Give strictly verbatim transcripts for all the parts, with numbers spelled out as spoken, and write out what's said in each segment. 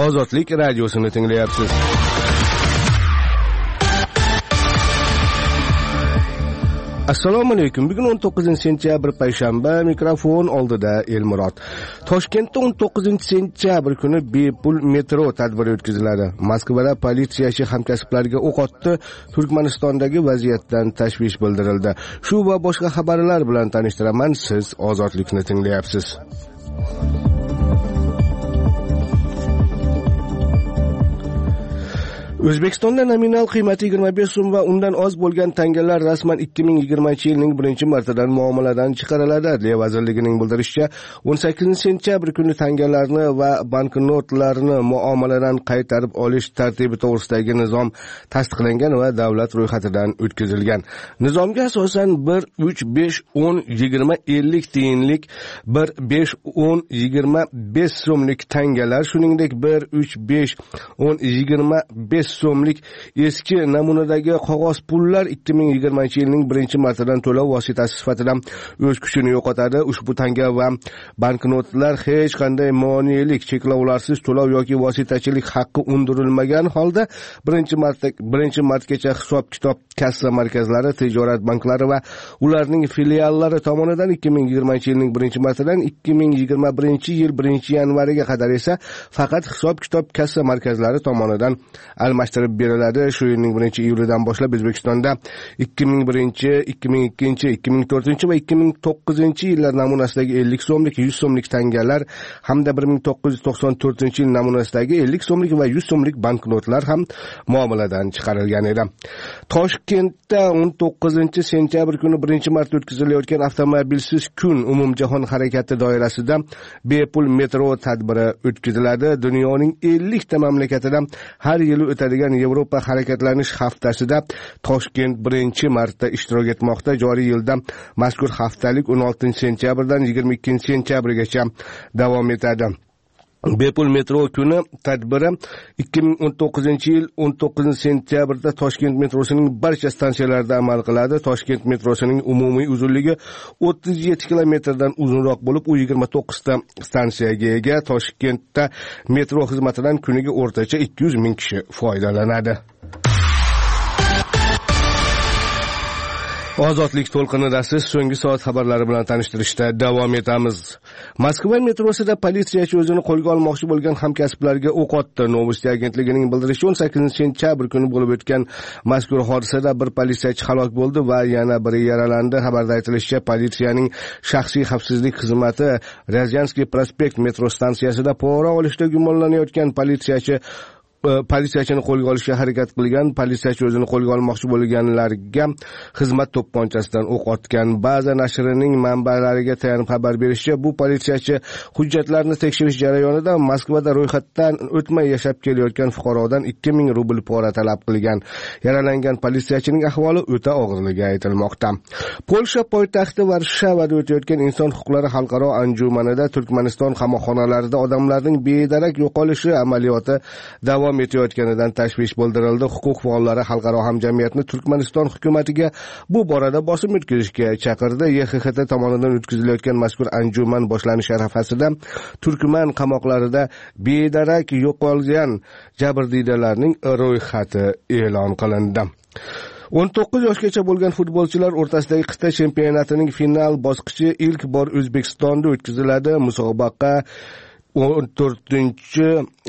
Ozodlik radiosini tinglayapsiz. Assalomu alaykum. Bugun o'n to'qqizinchi sentyabr payshanba, mikrofon oldida Elmurod. Toshkentda o'n to'qqizinchi sentyabr kuni bepul metro tadbiri o'tkaziladi. Moskvada politsiyachi hamkasblariga o'q otdi. Turkmanistondagi vaziyatdan tashvish bildirildi. Shu va boshqa xabarlar bilan tanishtiraman. Siz Ozodlikni tinglayapsiz. O'zbekistonda nominal qiymati yigirma besh so'm va undan oz bo'lgan tangalar rasman ikki ming yigirmanchi yilning birinchi martadan muomaladan chiqariladi. Adliya vazirligining bildirishicha, o'n sakkizinchi sentyabr kuni tangalarni va banknotlarni muomaladan qaytarib olish tartibi to'g'risidagi nizom tasdiqlangan va davlat ro'yxatidan o'tkazilgan. Nizomga asosan bir, uch, besh, o'n, yigirma, ellik tiyinlik, bir, besh, o'n, yigirma besh so'mlik tangalar, shuningdek bir, uch, besh, o'n, yigirma besh so'mlik eski namunadagi qog'oz pullar ikki ming yigirmanchi yilning birinchi martadan to'lov vositasi sifatida o'z kuchini yo'qotadi. Ushbu tanga va banknotlar hech qanday moniyelik, cheklovlarsiz to'lov yoki vositachilik haqqi undirilmagan holda birinchi marta birinchi martgacha hisob-kitob kassa markazlari, tijorat banklari va ularning filiallari tomonidan ikki ming yigirmanchi yilning birinchi martadan ikki ming yigirma birinchi yil birinchi yanvariga qadar esa faqat hisob-kitob kassa markazlari tomonidan almashtirib beriladi. Shu yilning birinchi iyulidan boshlab O'zbekistonda ikki ming birinchi, ikki ming ikkinchi, ikki ming to'rtinchi va ikki ming to'qqizinchi yillar namunasidagi ellik so'mlik, yuz so'mlik tangalar hamda bir ming to'qqiz yuz to'qson to'rtinchi yil namunasidagi ellik so'mlik va yuz so'mlik banknotlar ham muomaladan chiqarilgan edi. Toshkentda o'n to'qqizinchi sentyabr kuni birinchi marta o'tkazilayotgan avtomobilsiz kun umumjahon harakati doirasida bepul metro tadbiri o'tkaziladi. Dunyoning ellik ta mamlakatida har yili o'tadigan Yevropa harakatlanish haftasida Toshkent birinchi marta ishtirok etmoqda. Joriy yilda mazkur haftalik o'n oltinchi sentyabrdan yigirma ikkinchi sentyabrgacha davom etadi. Bepul metro kuni tadbiri ikki ming o'n to'qqizinchi yil o'n to'qqizinchi sentyabrda Toshkent metrosining barcha stansiyalarida amal qiladi. Toshkent metrosining umumiy uzunligi o'ttiz yetti kilometrdan uzunroq bo'lib, u yigirma to'qqiz ta stansiyaga ega. Toshkentda metro xizmatidan kuniga o'rtacha ikki yuz ming kishi foydalanadi. Ozodlik to'lqinida siz so'nggi soat xabarlari bilan tanishtirishda davom etamiz. Moskva metrosida politsiyachi o'zini qo'lga olmoqchi bo'lgan hamkasblariga o'q otdi. Novosti agentligining bildirishicha, o'n sakkizinchi sentyabr kuni bo'lib o'tgan mazkur hodisada bir politsiyachi halok bo'ldi va yana biri yaralandi. Xabarda aytilishicha, politsiyaning shaxsiy xavfsizlik xizmati Razyanskiy prospekt metro stansiyasida pora olishda gumonlanayotgan politsiyachi politsiyachini qo'lga olishga harakat qilgan. Politsiyachi o'zini qo'lga olmoqchi bo'lganlarga xizmat to'pponchasidan o'q otgan. Ba'zi nashrining manbalariga tayanib xabar berishicha, bu politsiyachi hujjatlarni tekshirish jarayonida Moskvada ro'yxatdan o'tmay yashab kelayotgan fuqarodan ikki ming rubl pora talab qilgan. Yaralangan politsiyachining ahvoli o'ta og'irligi aytilmoqda. Polsha poytaxti Varshavada o'tayotgan inson huquqlari xalqaro anjumanida Turkmaniston qamoqxonalarida odamlarning bedarak yo'qolishi amaliyoti davom etayotganidan tashvish bildirildi. Huquq faollari xalqaro hamjamiyatni Turkmaniston hukumatiga bu borada bosim o'tkazishga chaqirdi. Y X X T tomonidan o'tkazilayotgan mazkur anjuman boshlanish arafasida Turkman qamoqlarida bedarak yo'qolgan jabrdiydalarning ro'yxati e'lon qilindi. o'n to'qqiz yoshgacha bo'lgan futbolchilar o'rtasidagi qit'a chempionatining final bosqichi ilk bor O'zbekistonda o'tkaziladi. Musobaqa o'n to'rtinchi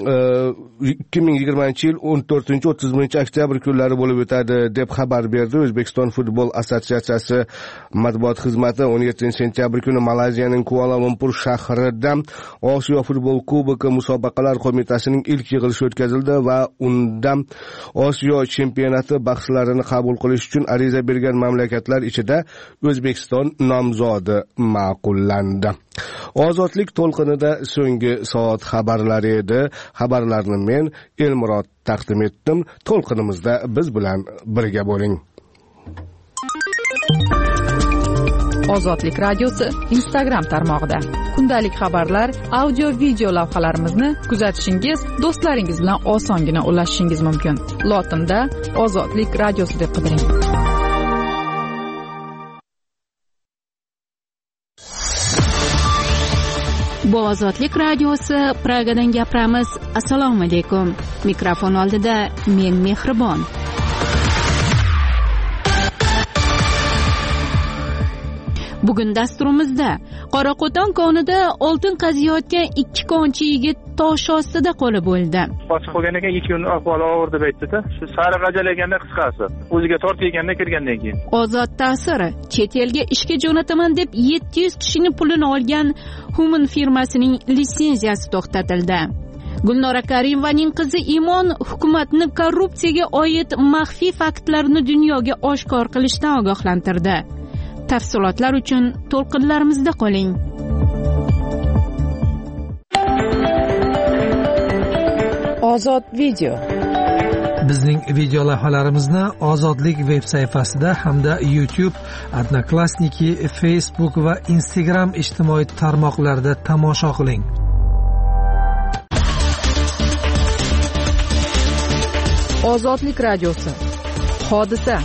ikki ming yigirmanchi yil o'n to'rtinchi o'ttiz birinchi oktyabr kunlari bo'lib o'tadi deb xabar berdi O'zbekiston futbol assotsiatsiyasi matbuot xizmati. o'n yettinchi sentyabr kuni Malayziyaning Kuala Lumpur shahrida Osiyo futbol kubogi musobaqalar qo'mitasining ilk yig'ilishi o'tkazildi va unda Osiyo chempionati bahslarini qabul qilish uchun ariza bergan mamlakatlar ichida O'zbekiston nomzodi ma'qullandi. Ozodlik to'lqinida so'nggi soat xabarlari edi. Xabarlarni men Elmurod taqdim etdim. To'lqinimizda biz bilan birga bo'ling. Ozodlik radiosi Instagram tarmog'ida kundalik xabarlar, audio video lavhalarimizni kuzatishingiz, do'stlaringiz bilan osongina ulashishingiz mumkin. Lotinda Ozodlik radiosi deb qidiring. Bu Ozodlik radiosi, Pragadan gapiramiz. Assalomu alaykum. Mikrofon oldida men Mehribon. Bugun dasturimizda Qoraqo'ton konida oltin qaziyotgan ikki konchi yigit tosh ostida qolib o'ldi. Qochib qolgan ekan, ikki kun ahvoli og'ir deb aytdi-da. Shu sariq g'ajalaganda qisqasi, o'ziga tortganda kirgandan keyin. Ozod ta'siri chet elga ishga jo'nataman deb yetti yuz kishini pulini olgan Human firmasining litsenziyasi to'xtatildi. Gulnora Karimovaning qizi Imon hukumatni korrupsiyaga oid maxfiy faktlarni dunyoga oshkor qilishdan ogohlantirdi. Tafsilotlar uchun to'lqinlarimizda qoling. Ozod video. Bizning video lavhalarimizni Ozodlik veb sayfasida hamda YouTube, Odnoklassniki, Facebook va Instagram ijtimoiy tarmoqlarida tomosha qiling. Ozodlik radiosi. Hodisa.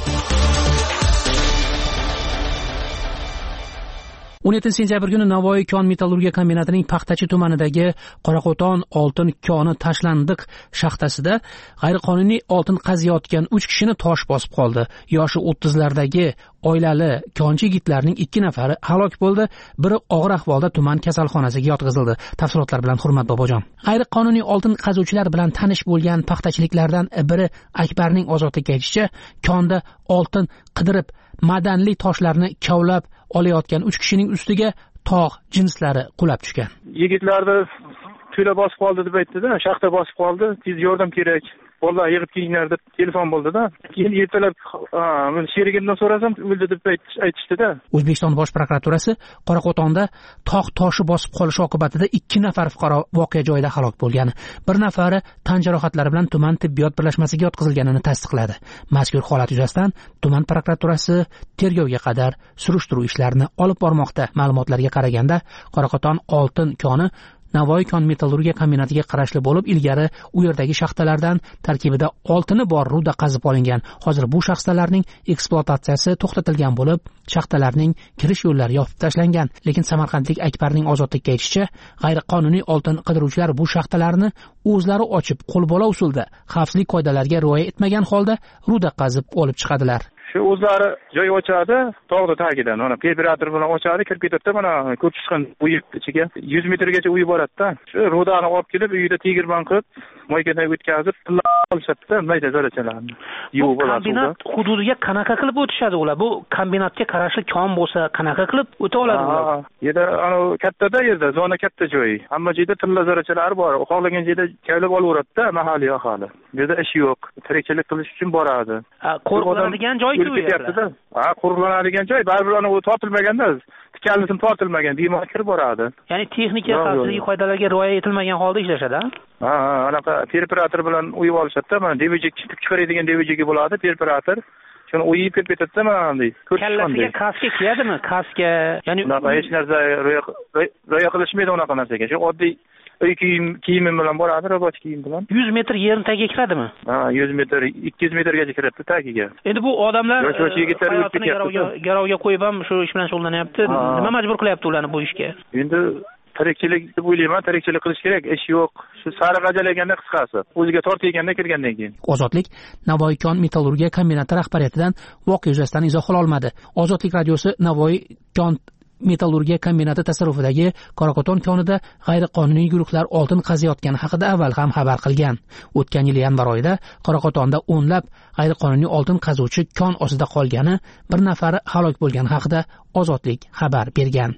o'n yettinchi sentyabr kuni Navoiy kon metallurgiya kombinatining Paxtachi tumanidagi Qoraqo'ton oltin koni tashlandiq shaxtasida g'ayriqonuniy oltin qaziyotgan uch kishini tosh bosib qoldi. Yoshi o'ttizlardagi oilali konchi yigitlarning ikki nafari halok bo'ldi, biri og'ir ahvolda tuman kasalxonasiga yotqizildi. Tafsilotlar bilan Hurmat Bobojon. G'ayriqonuniy oltin qazuvchilar bilan tanish bo'lgan paxtachiliklardan biri Akbarning ozodlikka aytishicha, konda oltin qidirib madanli toshlarni kavlab olayotgan uch kishining ustiga tog' jinslari qulab tushgan. Yigitlarni to'la bosib qoldi deb aytdi-da, shaxta bosib qoldi, tez yordam kerak. Vallahi yig'ib kelinglar deb telefon bo'ldi-da. Keyin ertalab men sherigimdan so'rasam, o'ldi deb aytishdi-da. O'zbekiston Bosh prokuraturasi Qoraqo'tonda tog' toshi bosib qolish oqibatida ikki nafar fuqaro voqea joyida halok bo'lgan. Bir nafari tan jarohatlari bilan tuman tibbiyot birlashmasiga yotqizilganini tasdiqladi. Mazkur holat yuzasidan tuman prokuraturasi tergovga qadar surishtiruv ishlarini olib bormoqda. Ma'lumotlarga qaraganda, Qoraqo'ton oltin koni Navoiy kon metallurgiya kombinatiga qarashli bo'lib, ilgari u yerdagi shaxtalardan tarkibida oltini bor ruda qazib olingan. Hozir bu shaxtalarning ekspluatatsiyasi to'xtatilgan bo'lib, shaxtalarning kirish yo'llari yopib tashlangan. Lekin Samarqandlik Akbarning ozodlikka aytishicha, g'ayriqonuniy oltin qidiruvchilar bu shaxtalarni o'zlari ochib, qo'lbola usulda xavfsizlik qoidalariga rioya etmagan holda ruda qazib olib chiqadilar. Shu o'zlari joy ochadi, tog'da tagidan, mana operator bilan ochadi, kirib ketadi, mana ko'p chiqqan uy ichiga yuz metrgacha uy boradi-da. Shu rodani olib kelib, uyida tegirmon qilib, moykadan o'tkazib, olishadi-da, mayda zarachalarni. Yo'q, kombinat hududiga qanaqa qilib o'tishadi ular? Bu kombinatga qarashli kon bo'lsa, qanaqa qilib o'ta oladi ular? Yerda ana kattada yerda, zona katta joy. Hamma joyda tilla zarachalari bor. Xohlagan joyda kaylab olaveradi-da, mahalliy aholi. Bu yerda ish yo'q, tirikchilik qilish uchun boradi. Qo'rqiladigan joy Ha, qo'riqlanadigan joy, baribir ana u tortilmaganda, tikanlisim tortilmagan, bemor kirib boradi. Ya'ni texnika xavfsizlik qoidalariga rioya etilmagan holda ishlashadi. Ha, anaqa perforator bilan uyib olishadi-da, mana D V J chiqib chiqaradigan D V J ga bo'ladi, perforator. Shuni uyib ketadi-da, mana bunday. Kallasiga kaska kiyadimi? Kaska, ya'ni unaqa hech narsa rioya qilishmaydi unaqa narsaga. Shu oddiy uy kiyim kiyimim bilan boradi, robot kiyim bilan. yuz metr yerni tagiga kiradimi? Ha, yuz metr, ikki yuz metrgacha kiradi tagiga. Endi bu odamlar garovga qo'yib ham shu ish bilan shug'ullanyapti. Nima majbur qilyapti ularni bu ishga? Endi tirikchilik deb o'ylayman, tirikchilik qilish kerak, ish yo'q. Shu sariq g'ajalaganda qisqasi, o'ziga tortganda kirgandan keyin. Ozodlik Navoiy kon metallurgiya kombinati rahbariyatidan voqea yuzasidan izoh ololmadi. Ozodlik radiosi Navoiy kon metallurgiya kombinati tasarrufidagi Qoraqo'ton konida g'ayriqonuniy guruhlar oltin qaziyotgani haqida avval ham xabar qilgan. O'tgan yil yanvar oyida Qoraqo'tonda o'nlab g'ayriqonuniy oltin qazuvchi kon ostida qolgani, bir nafari halok bo'lgani haqida Ozodlik xabar bergan.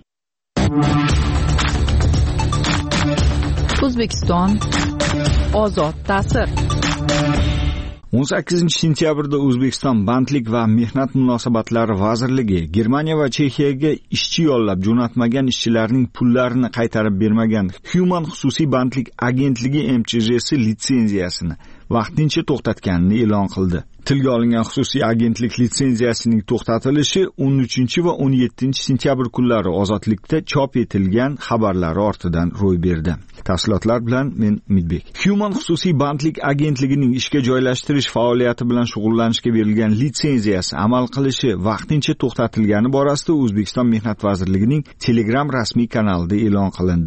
O'zbekiston ozod ta'sir. o'n sakkizinchi sentyabrda O'zbekiston Bandlik va mehnat munosabatlari vazirligi Germaniya va Chexiyaga ishchi yollab jo'natmagan ishchilarning pullarini qaytarib bermagan Human xususiy bandlik agentligi M Ch Jsi litsenziyasini vaqtincha to'xtatganini e'lon qildi. Tilga olingan xususiy agentlik litsenziyasining to'xtatilishi o'n uchinchi va o'n yettinchi sentyabr kunlari Ozodlikda chop etilgan xabarlari ortidan ro'y berdi. Tafsilotlar bilan men Umidbek. Human xususiy bandlik agentligining ishga joylashtirish faoliyati bilan shug'ullanishga berilgan litsenziyasi amal qilishi vaqtincha to'xtatilgani borasida O'zbekiston Mehnat vazirligining Telegram rasmiy kanalida e'lon qilindi.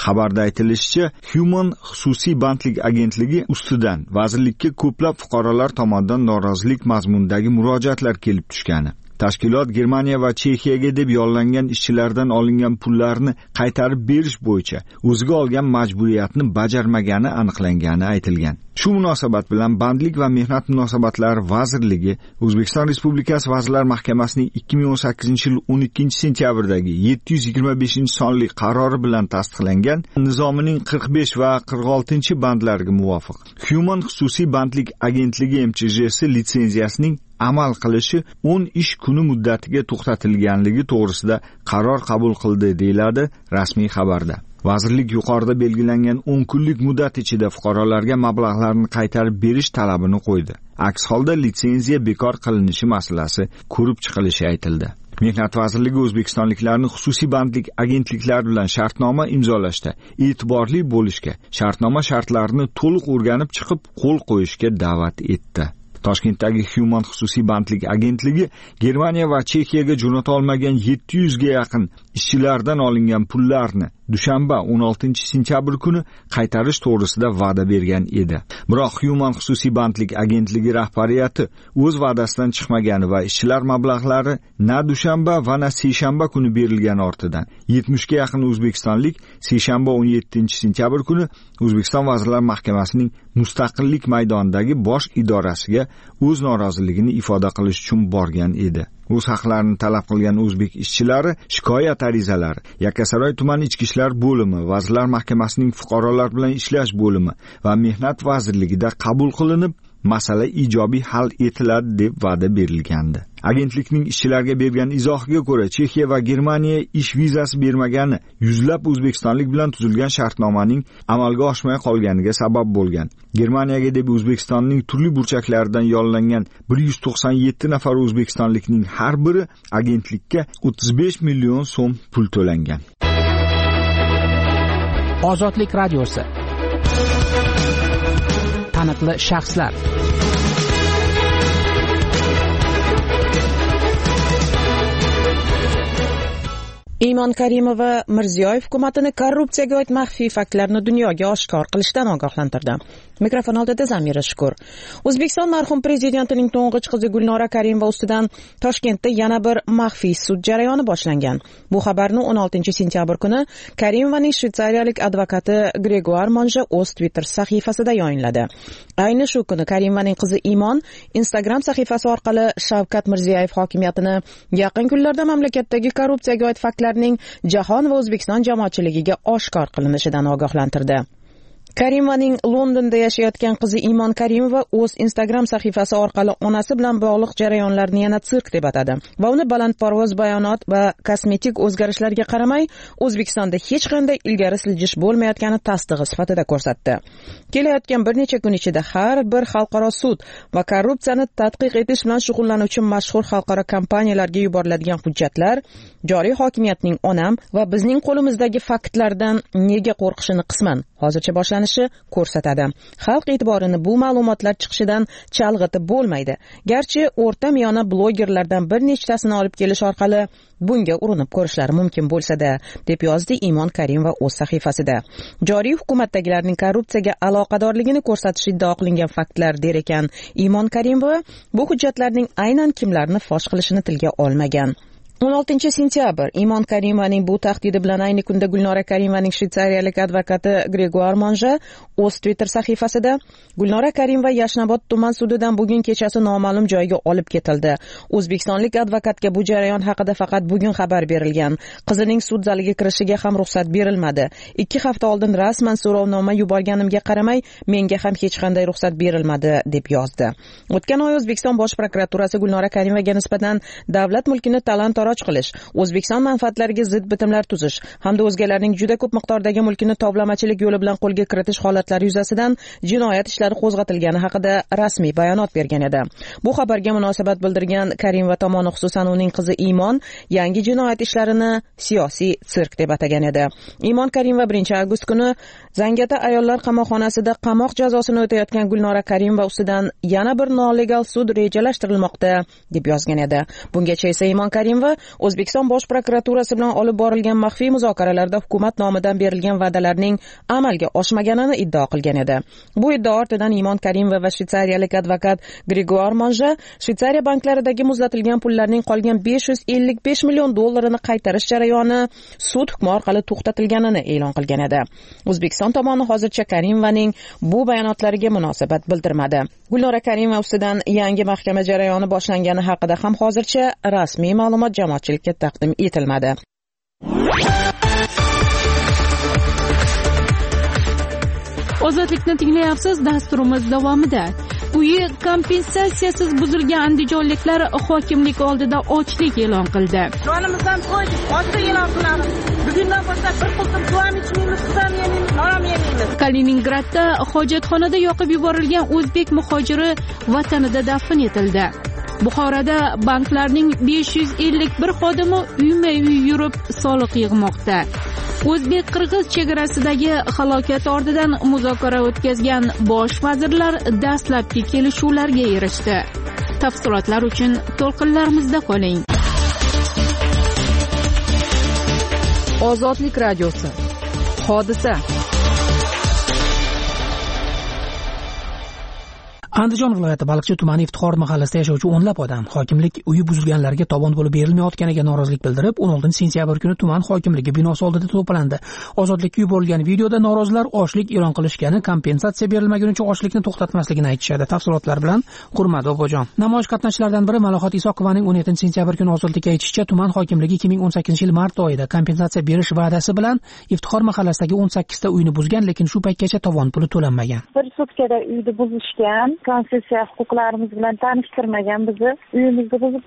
Xabarda aytilishicha, Human xususiy bandlik agentligi ustidan vazirlikka ko'plab fuqarolar tomonidan norozilik mazmunidagi murojaatlar kelib tushgani. Tashkilot Germaniya va Chexiyaga deb yollangan ishchilardan olingan pullarni qaytarib berish bo'yicha o'ziga olgan majburiyatni bajarmagani aniqlangani aytilgan. Shu munosabat bilan Bandlik va mehnat munosabatlari vazirligi O'zbekiston Respublikasi Vazirlar Mahkamasining ikki ming o'n sakkizinchi yil o'n ikkinchi sentyabrdagi yetti yuz yigirma beshinchi sonli qarori bilan tasdiqlangan nizomining qirq besh va qirq oltinchi bandlariga muvofiq Human xususiy bandlik agentligi M Ch Jsi litsenziyasining amal qilishi o'n ish kuni muddatiga to'xtatilganligi to'g'risida qaror qabul qildi, deyiladi rasmiy xabarda. Vazirlik yuqorida belgilangan o'n kunlik muddat ichida fuqarolarga mablag'larni qaytarib berish talabini qo'ydi. Aks holda litsenziya bekor qilinishi masalasi ko'rib chiqilishi aytildi. Mehnat vazirligi o'zbekistonliklarni xususiy bandlik agentliklari bilan shartnoma imzolashda e'tiborli bo'lishga, shartnoma shartlarini to'liq o'rganib chiqib qo'l qo'yishga da'vat etdi. Toshkentdagi Human xususiy bandlik agentligi Germaniya va Chexiyaga jo'nata olmagan yetti yuzga yaqin ishchilardan olingan pullarni dushanba o'n oltinchi sentyabr kuni qaytarish to'g'risida va'da bergan edi. Biroq Human xususiy bandlik agentligi rahbariyati o'z va'dasidan chiqmagani va ishchilar mablag'lari na dushanba va na seshanba kuni berilgani ortidan yetmishga yaqin o'zbekistonlik seshanba o'n yettinchi sentyabr kuni O'zbekiston Vazirlar Mahkamasining Mustaqillik maydonidagi bosh idorasiga o'z noroziligini ifoda qilish uchun borgan edi. O'z haqlarini talab qilgan o'zbek ishchilari shikoyat arizalari Yakkasaroy tuman ichki ishlar bo'limi, Vazirlar Mahkamasining fuqarolar bilan ishlash bo'limi va Mehnat vazirligida qabul qilinib, masala ijobiy hal etiladi deb va'da berilgandi. Agentlikning ishchilarga bergan izohiga ko'ra, Chexiya va Germaniya ish vizasi bermagani yuzlab o'zbekistonlik bilan tuzilgan shartnomaning amalga oshmay qolganiga sabab bo'lgan. Germaniyaga deb O'zbekistonning turli burchaklaridan yollangan bir yuz to'qson yetti nafar o'zbekistonlikning har biri agentlikka o'ttiz besh million so'm pul to'langan. Ozodlik radiosi. Taniqli shaxslar. Iymon Karimova Mirziyoyev hukumatini korrupsiyaga oid maxfiy faktlarni dunyoga oshkor qilishdan ogohlantirdi. Mikrofon oldida Zamira Shukur. O'zbekiston marhum prezidentining to'ng'ich qizi Gulnora Karimova ustidan Toshkentda yana bir maxfiy sud jarayoni boshlangan. Bu xabarni o'n oltinchi sentyabr kuni Karimovaning shvetsariyalik advokati Gregoar Monja o'z Twitter sahifasida yayınladi. Ayni shu kuni Karimovaning qizi Iymon Instagram sahifasi orqali Shavkat Mirziyoyev hokimiyatini yaqin kunlarda mamlakatdagi korrupsiyaga oid faktlarning jahon va O'zbekiston jamoatchiligiga oshkor qilinishidan ogohlantirdi. Karimovaning Londonda yashayotgan qizi Iymon Karimova o'z Instagram sahifasi orqali onasi bilan bog'liq jarayonlarni yana sirk deb atadi va uni balandparvoz bayonot va kosmetik o'zgarishlarga qaramay O'zbekistonda hech qanday ilgari siljish bo'lmayotgani tasdig'i sifatida ko'rsatdi. Kelayotgan bir necha kun ichida har bir xalqaro sud va korrupsiyani tadqiq etish bilan shug'ullanuvchi mashhur xalqaro kompaniyalarga yuboriladigan hujjatlar joriy hokimiyatning onam va bizning qo'limizdagi faktlardan nega qo'rqishini qisman hozircha boshlanishi ko'rsatadi. Xalq e'tiborini bu ma'lumotlar chiqishidan chalg'itib bo'lmaydi. Garchi o'rta miyona blogerlardan bir nechtasini olib kelish orqali bunga urinib ko'rishlari mumkin bo'lsa-da, deb yozdi Iymon Karimova o'z sahifasida. Joriy hukumatdagilarning korrupsiyaga aloqadorligini ko'rsatish iddao qilingan faktlar der ekan Iymon Karimova, bu hujjatlarning aynan kimlarni fosh qilishini tilga olmagan. o'n oltinchi sentyabr Iymon Karimovaning bu tahdidi bilan ayni kunda Gulnora Karimovaning shvetsariyalik advokati Gregoar Monja o'z Twitter sahifasida Gulnora Karimova Yashnobod tuman sudidan bugun kechasi noma'lum joyga olib ketildi. O'zbekistonlik advokatga bu jarayon haqida faqat bugun xabar berilgan. Qizining sud zaliga kirishiga ham ruxsat berilmadi. ikki hafta oldin rasman so'rovnoma yuborganimga qaramay, menga ham hech qanday ruxsat berilmadi deb yozdi. O'tgan oy O'zbekiston Bosh prokuraturasi Gulnora Karimovaga nisbatan davlat mulkini talon-taroj qilish, O'zbekiston manfaatlariga zid bitimlar tuzish hamda o'zgalarning juda ko'p miqdordagi mulkini toblamachilik yo'li bilan qo'lga kiritish holatlari yuzasidan jinoyat ishlari qo'zg'atilgani haqida rasmiy bayonot bergan edi. Bu xabarga munosabat bildirgan Karimova tomoni, xususan uning qizi Iymon, yangi jinoyat ishlarini siyosiy sirk deb atagan edi. Iymon Karimova birinchi avgust kuni Zangata ayollar qamoqxonasida qamoq jazosini o'tayotgan Gulnora Karimova ustidan yana bir nolegal sud rejalashtirilmoqda deb yozgan edi. Bungacha esa Iymon Karimova O'zbekiston Bosh prokuraturasi bilan olib borilgan maxfiy muzokaralarda hukumat nomidan berilgan va'dalarning amalga oshmaganini iddao qilgan edi. Bu iddao ortidan Imon Karimova va shvetsariyalik advokat Grigor Manja Shvetsariya banklaridagi muzlatilgan pullarning qolgan besh yuz ellik besh million dollarini qaytarish jarayoni sud hukmi orqali to'xtatilganini e'lon qilgan edi. O'zbekiston tomoni hozircha Karimovaning bu bayonotlariga munosabat bildirmadi. Gulnora Karimova ustidan yangi mahkama jarayoni boshlangani haqida ham hozircha rasmiy ma'lumot jamoatchilikka taqdim etilmadi. Ozodlikni tinglayapsiz. Dasturimiz davomida uyi kompensatsiyasiz buzilgan andijonliklar hokimlik oldida ochlik e'lon qildi. Jonimizdan qo'ydik, ochlik e'lon qilamiz. Bugundan boshlab bir qultum suv ham ichmaymiz, suv ham yemaymiz, orom yemaymiz. Kaliningradda hojatxonada yoqib yuborilgan o'zbek muhojiri vatanida dafn etildi. Buxoroda banklarning besh yuz ellik bir xodimi uyma-uy yurib soliq yig'moqda. O'zbek-qirg'iz chegarasidagi halokat ortidan muzokara o'tkazgan bosh vazirlar dastlabki kelishuvlarga erishdi. Tafsilotlar uchun to'lqinlarimizda qoling. Ozodlik radiosi. Hodisa. Andijon viloyati Baliqchi tumani Iftixor mahallasida yashovchi o'nlab odam hokimlik uyi buzilganlarga tovon bo'lib berilmayotganiga norozilik bildirib, o'n oltinchi sentyabr kuni tuman hokimligi binosi oldida to'plandi. Ozodlikka yuborilgan videoda norozilar ochlik e'lon qilishgani, kompensatsiya berilmagunicha ochlikni to'xtatmasligini aytishadi. Tafsilotlar bilan Hurmat Obojon. Namoyish qatnashchilaridan biri Malohat Isoqovaning o'n yettinchi sentyabr kuni ozodlikka aytishicha, tuman hokimligi ikki ming o'n sakkizinchi yil mart oyida kompensatsiya berish va'dasi bilan Iftixor mahallasidagi o'n sakkizta uyni buzgan, lekin shu paytgacha tovon puli to'lanmagan. Bir sutkada uyni buzishgan, konstitutsiya huquqlarimiz bilan tanishtirmagan, bizni uyimizni buzib,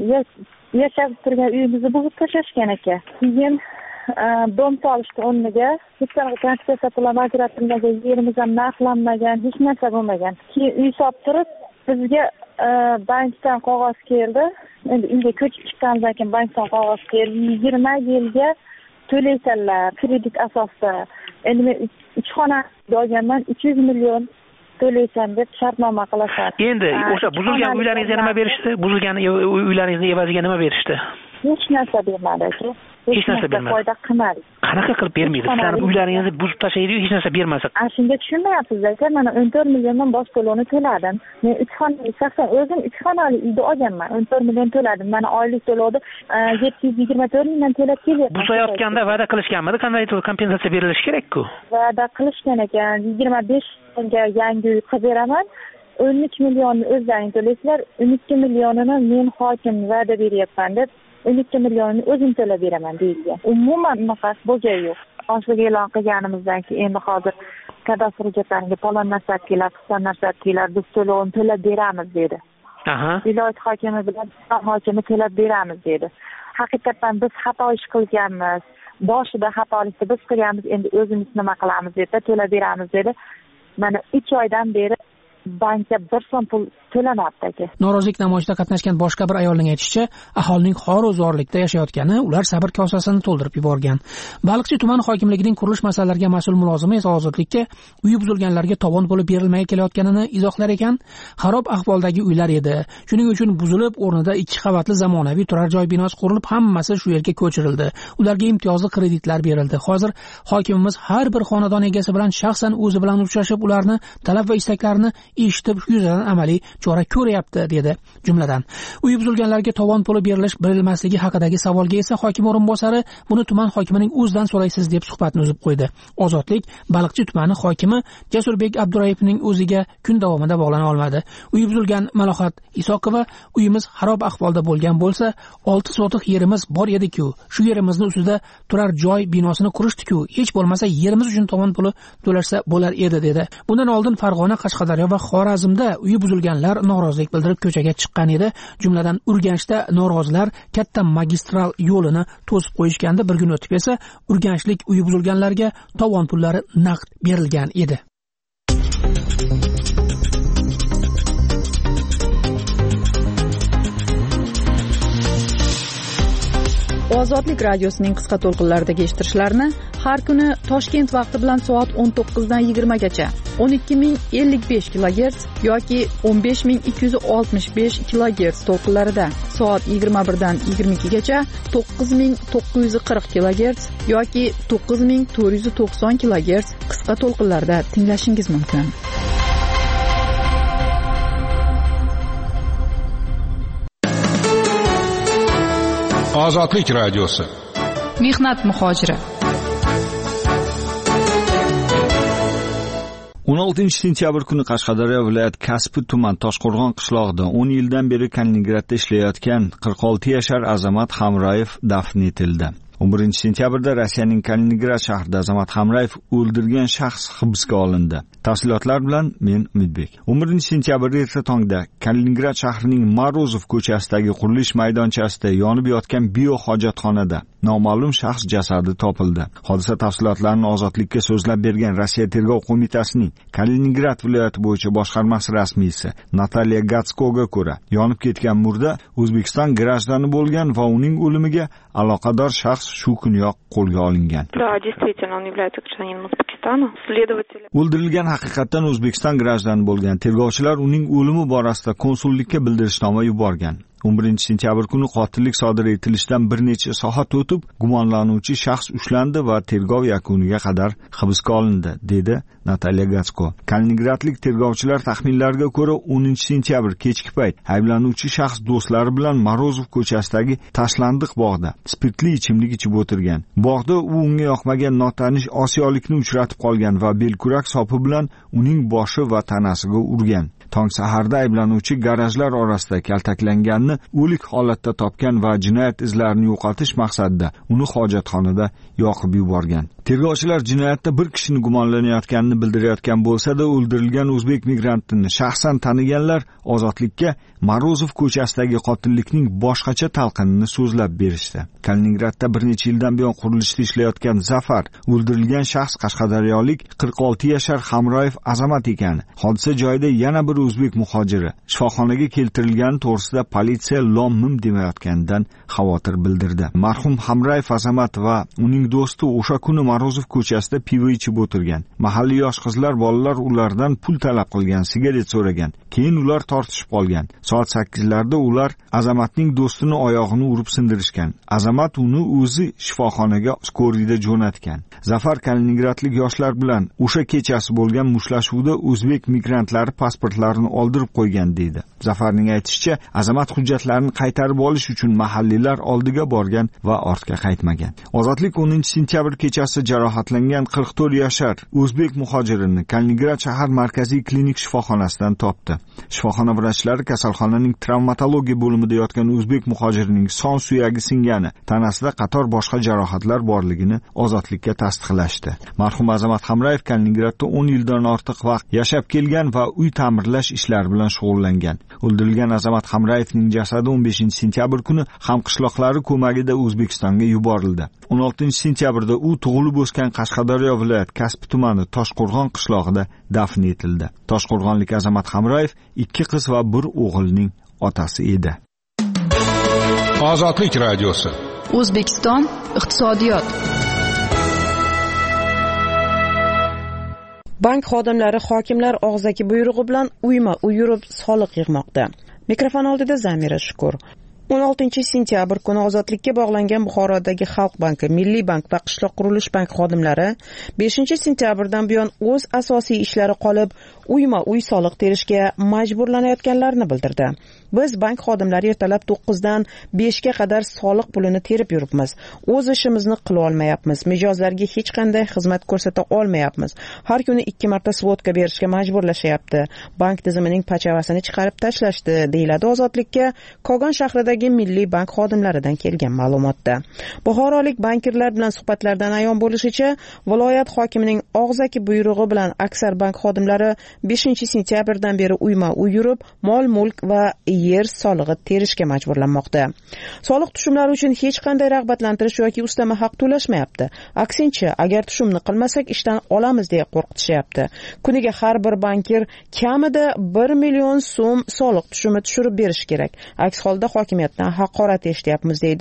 yashab turgan uyimizni buzib tashlashgan ekan. Keyin dom solishdi o'rniga, hech qanaqa konstitutsiya pullar ajratilmagan, yerimiz ham narxlanmagan, hech narsa bo'lmagan. Keyin uy solib turib, bizga bankdan qog'oz keldi. Endi uyga ko'chib chiqqanimizdan keyin bankdan qog'oz keldi. yigirma yilga to'laysanlar kredit asosida. Endi men uch xona olganman, uch yuz million to'laysan deb shartnoma qilasan. Endi o'sha buzilgan uylaringizga nima berishdi? Buzilgan uylaringizni evaziga nima berishdi? Hech narsa bermadi aka. Hech narsa bermadi. Foyda qilmadi. Qanaqa qilib bermaydi? Sizlar uylaringizni buzib tashlaydi-yu, hech narsa bermasa. A shunga tushunmayapsiz aka, mana o'n to'rt milliondan bosh to'lovni to'ladim. Men uch xonali, shaxsan o'zim uch xonali uyda olganman. o'n to'rt million to'ladim. Mana oylik to'lovni yetti yuz yigirma to'rt mingdan to'lab kelyapman. Buzayotganda va'da qilishganmidi? Qandaydir kompensatsiya berilishi kerak-ku. Va'da qilishgan ekan, yigirma besh mingga yangi uy qilib beraman. o'n uch millionni o'zlaring to'laysizlar, o'n ikki millionini men hokim va'da beryapman deb o'n ikki millionini o'zim to'lab beraman deyilgan. Umuman bunaqasi bo'lgani yo'q. Ochlik e'lon qilganimizdan keyin endi hozir kadastr hujjatlariga palon narsa kelar, qisqa narsa kelar, biz to'lovni to'lab beramiz dedi. Aha. Viloyat hokimi bilan hokimi to'lab beramiz dedi. Haqiqatan biz xato ish qilganmiz. Boshida xatolikni biz qilganmiz, endi o'zimiz nima qilamiz deb to'lab beramiz dedi. Mana uch oydan beri bankka bir so'm pul to'lanadi aka. Norozilik namoyishida qatnashgan boshqa bir ayolning aytishicha, aholining xor-o'zorlikda yashayotgani ular sabr kosasini to'ldirib yuborgan. Baliqchi tuman hokimligining qurilish masalalariga mas'ul mulozimi esa ozodlikka uyi buzilganlarga tovon bo'lib berilmay kelayotganini izohlar ekan. Xarob ahvoldagi uylar edi. Shuning uchun buzilib, o'rnida ikki qavatli zamonaviy turar joy binosi qurilib, hammasi shu yerga ko'chirildi. Ularga imtiyozli kreditlar berildi. Hozir hokimimiz har bir xonadon egasi bilan shaxsan o'zi bilan uchrashib, ularni talab va istaklarini eshitib, yuzadan amaliy chora ko'ryapti, dedi. Jumladan, uy buzilganlarga tovon puli berilish berilmasligi haqidagi savolga esa hokim o'rinbosari buni tuman hokimining o'zidan so'raysiz deb suhbatni uzib qo'ydi. Ozodlik Baliqchi tumani hokimi Jasurbek Abdurayevning o'ziga kun davomida bog'lana olmadi. Uy buzilgan Malohat Isoqova, uyimiz xarob ahvolda bo'lgan bo'lsa, olti sotiq yerimiz bor edi-ku, shu yerimizni ustida turar joy binosini qurishdi-ku, hech bo'lmasa yerimiz uchun tovon puli to'lashsa bo'lar edi, dedi. Bundan oldin Farg'ona, Qashqadaryo va Xorazmda uyi buzilganlar norozilik bildirib ko'chaga chiqqan edi. Jumladan Urganchda norozilar katta magistral yo'lini to'sib qo'yishganda, bir kun o'tib esa urganchlik uyi buzilganlarga tovon pullari naqd berilgan edi. Ozodlik radiosining qisqa to'lqinlaridagi eshittirishlarni har kuni Toshkent vaqti bilan soat o'n to'qqizdan yigirmagacha o'n ikki ming ellik besh kilogerts yoki o'n besh ming ikki yuz oltmish besh kilogerts to'lqinlarida, soat yigirma birdan yigirma ikkigacha to'qqiz ming to'qqiz yuz qirq kilogerts yoki to'qqiz ming to'rt yuz to'qson kilogerts qisqa to'lqinlarda tinglashingiz mumkin. Ozodlik radiosi. Mehnat muhojiri. o'n oltinchi sentyabr kuni Qashqadaryo viloyat Kaspi tuman Toshqo'rg'on qishlog'ida o'n yildan beri Kaliningradda ishlayotgan qirq olti yashar Azamat Hamrayev dafn etildi. o'n birinchi sentyabrda Rossiyaning Kaliningrad shahrida Azamat Hamrayev o'ldirgan shaxs hibsga olindi. Tafsilotlar bilan men Umidbek. o'n birinchi sentyabrda erta tongda Kaliningrad shahrining Morozov ko'chasidagi qurilish maydonchasida yonib yotgan biohojatxonada noma'lum shaxs jasadi topildi. Hodisa tafsilotlarini Ozodlikka so'zlab bergan Rossiya tergov qo'mitasining Kaliningrad viloyati bo'yicha boshqarmasi rasmiysi Nataliya Gatskoga ko'ra, yonib ketgan murda O'zbekiston grajdani bo'lgan va uning o'limiga aloqador shaxs shu kuniyoq qo'lga olingan. O'ldirilgan haqiqatan O'zbekiston grajdani bo'lgan. Tergovchilar uning o'limi borasida konsullikka bildirishnoma yuborgan. o'n birinchi sentyabr kuni qotillik sodir etilishidan bir necha soat o'tib, gumonlanuvchi shaxs ushlandi va tergov yakuniga qadar hibsga olindi, dedi Nataliya Gatsko. Kaliningradlik tergovchilar taxminlariga ko'ra, o'ninchi sentyabr kechki payt ayblanuvchi shaxs do'stlari bilan Morozov ko'chasidagi tashlandiq bog'da spirtli ichimlik ichib o'tirgan. Bog'da u unga yoqmagan notanish osiyolikni uchratib qolgan va belkurak sopi bilan uning boshi va tanasiga urgan. Tong saharda ayblanuvchi garajlar orasida kaltaklanganini o'lik holatda topgan va jinoyat izlarini yo'qotish maqsadida uni hojatxonada yoqib yuborgan. Tergovchilar jinoyatda bir kishini gumonlanayotganini bildirayotgan bo'lsa-da, o'ldirilgan o'zbek migrantini shaxsan taniganlar Ozodlikka Morozov ko'chasidagi qotillikning boshqacha talqinini so'zlab berishdi. Kaliningradda bir necha yildan buyon qurilishda ishlayotgan Zafar, o'ldirilgan shaxs Qashqadaryolik qirq olti yashar Hamrayev Azamat ekan. Hodisa joyida yana bir o'zbek muhojiri shifoxonaga keltirilgani to'g'risida politsiya lom-mim demayotganidan xavotir bildirdi. Marhum Hamrayev Azamat va uning do'sti o'sha kuni Morozov ko'chasida pivo ichib o'tirgan. Mahalliy yosh qizlar, bolalar ulardan pul talab qilgan, sigaret so'ragan. Keyin ular tortishib qolgan. Soat sakkizlarda ular Azamatning do'stini oyog'ini urib sindirishgan. Azamat uni o'zi shifoxonaga skoriyda jo'natgan. Zafar Kaliningradlik yoshlar bilan o'sha kechasi bo'lgan mushtlashuvda o'zbek migrantlari pasportlarini oldirib qo'ygan deydi. Zafarning aytishicha, Azamat hujjatlarini qaytarib olish uchun mahalliylar oldiga borgan va ortga qaytmagan. Ozodlik o'ninchi sentyabr kechasi jarohatlangan qirq to'rt yashar o'zbek muhojirini Kaliningrad shahar markaziy klinik shifoxonasidan topdi. Shifoxona vrachlari kasalxonaning travmatologiya bo'limida yotgan o'zbek muhojirining son suyagi singani, tanasida qator boshqa jarohatlar borligini Ozodlikka tasdiqlashdi. Marhum Azamat Hamrayev Kaliningradda o'n yildan ortiq vaqt yashab kelgan va uy ta'mirlash ishlari bilan shug'ullangan. O'ldirilgan Azamat Hamrayevning jasadi o'n beshinchi sentyabr kuni hamqishloqlari ko'magida O'zbekistonga yuborildi. o'n oltinchi sentyabrda u tug'ilib o'sgan Qashqadaryo viloyat Kaspi tumani Toshqo'rg'on qishlog'ida dafn etildi. Toshqo'rg'onlik Azamat Hamrayev ikki qiz va bir o'g'ilning otasi edi. Ozodlik radiosi. O'zbekiston iqtisodiyot. Bank xodimlari hokimlar og'zaki buyrug'i bilan uyma-uy yurib soliq yig'moqda. Mikrofon oldida Zamira Shukur. o'n oltinchi sentyabr kuni Ozodlikka bog'langan Buxorodagi Xalq banki, Milliy bank va Qishloq qurilish bank xodimlari beshinchi sentyabrdan buyon o'z asosiy ishlari qolib, uyma-uy soliq terishga majburlanayotganlarini bildirdi. Biz bank xodimlari ertalab to'qqizdan beshga qadar soliq pulini terib yuribmiz. O'z ishimizni qila olmayapmiz. Mijozlarga hech qanday xizmat ko'rsata olmayapmiz. Har kuni ikki marta svotka berishga majburlashyapti. Bank tizimining pachavasini chiqarib tashlashdi, deyiladi Ozodlikka Kogon shahridagi Milliy bank xodimlaridan kelgan ma'lumotda. Buxorolik bankirlar bilan suhbatlardan ayon bo'lishicha, viloyat hokimining og'zaki buyrug'i bilan aksar bank xodimlari beshinchi sentyabrdan beri uyma-uy yurib, mol-mulk va yer solig'i terishga majburlanmoqda. Soliq tushumlari uchun hech qanday rag'batlantirish yoki ustama haq to'lashmayapti. Aksincha, agar tushumni qilmasak ishdan olamiz deya qo'rqitishyapti. Kuniga har bir bankir kamida bir million so'm soliq tushumi tushirib berish kerak. Aks holda hokimiyatdan haqorat eshityapmiz, deydi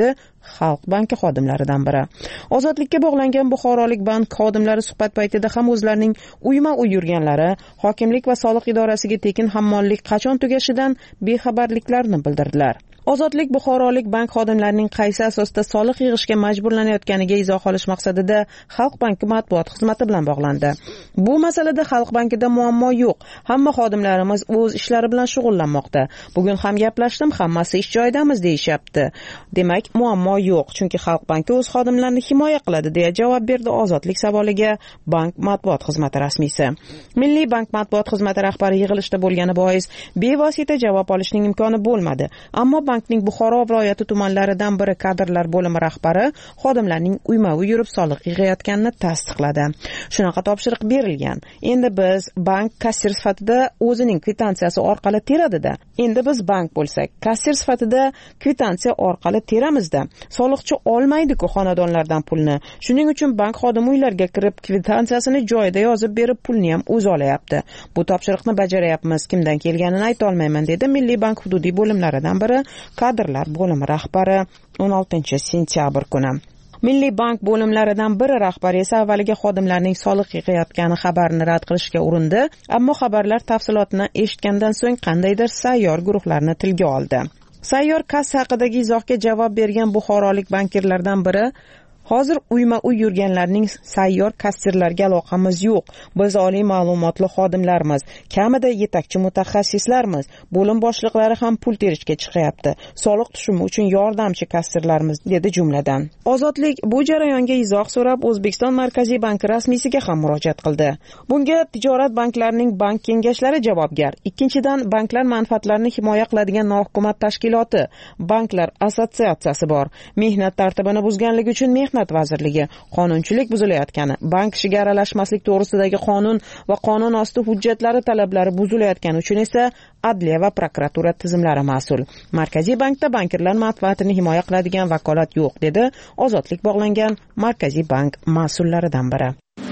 Xalq banki xodimlaridan biri. Ozodlikka bog'langan Buxorolik bank xodimlari suhbat paytida ham o'zlarining uyma-uy yurganlari, hokimlik va soliq idorasiga tekin hammollik qachon tugashidan bexabarliklarini bildirdilar. Ozodlik Buxorolik bank xodimlarining qaysi asosda soliq yig'ishga majburlanayotganiga izoh olish maqsadida Xalq banki matbuot xizmati bilan bog'landi. Bu masalada Xalq bankida muammo yo'q. Hamma xodimlarimiz o'z ishlari bilan shug'ullanmoqda. Bugun ham gaplashdim, hammasi ish joyidamiz deyishyapti. Demak, muammo yo'q, chunki Xalq banki o'z xodimlarini himoya qiladi, deya javob berdi Ozodlik savoliga bank matbuot xizmati rasmiysi. Milliy bank matbuot xizmati rahbari yig'ilishda bo'lgani bois bevosita javob olishning imkoni bo'lmadi. Ammo bankning Buxoro viloyati tumanlaridan biri kadrlar bo'limi rahbari xodimlarning uyma-uy yurib soliq yig'ayotganini tasdiqladi. Shunaqa topshiriq berilgan. Endi biz bank kassir sifatida o'zining kvitantsiyasi orqali teradida. Endi biz bank bo'lsak, kassir sifatida kvitansiya orqali teramizda. Soliqchi olmaydi-ku xonadonlardan pulni. Shuning uchun bank xodimi uylarga kirib kvitantsiyasini joyida yozib berib pulni ham o'zi olyapti. Bu topshiriqni bajaryapmiz. Kimdan kelganini ayta olmayman, dedi Milliy bank hududiy bo'limlaridan biri kadrlar bo'limi rahbari o'n oltinchi sentyabr kuni. Milliy bank bo'limlaridan biri rahbari esa avvaliga xodimlarning soliq yig'ayotgani xabarini rad qilishga urindi, ammo xabarlar tafsilotini eshitgandan so'ng qandaydir sayyor guruhlarni tilga oldi. Sayyor kassa haqidagi izohga javob bergan buxorolik bankirlardan biri: hozir uyma-uy yurganlarning sayyor kassirlarga aloqamiz yo'q. Biz oliy ma'lumotli xodimlarmiz, kamida yetakchi mutaxassislarmiz. Bo'lim boshliqlari ham pul terishga chiqyapti. Soliq tushumi uchun yordamchi kassirlarmiz, dedi jumladan. Ozodlik bu jarayonga izoh so'rab O'zbekiston Markaziy banki rasmiysiga ham murojaat qildi. Bunga tijorat banklarining bank kengashlari javobgar. Ikkinchidan, banklar manfaatlarini himoya qiladigan nohukumat tashkiloti, banklar assotsiatsiyasi bor. Mehnat tartibini buzganligi uchun Mehnat vazirligi, qonunchilik buzilayotgani, bank ishiga aralashmaslik to'g'risidagi qonun va qonun osti hujjatlari talablari buzilayotgani uchun esa adliya va prokuratura tizimlari mas'ul. Markaziy bankda bankirlar manfaatini himoya qiladigan vakolat yo'q, dedi Ozodlik bog'langan Markaziy bank mas'ullaridan biri.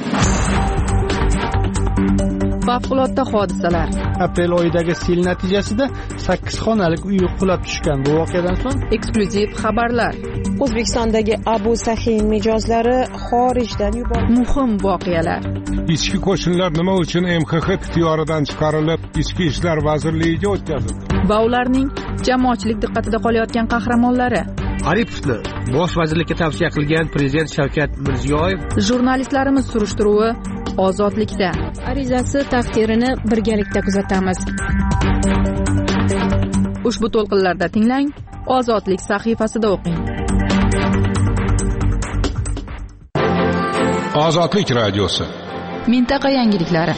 Favqulodda hodisalar. Aprel oyidagi sel natijasida sakkiz xonalik uy qulab tushgan. Bu voqeadan so'ng eksklyuziv xabarlar. O'zbekistondagi Abu Sahin mijozlari xorijdan yuborildi. Muhim voqealar. Ichki qo'shinlar nima uchun M X X ixtiyoridan chiqarilib, Ichki ishlar vazirligiga o'tkazildi? Va ularning jamoatchilik diqqatida qolayotgan qahramonlari. Aripovni bosh vazirlikka tavsiya qilgan prezident Shavkat Mirziyoyev. Jurnalistlarimiz surishtiruvi Ozodlikda. Arizasi taqdirini birgalikda kuzatamiz. Ushbu to'lqinlarda tinglang, Ozodlik sahifasida o'qing. Ozodlik radiosi. Mintaqa yangiliklari.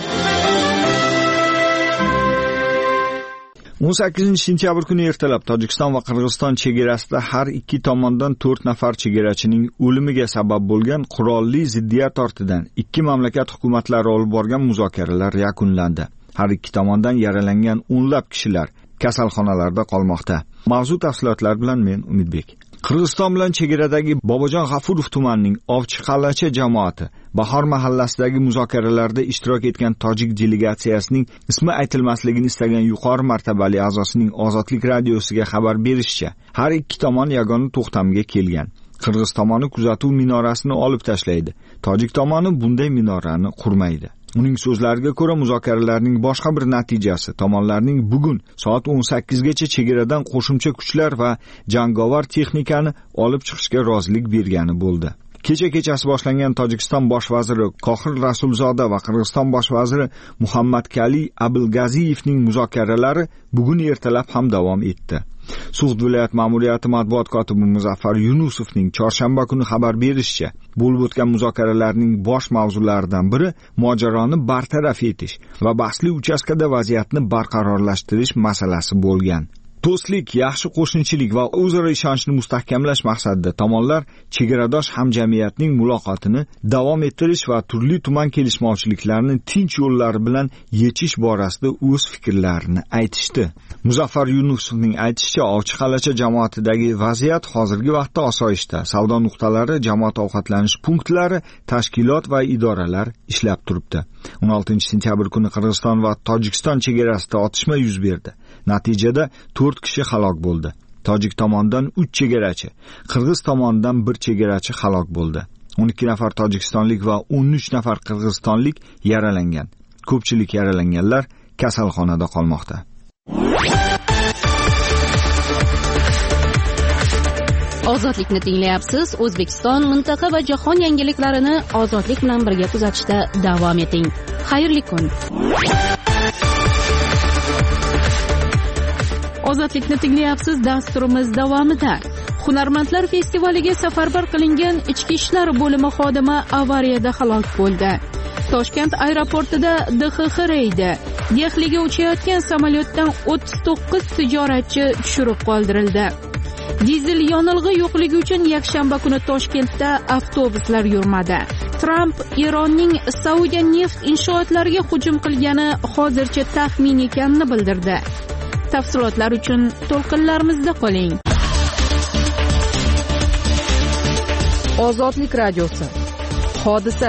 o'n sakkizinchi sentyabr kuni ertalab Tojikiston va Qirg'iziston chegarasida har ikki tomondan to'rt nafar chegarachining o'limiga sabab bo'lgan qurolli ziddiyat ortidan ikki mamlakat hukumatlari olib borgan muzokaralar yakunlandi. Har ikki tomondan yaralangan o'nlab kishilar kasalxonalarda qolmoqda. Mavzu tafsilotlar bilan men Umidbek. Qirg'iziston bilan chegaradagi Bobojon G'afurov tumanining Ovchi Qallachi jamoati Bahor mahallasidagi muzokaralarda ishtirok etgan tojik delegatsiyasining ismi aytilmasligini istagan yuqori martabali a'zosining Ozodlik radiosiga xabar berishicha, har ikki tomon yagona to'xtamga kelgan. Qirg'iz tomoni kuzatuv minorasini olib tashlaydi. Tojik tomoni bunday minorani qurmaydi. Uning so'zlariga ko'ra, muzokaralarning boshqa bir natijasi tomonlarning bugun soat o'n sakkizgacha chegaradan qo'shimcha kuchlar va jangovar texnikani olib chiqishga rozilik bergani bo'ldi. Kecha kechasi boshlangan Tojikiston bosh vaziri Qohir Rasulzoda va Qirg'iziston bosh vaziri Muhammadkali Abilgaziyevning muzokaralari bugun ertalab ham davom etdi. Sug'd viloyat ma'muriyati matbuot kotibi Muzaffar Yunusovning chorshanba kuni xabar berishicha, bo'lib o'tgan muzokaralarning bosh mavzularidan biri mojaroni bartaraf etish va bahsli uchastkada vaziyatni barqarorlashtirish masalasi bo'lgan. Do'stlik, yaxshi qo'shnichilik va o'zaro ishonchni mustahkamlash maqsadida tomonlar chegaradosh hamjamiyatning muloqotini davom ettirish va turli tuman kelishmovchiliklarni tinch yo'llar bilan yechish borasida o'z fikrlarini aytishdi. Muzaffar Yunusovning aytishicha, Ovchi Qallachi jamoatidagi vaziyat hozirgi vaqtda osoyishta. Savdo nuqtalari, jamoat ovqatlanish punktlari, tashkilot va idoralar ishlab turibdi. o'n oltinchi sentyabr kuni Qirg'iziston va Tojikiston chegarasida otishma yuz berdi. Natijada to'rt kishi halok bo'ldi. tojik tomonidan uch chegarachi, qirg'iz tomonidan bir chegarachi halok bo'ldi. o'n ikki nafar tojikistonlik va o'n uch nafar qirg'izistonlik yaralangan. Ko'pchilik yaralanganlar kasalxonada qolmoqda. Ozodlikni tinglayapsiz. O'zbekiston, mintaqa va jahon yangiliklarini ozodlik bilan birga kuzatishda davom eting. Xayrli kun. Ozodlikni tinglayapsiz dasturimiz davomida. Hunarmandlar festivaliga safarbar qilingan ichki ishlar bo'limi xodimi avariyada halok bo'ldi. Toshkent aeroportida D X X reydi. Dehliga uchayotgan samolyotdan o'ttiz to'qqiz tijoratchi tushirib qoldirildi. Dizel yonilg'i yo'qligi uchun yakshanba kuni Toshkentda avtobuslar yurmadi. Tramp Eronning Saudiya neft inshootlariga hujum qilgani hozircha taxmin ekanini bildirdi. Tafsilotlar uchun to'lqinlarimizda qoling. Ozodlik radiosi. Hodisa.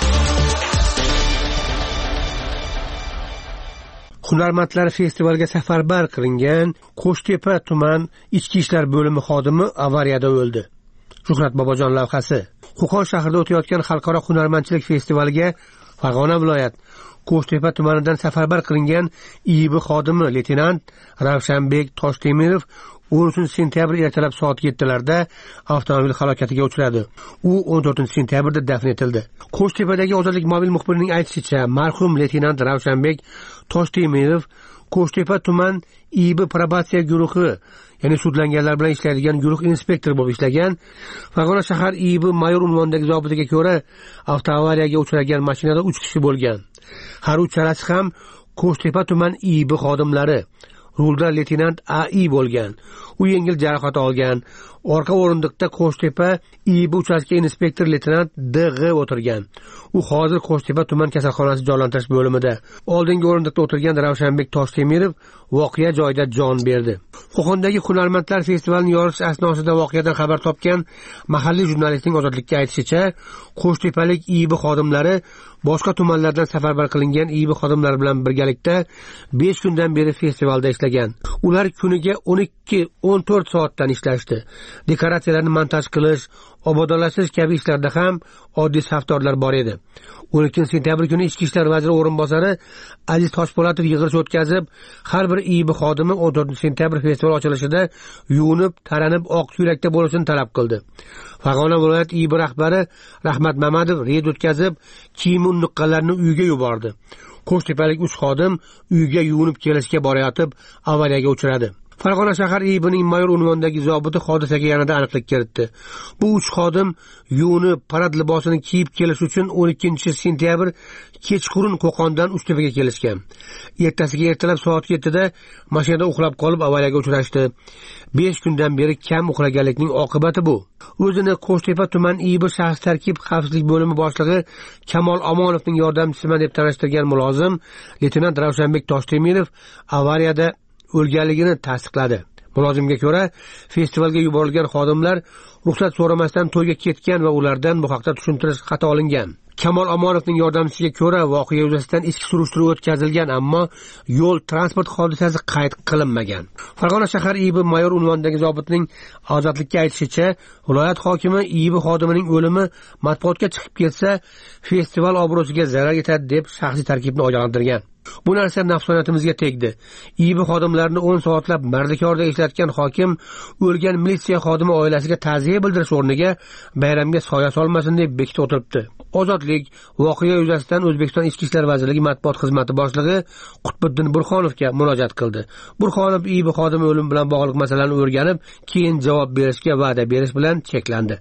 Hunarmandlar festivaliga safarbar qilingan Qo'shtepa tuman ichki ishlar bo'limi xodimi avariyada o'ldi. Shuhrat Bobojon lavhasi. Qo'qon shahrida o'tayotgan xalqaro hunarmandchilik festivaliga Farg'ona viloyat Qo'shtepa tumanidan safarbar qilingan I B xodimi leytenant Ravshanbek Toshtemirov o'n uchinchi sentyabr ertalab soat yettilarda avtomobil halokatiga uchradi. U o'n to'rtinchi sentyabrda dafn etildi. Qo'shtepadagi Ozodlik mobil muxbirining aytishicha, marhum leytenant Ravshanbek Toshtemirov Qo'shtepa tuman I B probatsiya guruhi, ya'ni sudlanganlar bilan ishlaydigan guruh inspektori bo'lib ishlagan. Farg'ona shahar I B mayor unvonidagi zobitiga ko'ra, avtoavariyaga uchragan mashinada uch kishi bo'lgan. Har uchalasi ham Qo'shtepa tuman I B xodimlari. Rulda leytenant A I bo'lgan. U yengil jarohat olgan. Orqa o'rindiqda Qo'shtepa I B uchastka inspektor leytenant D G o'tirgan. U hozir Qo'shtepa tuman kasalxonasi jonlantirish bo'limida. Oldingi o'rindiqda o'tirgan Ravshanbek Toshtemirov voqea joyida jon berdi. Qo'qondagi hunarmandlar festivalining yorish asnosida voqeadan xabar topgan mahalliy jurnalistning Ozodlikka aytishicha, Qo'shtepalik I B xodimlari boshqa tumanlardan safarbar qilingan I B xodimlari bilan birgalikda besh kundan beri festivalda ishlagan. Ular kuniga o'n ikki o'n to'rt soatdan ishlashdi. Dekoratsiyalarni montaj qilish, obodonlashtirish kabi ishlarda ham oddiy safdorlar bor edi. o'n ikkinchi sentyabr kuni Ichki ishlar vaziri o'rinbosari Aziz Toshpo'latov yig'ilish o'tkazib, har bir I B xodimi o'n to'rtinchi sentyabr festival ochilishida yuvinib, taranib, oq ko'ylakda bo'lishini talab qildi. Farg'ona viloyat I B rahbari Rahmat Mamadov reyd o'tkazib, kiyim nuqqalarini uyga yubordi. Qo'shtepalik uch xodim uyga yuvinib kelishga borayotib avariyaga uchradi. Farg'ona shahar I B'ning mayor unvonidagi zobiti hodisaga yanada aniqlik kiritdi. Bu uch xodim yuvinib, parad libosini kiyib kelish uchun o'n ikkinchi sentyabr kechqurun Qo'qondan Uchtepaga kelishgan. Ertasiga ertalab soat yettida mashinada uxlab qolib avariyaga uchrashdi. besh kundan beri kam uxlaganlikning oqibati bu. O'zini Qo'shtepa tuman I B shaxs tarkib xavfsizlik bo'limi boshlig'i Kamol Omonovning yordamchisiman deb tanishtirgan mulozim leytenant Ravshanbek Toshtemirov avariyada o'lganligini tasdiqladi. Mulozimga ko'ra, festivalga yuborilgan xodimlar ruxsat so'ramasdan to'yga ketgan va ulardan bu haqda tushuntirish xati olingan. Kamol Omonovning yordamchisiga ko'ra, voqea yuzasidan ichki surishtiruv o'tkazilgan, ammo yo'l transport hodisasi qayd qilinmagan. Farg'ona shahar I B mayor unvonidagi zobitning Ozodlikka aytishicha, viloyat hokimi I B xodimining o'limi matbuotga chiqib ketsa, festival obro'siga zarar yetadi deb shaxsiy tarkibni ogohlantirgan. Bu narsa nafsoniyatimizga tegdi. I B xodimlarini o'n soatlab mardikorda ishlatgan hokim o'lgan militsiya xodimi oilasiga ta'ziya bildirish o'rniga bayramga soya solmasin deb bekitib o'tiribdi. Ozodlik voqea yuzasidan O'zbekiston Ichki ishlar vazirligi matbuot xizmati boshlig'i Qutbiddin Burxonovga murojaat qildi. Burxonov I B xodimi o'limi bilan bog'liq masalani o'rganib, keyin javob berishga va'da berish bilan cheklandi.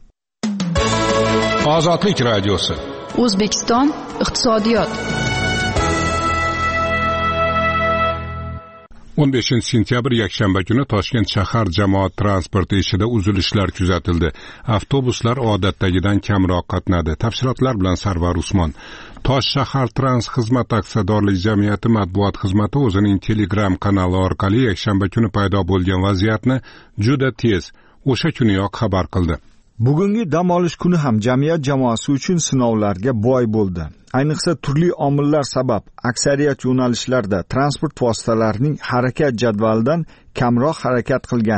Ozodlik radiosi. O'zbekiston iqtisodiyot. o'n beshinchi sentyabr yakshanba kuni Toshkent shahar jamoat transporti ichida uzilishlar kuzatildi. Avtobuslar odatdagidan kamroq qatnadi. Tafsilotlar bilan Sarvar Usmon. Tosh shahar trans xizmat aksiyadorlik jamiyati matbuot xizmati o'zining Telegram kanali orqali yakshanba kuni paydo bo'lgan vaziyatni juda tez o'sha kuniyoq xabar qildi. Bugungi dam olish kuni ham jamiyat jamoasi uchun sinovlarga boy bo'ldi. Ayniqsa turli omillar sabab aksariyat yo'nalishlarda transport vositalarining harakat jadvalidan kamroq harakat qilgani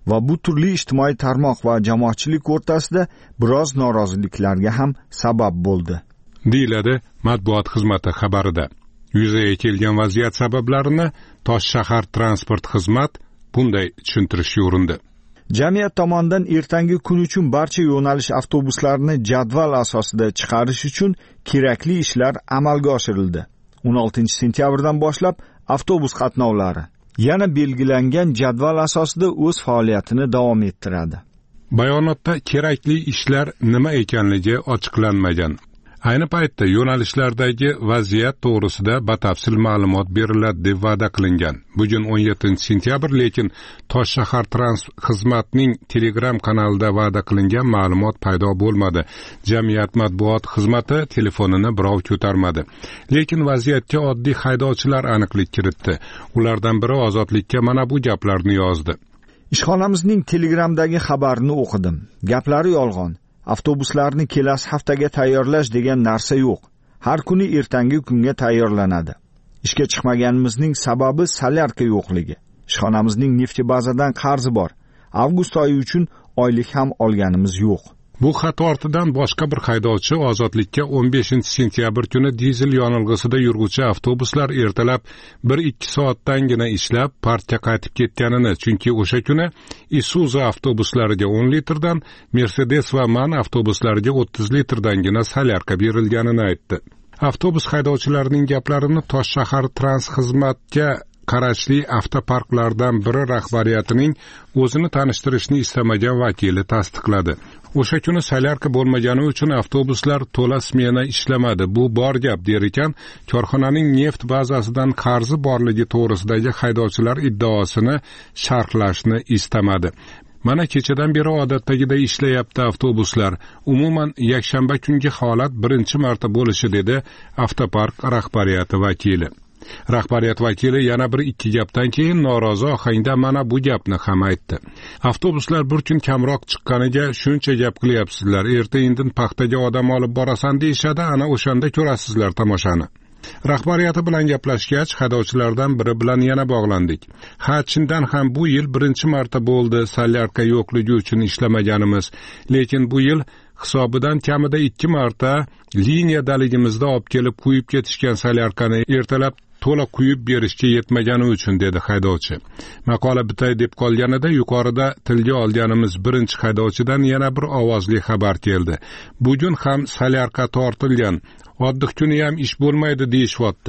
va bu turli ijtimoiy tarmoq va jamoatchilik o'rtasida biroz noroziliklarga ham sabab bo'ldi, deyiladi matbuot xizmati xabarida. Yuzaga kelgan vaziyat sabablarini Toshshahar transport xizmat bunday tushuntirishga urindi. Jamiyat tomonidan ertangi kun uchun barcha yo'nalish avtobuslarini jadval asosida chiqarish uchun kerakli ishlar amalga oshirildi. o'n oltinchi sentyabrdan boshlab avtobus qatnovlari yana belgilangan jadval asosida o'z faoliyatini davom ettiradi. Bayonotda kerakli ishlar nima ekanligi ochiqlanmagan. Ayni paytda yo'nalishlardagi vaziyat to'g'risida batafsil ma'lumot beriladi deb va'da qilingan. Bugun o'n yettinchi sentyabr, lekin Toshshahar transport xizmatining Telegram kanalida va'da qilingan ma'lumot paydo bo'lmadi. Jamiyat matbuot xizmati telefonini birov ko'tarmadi. Lekin vaziyatga oddiy haydovchilar aniqlik kiritdi. Ulardan biri Ozodlikka mana bu gaplarni yozdi. Ishxonamizning Telegramdagi xabarini o'qidim. Gaplari yolg'on. Avtobuslarni kelasi haftaga tayyorlash degan narsa yo'q. Har kuni ertangi kunga tayyorlanadi. Ishga chiqmaganimizning sababi solyarka yo'qligi. Ishxonamizning neft bazadan qarzi bor. Avgust oyi uchun oylik ham olganimiz yo'q. Bu xato ortidan boshqa bir haydovchi Ozodlikka o'n beshinchi sentyabr kuni dizel yonilg'isida yurguvchi avtobuslar ertalab bir ikki soatdangina ishlab parkka qaytib ketganini, chunki o'sha kuni Isuzu avtobuslariga o'n litrdan, Mercedes va MAN avtobuslariga o'ttiz litrdangina solyarka berilganini aytdi. Avtobus haydovchilarining gaplarini Toshshahar trans xizmatga qarashli avtoparklardan biri rahbariyatining o'zini tanishtirishni istamagan vakili tasdiqladi. O'sha kuni solyarka bo'lmagani uchun avtobuslar to'la smena ishlamadi. Bu bor gap der ekan, korxonaning neft bazasidan qarzi borligi to'g'risidagi haydovchilar iddaosini sharhlashni istamadi. Mana kechadan beri odatdagiday ishlayapti avtobuslar. Umuman yakshanba kungi holat birinchi marta bo'lishi, dedi avtopark rahbariyati vakili. Rahbariyat vakili yana bir ikki gapdan keyin norozi ohangda mana bu gapni ham aytdi. Avtobuslar bir kun kamroq chiqqaniga shuncha gap qilyapsizlar. Erta indin paxtaga odam olib borasan deyishadi, ana o'shanda ko'rasizlar tomoshani. Rahbariyati bilan gaplashgach, haydovchilardan biri bilan yana bog'landik. Ha, chindan ham bu yil birinchi marta bo'ldi solyarka yo'qligi uchun ishlamaganimiz, lekin bu yil hisobidan kamida ikki marta liniyadaligimizda olib kelib qo'yib ketishgan solyarkani ertalab to'la quyib berishga yetmagani uchun, dedi haydovchi. Maqola bitay deb qolganida yuqorida tilga olganimiz birinchi haydovchidan yana bir ovozli xabar keldi. Bugun ham solyarka tortilgan. Oddiy kuni ham ish bo'lmaydi deyishyapti.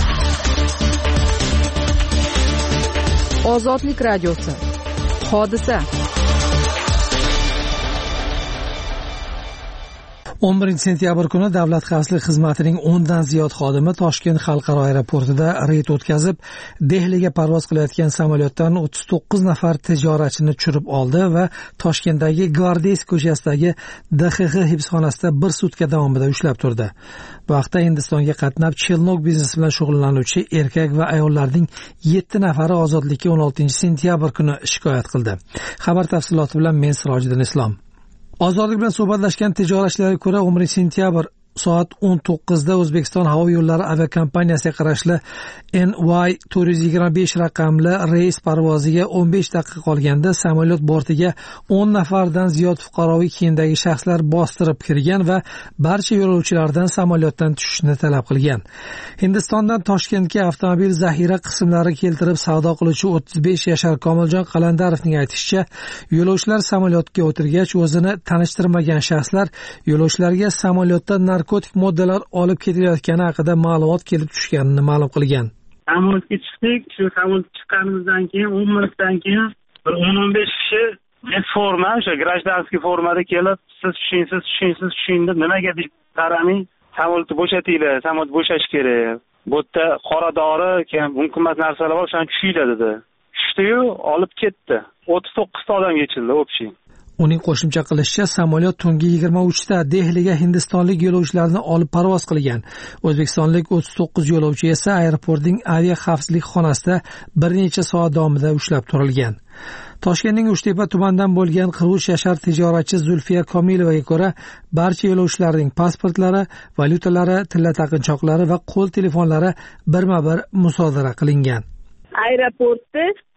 Ozodlik radiosi. Hodisa. o'n birinchi sentyabr kuni Davlat xavfsizlik xizmatining o'ndan ziyod xodimi Toshkent xalqaro aeroportida reyd o'tkazib, Dehliga parvoz qilayotgan samolyotdan o'ttiz to'qqiz nafar tijoratchini tushirib oldi va Toshkentdagi Gvardiys ko'chasidagi D X X hibsxonasida bir sutka davomida ushlab turdi. Bu vaqtda Hindistonga qatnab Chelnok biznesi bilan shug'ullanuvchi erkak va ayollarning yetti nafari Ozodlikka o'n oltinchi sentyabr kuni shikoyat qildi. Xabar tafsiloti bilan men Sirojiddin Islom. Ozodlik bilan suhbatlashgan tijoratchilarga ko'ra, o'n birinchi sentyabr soat o'n to'qqizda O'zbekiston havo yo'llari aviakompaniyasiga qarashli N Y to'rt yuz yigirma besh raqamli reys parvoziga o'n besh daqiqa qolganda samolyot bortiga o'n nafardan ziyod fuqaroviy kiyimdagi shaxslar bostirib kirgan va barcha yo'lovchilardan samolyotdan tushishni talab qilgan. Hindistondan Toshkentga avtomobil zaxira qismlari keltirib savdo qiluvchi o'ttiz besh yashar Komiljon Qalandarovning aytishicha, yo'lovchilar samolyotga o'tirgach, o'zini tanishtirmagan shaxslar yo'lovchilarga samolyotda narkotik moddalar olib ketilayotgani haqida ma'lumot kelib tushganini ma'lum qilgan. Samolyotga chiqdik. Shu samolyot chiqqanimizdan keyin o'n minutdan keyin bir o'n o'n besh kishi forma, o'sha grajdanskiy formada kelib, siz tushing, siz tushing, siz tushing deb nimaga deb qaramay, samolyotni bo'shatinglar, samolyot bo'shash kerak. Bu yerda qora dori, keyin qimmat narsalar bor, o'shani tushinglar dedi. Tushdi-yu, olib ketdi. o'ttiz to'qqiz ta odam yechildi, o'pishing. Uning qo'shimcha qilishicha, samolyot tungi yigirma uchda Dehliga hindistonlik yo'lovchilarni olib parvoz qilgan. O'zbekistonlik o'ttiz to'qqiz yo'lovchi esa aeroportning avia xavfsizlik xonasida bir necha soat davomida ushlab turilgan. Toshkentning Uchtepa tumanidan bo'lgan qirq uch yashar tijoratchi Zulfiya Komilovaga ko'ra, barcha yo'lovchilarning pasportlari, valyutalari, tilla taqinchoqlari va qo'l telefonlari birma-bir musodara qilingan. Aeroportda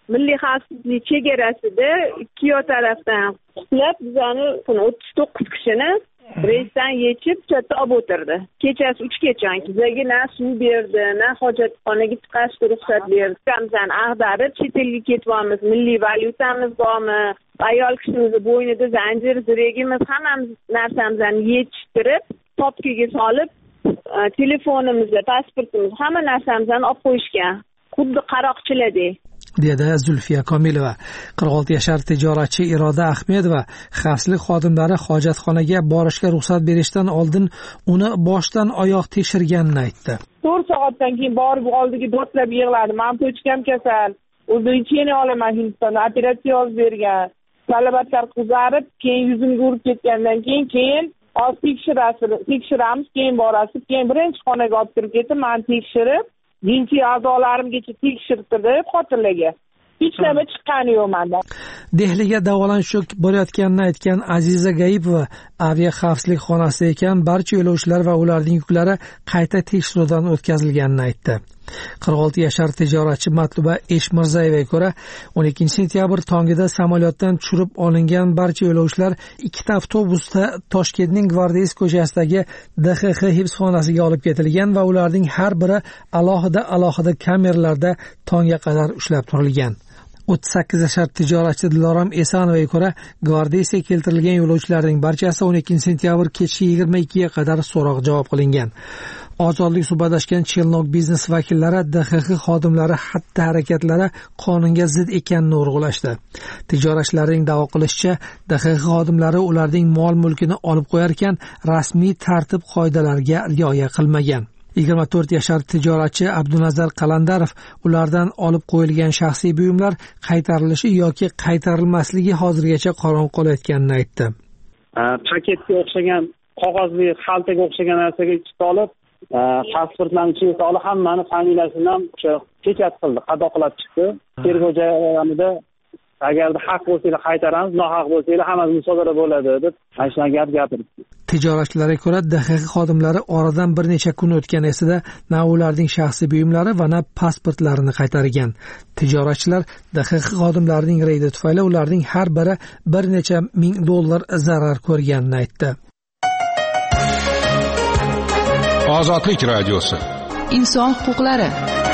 milliy xavfsizlik chegarasida ikki yo tarafdan qutlab bizani o'ttiz to'qqiz kishini reysdan yechib chetda olib o'tirdi. Kechasi uchgacha bizga na suv berdi, na hojatxonaga chiqishga ruxsat berdi. Bizani ag'darib chet elga ketyapmiz, milliy valyutamiz bormi, ayol kishimizni bo'ynida zanjir, ziragimiz, hammamiz narsamizni yechishtirib, topkiga solib, telefonimizni, pasportimizni, hamma narsamizni olib qo'yishgan. Xuddi qaroqchilardek. dedi Zulfiya Komilova. qirq olti yashar tijoratchi Iroda Ahmedova xavfsizlik xodimlari hojatxonaga borishga ruxsat berishdan oldin uni boshdan oyoq tekshirganini aytdi. to'rt soatdan keyin borib oldiga do'stlab yig'ladi. Men pochkam kasal. O'zbekchani olaman Hindistonda operatsiya yozib bergan. Talabatlar qizarib, keyin yuzimga urib ketgandan keyin keyin oz tekshirasiz, tekshiramiz, keyin borasiz. Keyin birinchi xonaga olib kirib ketib, men tekshirib jinsiy a'zolarimgacha tekshirtirib xotirlarga. Hech nima chiqqani yo'q menda. Dehliga davolanish uchun borayotganini aytgan Aziza Gaipova avia xavfsizlik xonasida ekan, barcha yo'lovchilar va ularning yuklari qayta tekshiruvdan o'tkazilganini aytdi. qirq olti yashar tijoratchi Matluba Eshmirzayevaga ko'ra, o'n ikkinchi sentyabr tongida samolyotdan tushirib olingan barcha yo'lovchilar ikkita avtobusda Toshkentning Gvardiys ko'chasidagi D X X hibsxonasiga olib ketilgan va ularning har biri alohida-alohida kameralarda tongga qadar ushlab turilgan. o'ttiz sakkiz yashar tijoratchi Dilorom Esanovaga ko'ra, Gvardiysga keltirilgan yo'lovchilarning barchasi o'n ikkinchi sentyabr kechki yigirma ikkiga qadar so'roq javob qilingan. Ozodlik suhbatlashgan Chelnok biznes vakillari D X X xodimlari xatti harakatlari qonunga zid ekanini urg'ulashdi. Tijoratchilarning da'vo qilishicha, D X X xodimlari ularning mol-mulkini olib qo'yar ekan, rasmiy tartib qoidalariga rioya qilmagan. yigirma to'rt yashar tijoratchi Abdunazar Qalandarov ulardan olib qo'yilgan shaxsiy buyumlar qaytarilishi yoki qaytarilmasligi hozirgacha qorong'u qolayotganini aytdi. Paketga o'xshagan qog'ozli xaltaga o'xshagan narsaga solib, pasportlarni ichiga solib, hammani familiyasini ham o'sha pekat qildi, qado qilib chiqdi. Tergov jarayonida agarda haq bo'lsa qaytaramiz, nohaq bo'lsa hammasi musodara bo'ladi deb ashuna gap gapirdi. Tijoratchilarga ko'ra, D X X xodimlari oradan bir necha kun o'tgan esida na ularning shaxsiy buyumlari va na pasportlarini qaytargan. Tijoratchilar D X X xodimlarining reydi tufayli ularning har biri bir necha ming dollar zarar ko'rganini aytdi. Ozodlik radiosi. Inson huquqlari.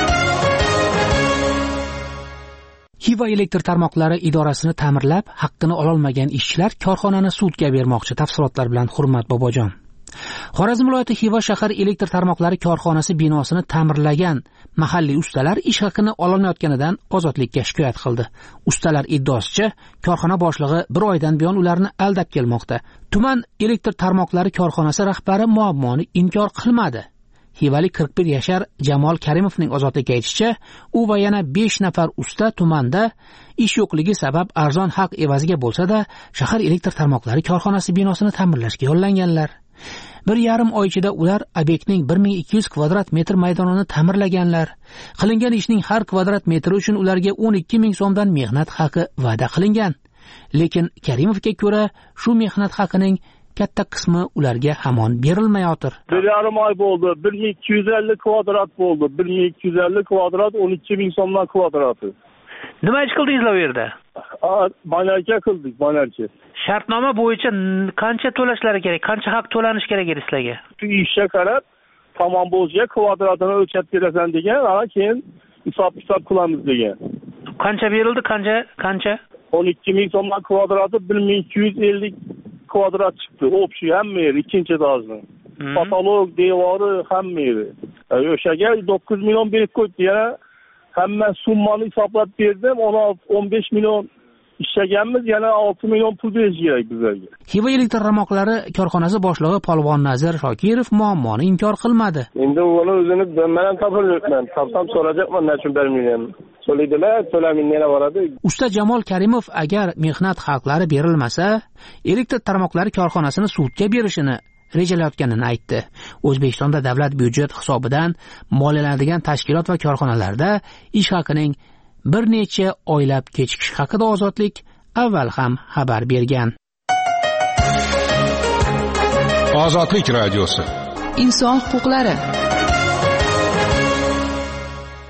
Xiva elektr tarmoqlari idorasini ta'mirlab, haqqini ololmagan ishchilar korxonani sudga bermoqchi. Tafsilotlar bilan Hurmat Bobojon. Xorazm viloyati Xiva shahar elektr tarmoqlari korxonasi binosini ta'mirlagan mahalliy ustalar ish haqini ololmayotganidan Ozodlikka shikoyat qildi. Ustalar iddaosicha, korxona boshlig'i bir oydan buyon ularni aldab kelmoqda. Tuman elektr tarmoqlari korxonasi rahbari muammoni inkor qilmadi. Xivalik qirq bir yashar Jamol Karimovning Ozodlikka aytishicha, u va yana besh nafar usta tumanda ish yo'qligi sabab arzon haq evaziga bo'lsa-da, shahar elektr tarmoqlari korxonasi binosini ta'mirlashga yo'llanganlar. Bir yarim oy ichida ular obyektning bir ming ikki yuz kvadrat metr maydonini ta'mirlaganlar. Qilingan ishning har kvadrat metri uchun ularga o'n ikki ming so'mdan mehnat haqi va'da qilingan. Lekin Karimovga ko'ra, shu mehnat haqining katta qismi ularga hamon berilmayotir. Bir yarim oy bo'ldi, bir ming ikki yuz ellik kvadrat bo'ldi. bir ming ikki yuz ellik kvadrat o'n ikki ming so'mdan kvadrati. Nima ish qildingizlar u yerda? Banarka qildik, banarka. Shartnoma bo'yicha qancha to'lashlari kerak, qancha haq to'lanish kerak edi sizlarga? Shu ishga qarab, tamom bo'lsa kvadratini o'lchab berasan degan, ana keyin hisob-kitob qilamiz degan. Qancha berildi, qancha, qancha? o'n ikki ming so'mdan kvadrati bir ming ikki yuz ellik kvadrat chiqdi. O'pshi hamma yeri ikkinchi dozda. Patolog, devori hamma yeri. O'shaga to'qqiz million berib qo'ydi. Yana hamma summani hisoblab berdim. o'n besh million ishlaganmiz, yana olti million pul berish kerak bizlarga. Xiva elektr tarmoqlari korxonasi boshlig'i Polvon Nazir Shokirov muammoni inkor qilmadi. Endi uni o'zini men ham topolmayapman. Topsam so'rayapman, nechun bermayman. So'laydilar, to'laminlar boradi. Usta Jamol Karimov agar mehnat haqlari berilmasa, elektr tarmoqlari korxonasini sudga berishini rejalayotganini aytdi. O'zbekistonda davlat byudjet hisobidan moliyalanadigan tashkilot va korxonalarda ish haqining bir necha oylab kechikish haqida Ozodlik avval ham xabar bergan. Ozodlik radiosi. Inson huquqlari.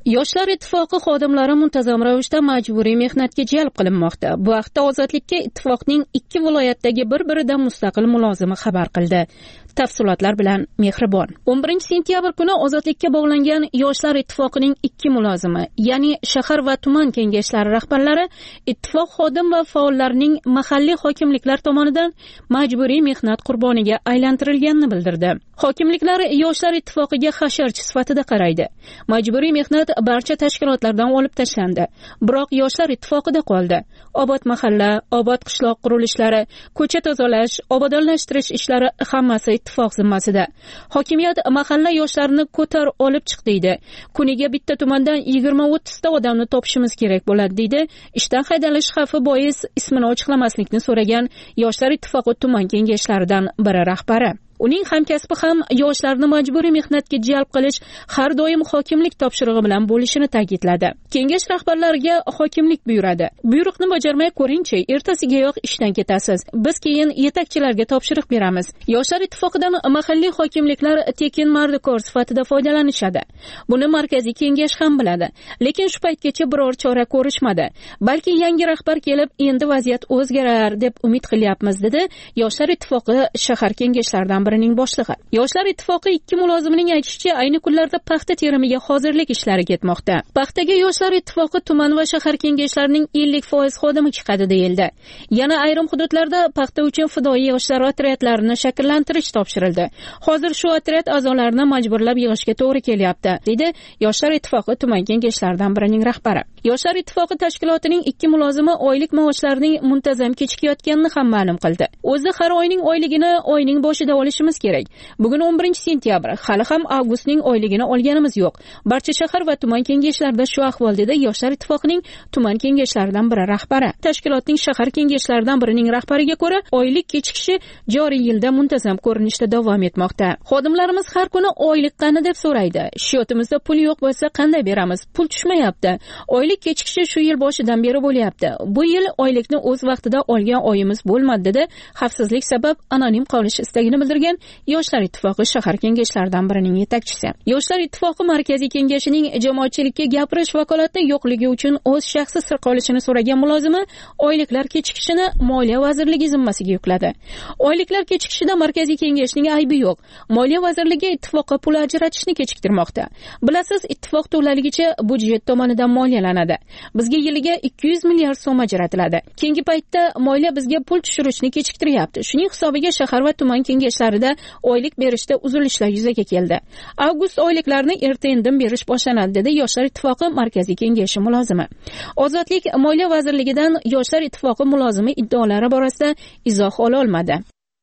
Yoshlar ittifoqi xodimlari muntazam ravishda majburiy mehnatga jalb qilinmoqda. Bu haqda Ozodlikka ittifoqning ikki viloyatdagi bir-biridan mustaqil mulozimi xabar qildi. Tafsilotlar bilan Mehribon. o'n birinchi sentyabr kuni Ozodlikka bog'langan Yoshlar ittifoqining ikki mulozimi, ya'ni shahar va tuman kengashlari rahbarlari ittifoq xodim va faollarining mahalliy hokimliklar tomonidan majburiy mehnat qurboniga aylantirilganini bildirdi. Hokimliklar Yoshlar ittifoqiga hasharchi sifatida qaraydi. Majburiy mehnat barcha tashkilotlardan olib tashlandi. Biroq Yoshlar ittifoqida qoldi. Obod mahalla, obod qishloq qurilishlari, ko'cha tozalash, obodonlashtirish ishlari hammasi ittifoq zimmasida. Hokimiyat mahalla yoshlarini ko'tar olib chiq deydi. Kuniga bitta tumandan yigirma o'ttiz ta odamni topishimiz kerak bo'ladi deydi. Ishdan haydalish xavfi bois ismini ochiqlamaslikni so'ragan Yoshlar ittifoqi tuman kengashlaridan biri rahbari. Uning hamkasbi ham yoshlarni majburiy mehnatga jalb qilish har doim hokimlik topshirig'i bilan bo'lishini ta'kidladi. Kengash rahbarlariga hokimlik buyuradi. Buyruqni bajarmay ko'ringchi, ertasigayoq ishdan ketasiz. Biz keyin yetakchilarga topshiriq beramiz. Yoshlar ittifoqidan mahalliy hokimliklar tekin mardikor sifatida foydalanishadi. Buni markaziy kengash ham biladi. Lekin shu paytgacha biror chora ko'rishmadi. Balki yangi rahbar kelib, endi vaziyat o'zgarar deb umid qilyapmiz, dedi Yoshlar ittifoqi shahar kengashlaridan birining boshlig'i. Yoshlar ittifoqi ikki mulozimining aytishicha, ayni kunlarda paxta terimiga hozirlik ishlari ketmoqda. Paxtaga Yoshlar ittifoqi tuman va shahar kengashlarining ellik foiz xodimi chiqadi deyildi. Yana ayrim hududlarda paxta uchun fidoyi yoshlar otryadlarini shakllantirish topshirildi. Hozir shu otryad a'zolarini majburlab yig'ishga to'g'ri kelyapti, dedi Yoshlar ittifoqi tuman kengashlaridan birining rahbari. Yoshlar ittifoqi tashkilotining ikki mulozimi oylik maoshlarining muntazam kechikayotganini ham ma'lum qildi. O'zi har oyning oyligini oyning boshida olishimiz kerak. Bugun o'n birinchi sentyabr, hali ham avgustning oyligini olganimiz yo'q. Barcha shahar va tuman kengashlarida shu ahvol, dedi Yoshlar ittifoqining tuman kengashlaridan biri rahbari. Tashkilotning shahar kengashlaridan birining rahbariga ko'ra, oylik kechikishi joriy yilda muntazam ko'rinishda davom etmoqda. Xodimlarimiz har kuni oylik qani deb so'raydi. Shiyotimizda pul yo'q bo'lsa qanday beramiz? Pul tushmayapti. Oylik kechikishi shu yil boshidan beri bo'lyapti. Bu yil oylikni o'z vaqtida olgan oyimiz bo'lmadi, dedi xavfsizlik sabab anonim qolish istagini bildirgan Yoshlar ittifoqi shahar kengashlaridan birining yetakchisi. Yoshlar ittifoqi markaziy kengashining jamoatchilikka gapirish vakolati yo'qligi uchun o'z shaxsi sir qolishini so'ragan mulozimi oyliklar kechikishini Moliya vazirligi zimmasiga yukladi. Oyliklar kechikishida markaziy kengashning aybi yo'q. Moliya vazirligi ittifoqqa pul ajratishni kechiktirmoqda. Bilasiz, ittifoq to'laligicha budjet tomonidan moliyalanadi. Bizga yiliga ikki yuz milliard so'm ajratiladi. Keyingi paytda moliya bizga pul tushirishni kechiktiryapti. Shuning hisobiga shahar va tuman kengashlarida oylik berishda uzilishlar yuzaga keldi. Avgust oyliklarini erta-indin berish boshlanadi, dedi Yoshlar ittifoqi markaziy kengashi mulozimi. Ozodlik Moliya vazirligidan Yoshlar ittifoqi mulozimi iddaolari borasida izoh ola olmadi.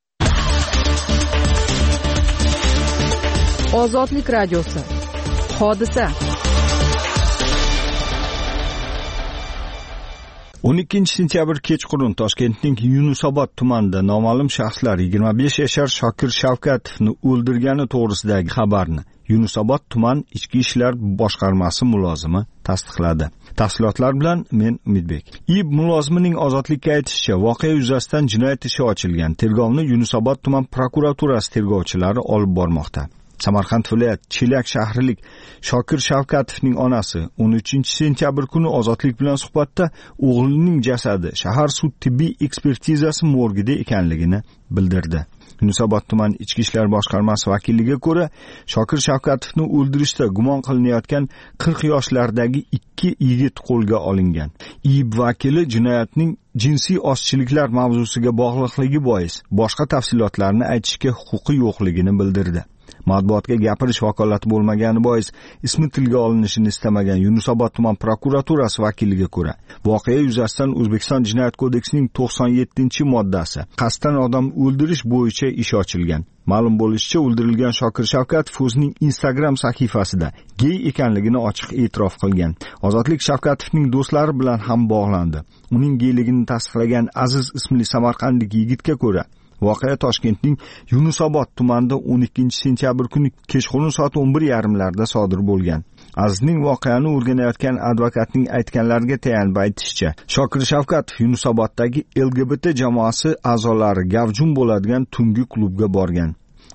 Ozodlik radiosi. Hodisa. o'n ikkinchi sentyabr kechqurun Toshkentning Yunusobod tumanida noma'lum shaxslar yigirma besh yashar Shokir Shavkatovni o'ldirgani to'g'risidagi xabarni Yunusobod tuman ichki ishlar boshqarmasi mulozimi tasdiqladi. Tafsilotlar bilan men Umidbek. I B mulozimining Ozodlikka aytishicha, voqea yuzasidan jinoyat ishi ochilgan. Tergovni Yunusobod tuman prokuraturasi tergovchilari olib bormoqda. Samarqand viloyat Chelak shahrilik Shokir Shavkatovning onasi o'n uchinchi sentyabr kuni Ozodlik bilan suhbatda o'g'lining jasadi shahar sud tibbiy ekspertizasi morgida ekanligini bildirdi. Yunusobod tuman ichki ishlar boshqarmasi vakiliga ko'ra, Shokir Shavkatovni o'ldirishda gumon qilinayotgan qirq yoshlardagi ikki yigit qo'lga olingan. I B vakili jinoyatning jinsiy ozchiliklar mavzusiga bog'liqligi bois boshqa tafsilotlarni aytishga huquqi yo'qligini bildirdi. Matbuotga gapirish vakolati bo'lmagani bois ismi tilga olinishini istamagan Yunusobod tuman prokuraturasi vakiliga ko'ra, voqea yuzasidan O'zbekiston Jinoyat kodeksining to'qson yettinchi moddasi qasddan odam o'ldirish bo'yicha ish ochilgan. Ma'lum bo'lishicha, o'ldirilgan Shokir Shavkatov o'zining Instagram sahifasida gey ekanligini ochiq e'tirof qilgan. Ozodlik Shavkatovning do'stlari bilan ham bog'landi. Uning geyligini tasdiqlagan Aziz ismli samarqandlik yigitga ko'ra, voqea Toshkentning Yunusobod tumanida o'n ikkinchi sentyabr kuni kechqurun soat o'n bir yarim larda sodir bo'lgan. Azizning voqeani o'rganayotgan advokatning aytganlariga tayanib aytishicha, Shokir Shavkatov Yunusoboddagi L G B T jamoasi a'zolari gavjum bo'ladigan tungi klubga borgan.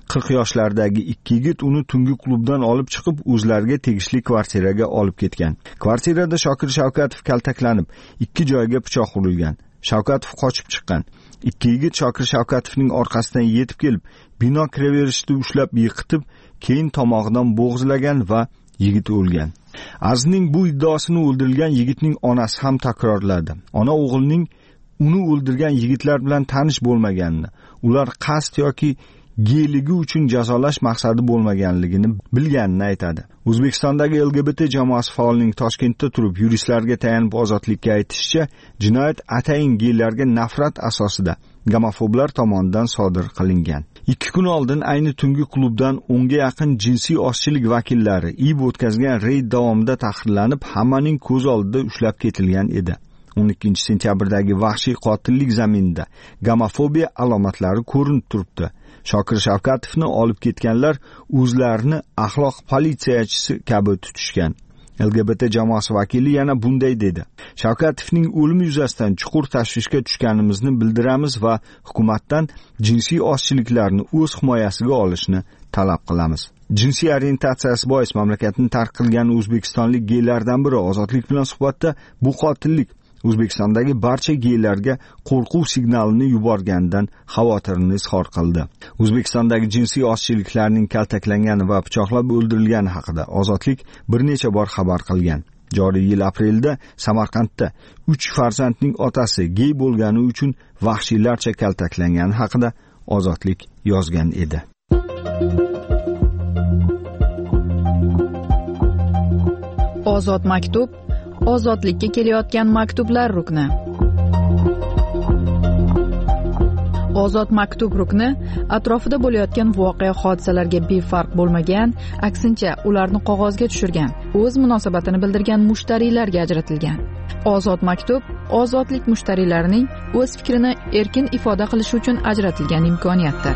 qirq yoshlardagi ikki yigit uni tungi klubdan olib chiqib o'zlariga tegishli kvartiraga olib ketgan. Kvartirada Shokir Shavkatov kaltaklanib, ikki joyga pichoq urilgan. Shavkatov qochib chiqqan. Ikki yigit Shokir Shavkatovning orqasidan yetib kelib, bino kiraverishda ushlab yiqitib, keyin tomog'idan bo'g'izlagan va yigit o'lgan. Azizning bu iddaosini o'ldirilgan yigitning onasi ham takrorladi. Ona o'g'ilning uni o'ldirgan yigitlar bilan tanish bo'lmaganini, ular qasd yoki geyligi uchun jazolash maqsadi bo'lmaganligini bilganini aytadi. O'zbekistondagi L G B T jamoasi faolining Toshkentda turib yuristlarga tayanib ozodlikka aytishicha, jinoyat atayin geylarga nafrat asosida gamofoblar tomonidan sodir qilingan. Ikki kun oldin ayni tungi klubdan o'nga yaqin jinsiy ozchilik vakillari ib o'tkazgan reyd davomida tahrirlanib, hammaning ko'z oldida ushlab ketilgan edi. o'n ikkinchi sentyabrdagi vahshiy qotillik zaminida gamofobiya alomatlari ko'rinib turibdi. Shokir Shavkatovni olib ketganlar o'zlarini axloq politsiyachisi kabi tutishgan. L G B T jamoasi vakili yana bunday dedi: Shavkatovning o'limi yuzasidan chuqur tashvishga tushganimizni bildiramiz va hukumatdan jinsiy ozchiliklarni o'z himoyasiga olishni talab qilamiz. Jinsiy orientatsiyasi bois mamlakatni tark qilgan o'zbekistonlik geylardan biri ozodlik bilan suhbatda bu qotillik O'zbekistondagi barcha geylarga qo'rquv signalini yuborgandan xavotirini izhor qildi. O'zbekistondagi jinsiy ozchiliklarning kaltaklangani va pichoqlab o'ldirilgani haqida Ozodlik bir necha bor xabar qilgan. Joriy yil aprelda Samarqandda uch farzandning otasi gey bo'lgani uchun vahshiylarcha kaltaklangani haqida Ozodlik yozgan edi. Ozod maktub, ozodlikka kelayotgan maktublar rukni. Ozod maktub rukni atrofida bo'layotgan voqea hodisalarga befarq bo'lmagan, aksincha ularni qog'ozga tushirgan, o'z munosabatini bildirgan mushtariylarga ajratilgan. Ozod maktub ozodlik mushtariylarining o'z fikrini erkin ifoda qilishi uchun ajratilgan imkoniyatdir.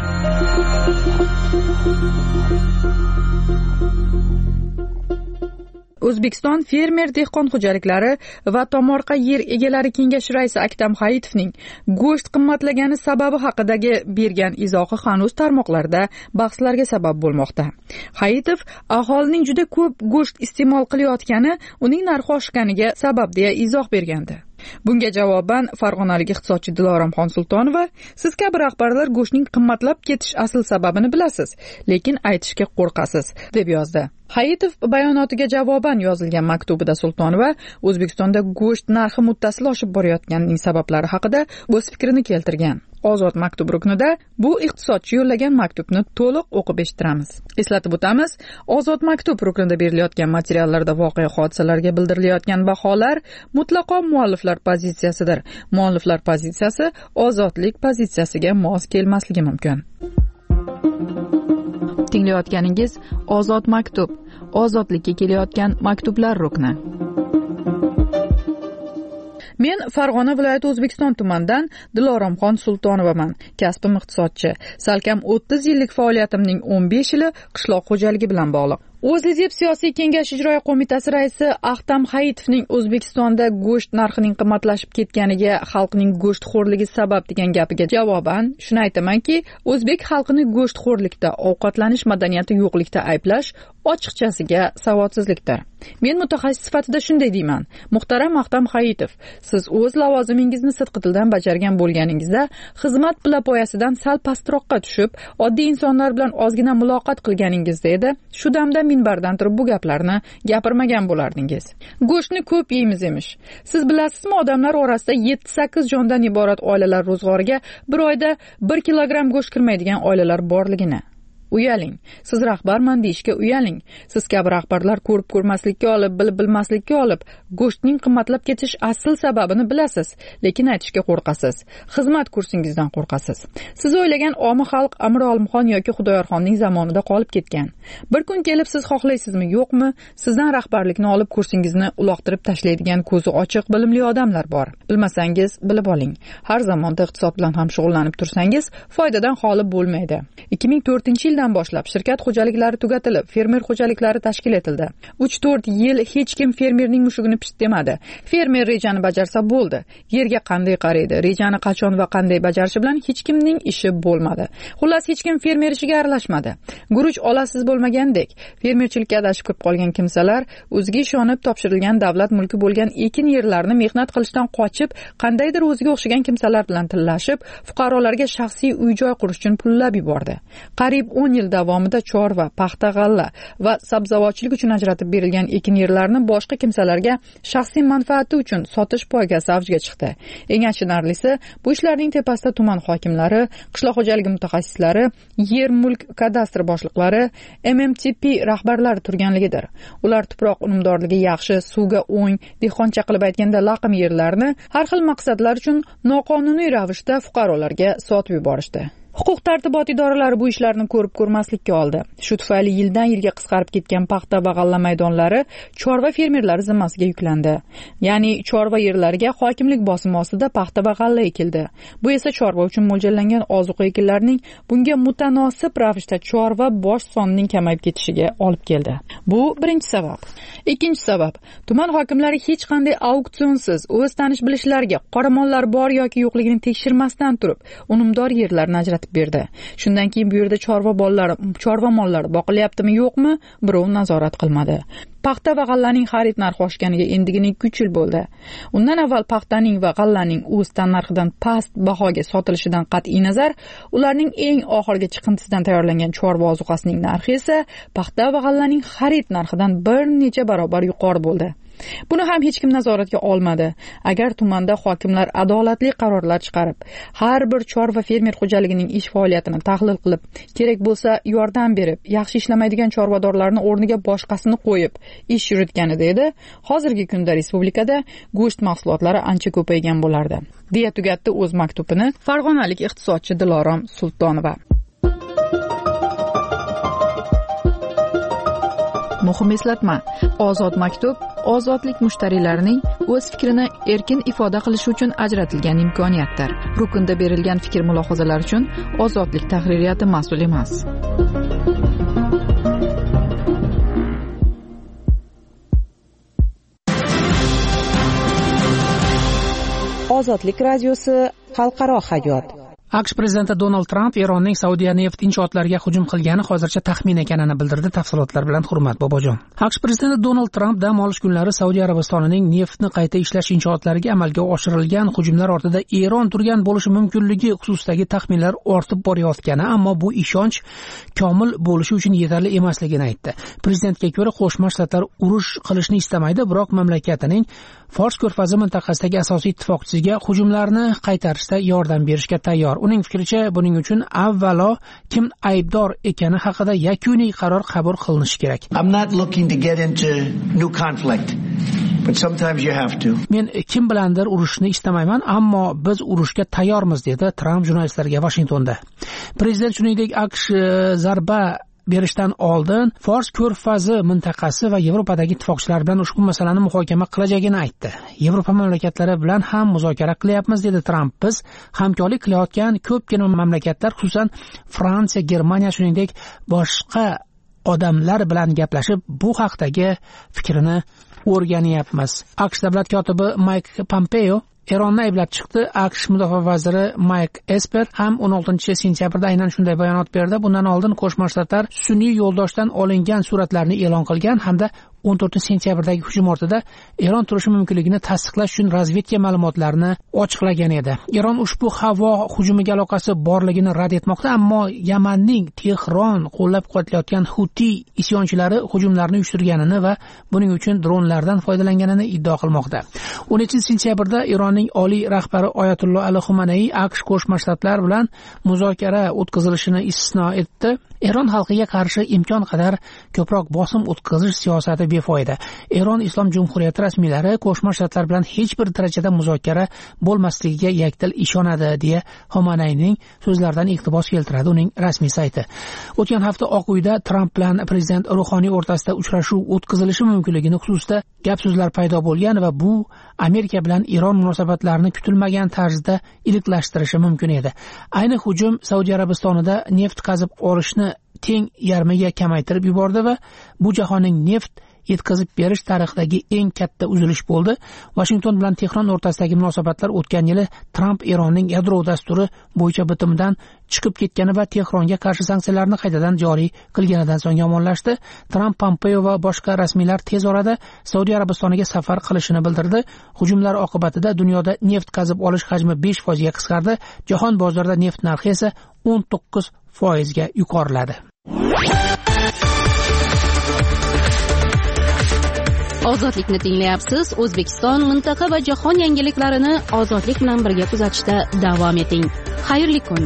O'zbekiston fermer dehqon xo'jaliklari va tomorqa yer egalari kengashi raisi Aktam Hayitovning go'sht qimmatlagani sababi haqidagi bergan izohi hanuz tarmoqlarda bahslarga sabab bo'lmoqda. Hayitov aholining juda ko'p go'sht iste'mol qilayotgani uning narxi oshganiga sabab deya izoh bergandi. Bunga javoban farg'onalik iqtisodchi Diloromxon Sultonova: siz kabi rahbarlar go'shtning qimmatlab ketish asl sababini bilasiz, lekin aytishga qo'rqasiz, deb yozdi. Hayitov bayonotiga javoban yozilgan maktubida Sultonova O'zbekistonda go'sht narxi muttasil oshib borayotganining sabablari haqida o'z fikrini keltirgan. Ozod maktub ruknida bu iqtisodchi yo'llagan maktubni to'liq o'qib eshittiramiz. Eslatib o'tamiz, Ozod maktub ruknida berilayotgan materiallarda voqea hodisalarga bildirilayotgan baholar mutlaqo mualliflar pozitsiyasidir. Mualliflar pozitsiyasi ozodlik pozitsiyasiga mos kelmasligi mumkin. Tinglayotganingiz Ozod maktub, ozodlikka kelayotgan maktublar rukni. Men Farg'ona viloyati O'zbekiston tumanidan Diloromxon Sultonovaman. Kasbim iqtisodchi. Salkam o'ttiz yillik faoliyatimning o'n besh yili qishloq xo'jaligi bilan bog'liq. O'zlidep siyosiy kengash ijroiya qo'mitasi raisi Aktam Hayitovning O'zbekistonda go'sht narxining qimmatlashib ketganiga xalqning go'shtxo'rligi sabab degan gapiga javoban shuni aytamanki, o'zbek xalqini go'shtxo'rlikda, ovqatlanish madaniyati yo'qlikda ayblash ochiqchasiga savodsizlikdir. Men mutaxassis sifatida shunday deyman: muhtaram Aktam Hayitov, siz o'z lavozimingizni sidqidildan bajargan bo'lganingizda xizmat pillapoyasidan sal pastroqqa tushib, oddiy insonlar bilan ozgina muloqot qilganingizda edi, shu damda minbardan turib bu gaplarni gapirmagan bo'lardingiz. Go'shtni ko'p yeymiz emish. Siz bilasizmi, odamlar orasida yetti sakkiz jondan iborat oilalar ro'zg'origa bir oyda bir kilogramm go'sht kirmaydigan oilalar borligini. Uyaling. Siz rahbarman deyishga uyaling. Siz kabi rahbarlar ko'rib ko'rmaslikka olib, bilib bilmaslikka olib, go'shtning qimmatlab ketish asl sababini bilasiz, lekin aytishga qo'rqasiz. Xizmat kursingizdan qo'rqasiz. Siz o'ylagan omi xalq Amir Olimxon yoki Xudoyorxonning zamonida qolib ketgan. Bir kun kelib siz xohlaysizmi, yo'qmi, sizdan rahbarlikni olib kursingizni uloqtirib tashlaydigan ko'zi ochiq, bilimli odamlar bor. Bilmasangiz bilib oling. Har zamonda iqtisod bilan ham shug'ullanib tursangiz, foydadan xoli bo'lmaydi. ikki ming to'rtinchi yildan yildan boshlab shirkat xo'jaliklari tugatilib, fermer xo'jaliklari tashkil etildi. uch to'rt yil hech kim fermerning mushugini pisht demadi. Fermer rejani bajarsa bo'ldi. Yerga qanday qaraydi, rejani qachon va qanday bajarishi bilan hech kimning ishi bo'lmadi. Xullas, hech kim fermer ishiga aralashmadi. Guruch olasiz bo'lmagandek, fermerchilikka adashib kirib qolgan kimsalar o'ziga ishonib topshirilgan davlat mulki bo'lgan ekin yerlarini mehnat qilishdan qochib, qandaydir o'ziga o'xshagan kimsalar bilan tillashib, fuqarolarga shaxsiy uy-joy qurish uchun pullab yubordi. Qariyb o'n yil davomida chorva, paxta, g'alla va sabzavotchilik uchun ajratib berilgan ekin yerlarini boshqa kimsalarga shaxsiy manfaati uchun sotish poygasi avjiga chiqdi. Eng achinarlisi, bu ishlarning tepasida tuman hokimlari, qishloq xo'jaligi mutaxassislari, yer mulk kadastr boshliqlari, M M T P rahbarlari turganligidir. Ular tuproq unumdorligi yaxshi, suvga o'ng, dehqoncha qilib aytganda laqim yerlarni har xil maqsadlar uchun noqonuniy ravishda fuqarolarga sotib yuborishdi. Huquq-tartibot idoralari bu ishlarni ko'rib ko'rmaslikka oldi. Shu tufayli yildan yilga qisqarib ketgan paxta va g'alla maydonlari chorva fermerlari zimmasiga yuklandi. Ya'ni chorva yerlariga hokimlik bosimi ostida paxta va g'alla ekildi. Bu esa chorva uchun mo'ljallangan ozuqa ekinlarining bunga mutanosib ravishda chorva bosh sonining kamayib ketishiga olib keldi. Bu birinchi sabab. Ikkinchi sabab, tuman hokimlari hech qanday auksionsiz o'z tanish bilishlariga qoramollar bor yoki yo'qligini tekshirmasdan turib, unumdor yerlarni ajratib berdi. Shundan keyin bu yerda chorva bollari, chorva mollari boqilyaptimi yo'qmi, birov nazorat qilmadi. Paxta va g'allaning xarid narxi oshganiga endigina ikki uch yil bo'ldi. Undan avval paxtaning va g'allaning o'z tannarxidan past bahoga sotilishidan qat'iy nazar, ularning eng oxirgi chiqindisidan tayyorlangan chorva ozuqasining narxi esa paxta va g'allaning xarid narxidan bir necha barobar yuqori bo'ldi. Buni ham hech kim nazoratga olmadi. Agar tumanda hokimlar adolatli qarorlar chiqarib, har bir chorva fermer xo'jaligining ish faoliyatini tahlil qilib, kerak bo'lsa yordam berib, yaxshi ishlamaydigan chorvadorlarni o'rniga boshqasini qo'yib ish yuritganida edi, hozirgi kunda respublikada go'sht mahsulotlari ancha ko'paygan bo'lardi, deya tugatdi o'z maktubini farg'onalik iqtisodchi Dilorom Sultonova. Muhim eslatma: Ozod maktub ozodlik mushtariylarining o'z fikrini erkin ifoda qilishi uchun ajratilgan imkoniyatdir. Rukunda berilgan fikr-mulohazalar uchun Ozodlik tahririyati mas'ul emas. Ozodlik radiosi xalqaro hayot. AQSh prezidenti Donald Tramp Eronning Saudiya neft inshootlariga hujum qilgani hozircha taxmin ekanini bildirdi. Tafsilotlar bilan Hurmat Bobojon. AQSh prezidenti Donald Tramp dam olish kunlari Saudiya Arabistonining neftni qayta ishlash inshootlariga amalga oshirilgan hujumlar ortida Eron turgan bo'lishi mumkinligi xususidagi taxminlar ortib borayotgani, ammo bu ishonch komil bo'lishi uchun yetarli emasligini aytdi. Prezidentga ko'ra, Qo'shma Shtatlar urush qilishni istamaydi, biroq mamlakatining Fors ko'rfazi mintaqasidagi asosiy ittifoqchisiga hujumlarni qaytarishda yordam berishga tayyor. Uning fikricha, buning uchun avvalo kim aybdor ekani haqida yakuniy qaror qabul qilinishi kerak. I'm not looking to get into new conflict, but sometimes you have to. Men kim bilandir urushni istamayman, ammo biz urushga tayyormiz, dedi Tramp jurnalistlarga Washingtonda. Prezident shuningdek AQSh zarba berishdan oldin Fors ko'rfazi mintaqasi va Yevropadagi ittifoqchilar bilan ushbu masalani muhokama qilajagini aytdi. Yevropa mamlakatlari bilan ham muzokara qilyapmiz, dedi Tramp. Biz hamkorlik qilayotgan ko'pgina mamlakatlar, xususan Fransiya, Germaniya, shuningdek boshqa odamlar bilan gaplashib, bu haqdagi fikrini o'rganyapmiz. AQSh davlat kotibi Mike Pompeo Eronni ayblab chiqdi. AQSh mudofaa vaziri Mike Esper ham o'n oltinchi sentyabrda aynan shunday bayonot berdi. Bundan oldin Qo'shma Shtatlar sun'iy yo'ldoshdan olingan suratlarni e'lon qilgan hamda o'n to'rtinchi sentyabrdagi hujum ortida Eron turishi mumkinligini tasdiqlash uchun razvedka ma'lumotlarini ochiqlagan edi. Eron ushbu havo hujumiga aloqasi borligini rad etmoqda, ammo Yamanning Tehron qo'llab-quvvatlayotgan Huti isyonchilari hujumlarni uyushtirganini va buning uchun dronlardan foydalanganini iddao qilmoqda. o'n ikkinchi sentyabrda Eronning oliy rahbari Oyatulloh Ali Xumanay AQSh Qo'shma Shtatlar bilan muzokara o'tkazilishini istisno etdi. Eron xalqiga qarshi imkon qadar ko'proq bosim o'tkazish siyosati befoyda. Eron Islom Jumhuriyati rasmiylari Qo'shma Shtatlar bilan hech bir darajada muzokara bo'lmasligiga yakdil ishonadi, deya Xomanayning so'zlaridan iqtibos keltiradi uning rasmiy sayti. O'tgan hafta Oq uyda Tramp bilan prezident Ruhoniy o'rtasida uchrashuv o'tkazilishi mumkinligini xususida gap-so'zlar paydo bo'lgan va bu Amerika bilan Eron munosabatlarini kutilmagan tarzda iliqlashtirishi mumkin edi. Ayni hujum Saudiya Arabistonida neft qazib olishni teng yarmiga kamaytirib yubordi va bu jahonning neft yetkazib berish tarixidagi eng katta uzilish bo'ldi. Washington bilan Tehron o'rtasidagi munosabatlar o'tgan yili Trump Eronning yadro dasturi bo'yicha bitimidan chiqib ketgani va Tehronga qarshi sanksiyalarni qaytadan joriy qilganidan so'ng yomonlashdi. Trump Pompeo va boshqa rasmiylar tez orada Saudiya Arabistoniga safar qilishini bildirdi. Hujumlar oqibatida dunyoda neft qazib olish hajmi besh foizga qisqardi. Jahon bozorida neft narxi esa o'n to'qqiz foizga yuqoriladi. Ozodlikni tinglayapsiz. O'zbekiston, mintaqa va jahon yangiliklarini ozodlik bilan birga kuzatishda davom eting. Xayrli kun.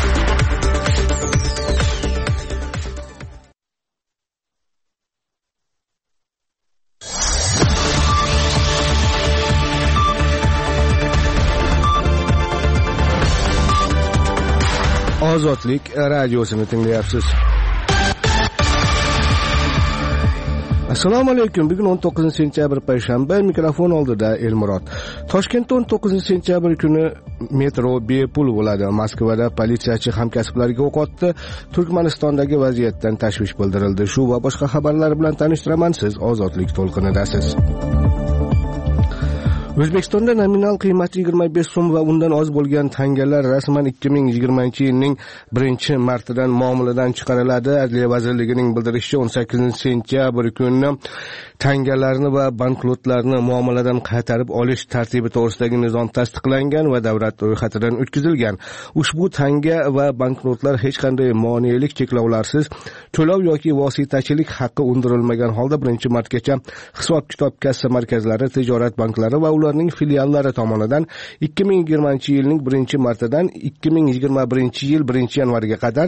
Ozodlik radiosini tinglayapsiz. Assalomu alaykum. Bugun o'n to'qqizinchi sentyabr payshanba, mikrofon oldida Elmurod. Toshkentda o'n to'qqizinchi sentyabr kuni metro bepul bo'ladi. Moskvada politsiyachi hamkasblariga o'q otdi. Turkmanistondagi vaziyatdan tashvish bildirildi. Shu va boshqa xabarlar bilan tanishtiraman. Siz Ozodlik to'lqinidasiz. O'zbekistonda nominal qiymati yigirma besh so'm va undan oz bo'lgan tangalar rasman ikki ming yigirmanchi yilning birinchi martidan muomaladan chiqariladi. Adliya vazirligining bildirishicha o'n sakkizinchi sentyabr kuni tangalarni va banknotlarni muomaladan qaytarib olish tartibi to'g'risidagi nizom tasdiqlangan va davlat ro'yxatidan o'tkazilgan. Ushbu tanga va banknotlar hech qanday moniyelik cheklovlarsiz to'lov yoki vositachilik haqqi undirilmagan holda birinchi martgacha hisob-kitob kassa markazlari, tijorat banklari va ularning filiallari tomonidan ikki ming yigirmanchi yilning birinchi martidan ikki ming yigirma birinchi yil birinchi yanvariga qadar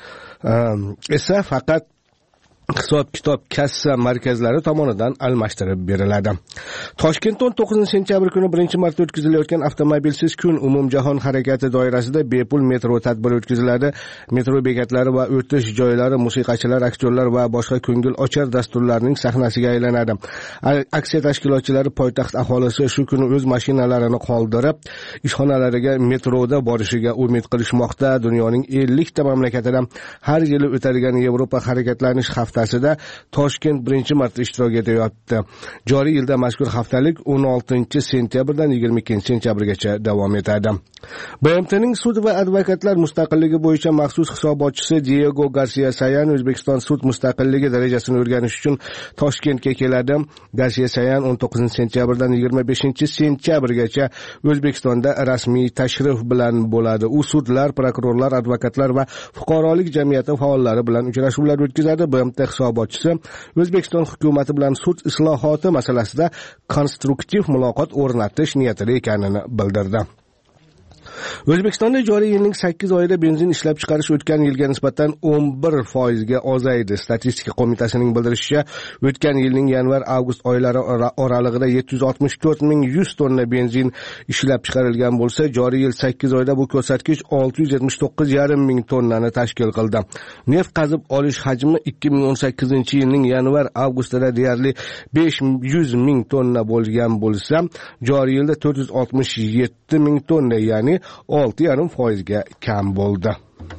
esa faqat hisob-kitob kassa markazlari tomonidan almashtirib beriladi. Toshkentda o'n to'qqizinchi sentyabr kuni birinchi marta o'tkazilayotgan avtomobilsiz kun umumjahon harakati doirasida bepul metro tadbiri o'tkaziladi. Metro bekatlari va o'tish joylari musiqachilar, aktyorlar va boshqa ko'ngil ochar dasturlarning sahnasiga aylanadi. Aksiya tashkilotchilari poytaxt aholisi shu kuni o'z mashinalarini qoldirib, ishxonalariga metroda borishiga umid qilishmoqda. Dunyoning ellik ta mamlakatida har yili o'tadigan Yevropa harakatlanish haftasida Toshkent birinchi marta ishtirok etyapti. Joriy yilda mazkur haftalik o'n oltinchi sentyabrdan yigirma ikkinchi sentyabrgacha davom etadi. B M T'ning sud va advokatlar mustaqilligi bo'yicha maxsus hisobotchisi Diego Garcia Sayan O'zbekiston sud mustaqilligi darajasini o'rganish uchun Toshkentga keladi. Garcia Sayan o'n to'qqizinchi sentyabrdan yigirma beshinchi sentyabrgacha O'zbekistonda rasmiy tashrif bilan bo'ladi. U sudlar, prokurorlar, advokatlar va fuqarolik jamiyati faollari bilan uchrashuvlar o'tkazadi. B M T hisobotchisi O'zbekiston hukumati bilan sud islohoti masalasida konstruktiv muloqot o'rnatish niyatida ekanini bildirdi. O'zbekistonda joriy yilning sakkiz oyida benzin ishlab chiqarish o'tgan yilga nisbatan o'n bir foizga ozaydi. Statistika qo'mitasining bildirishicha, o'tgan yilning yanvar-avgust oylari oralig'ida yetti yuz oltmish to'rt ming yuz tonna benzin ishlab chiqarilgan bo'lsa, joriy yil sakkiz oyda bu ko'rsatkich olti yuz yetmish to'qqiz yarim ming tonnani tashkil qildi. Neft qazib olish hajmi ikki ming o'n sakkizinchi yilning yanvar-avgustida deyarli besh yuz ming tonna bo'lgan bo'lsa, joriy yilda to'rt yuz oltmish yetti ming tonna, ya'ni olti yarim foizga kam bo'ldi.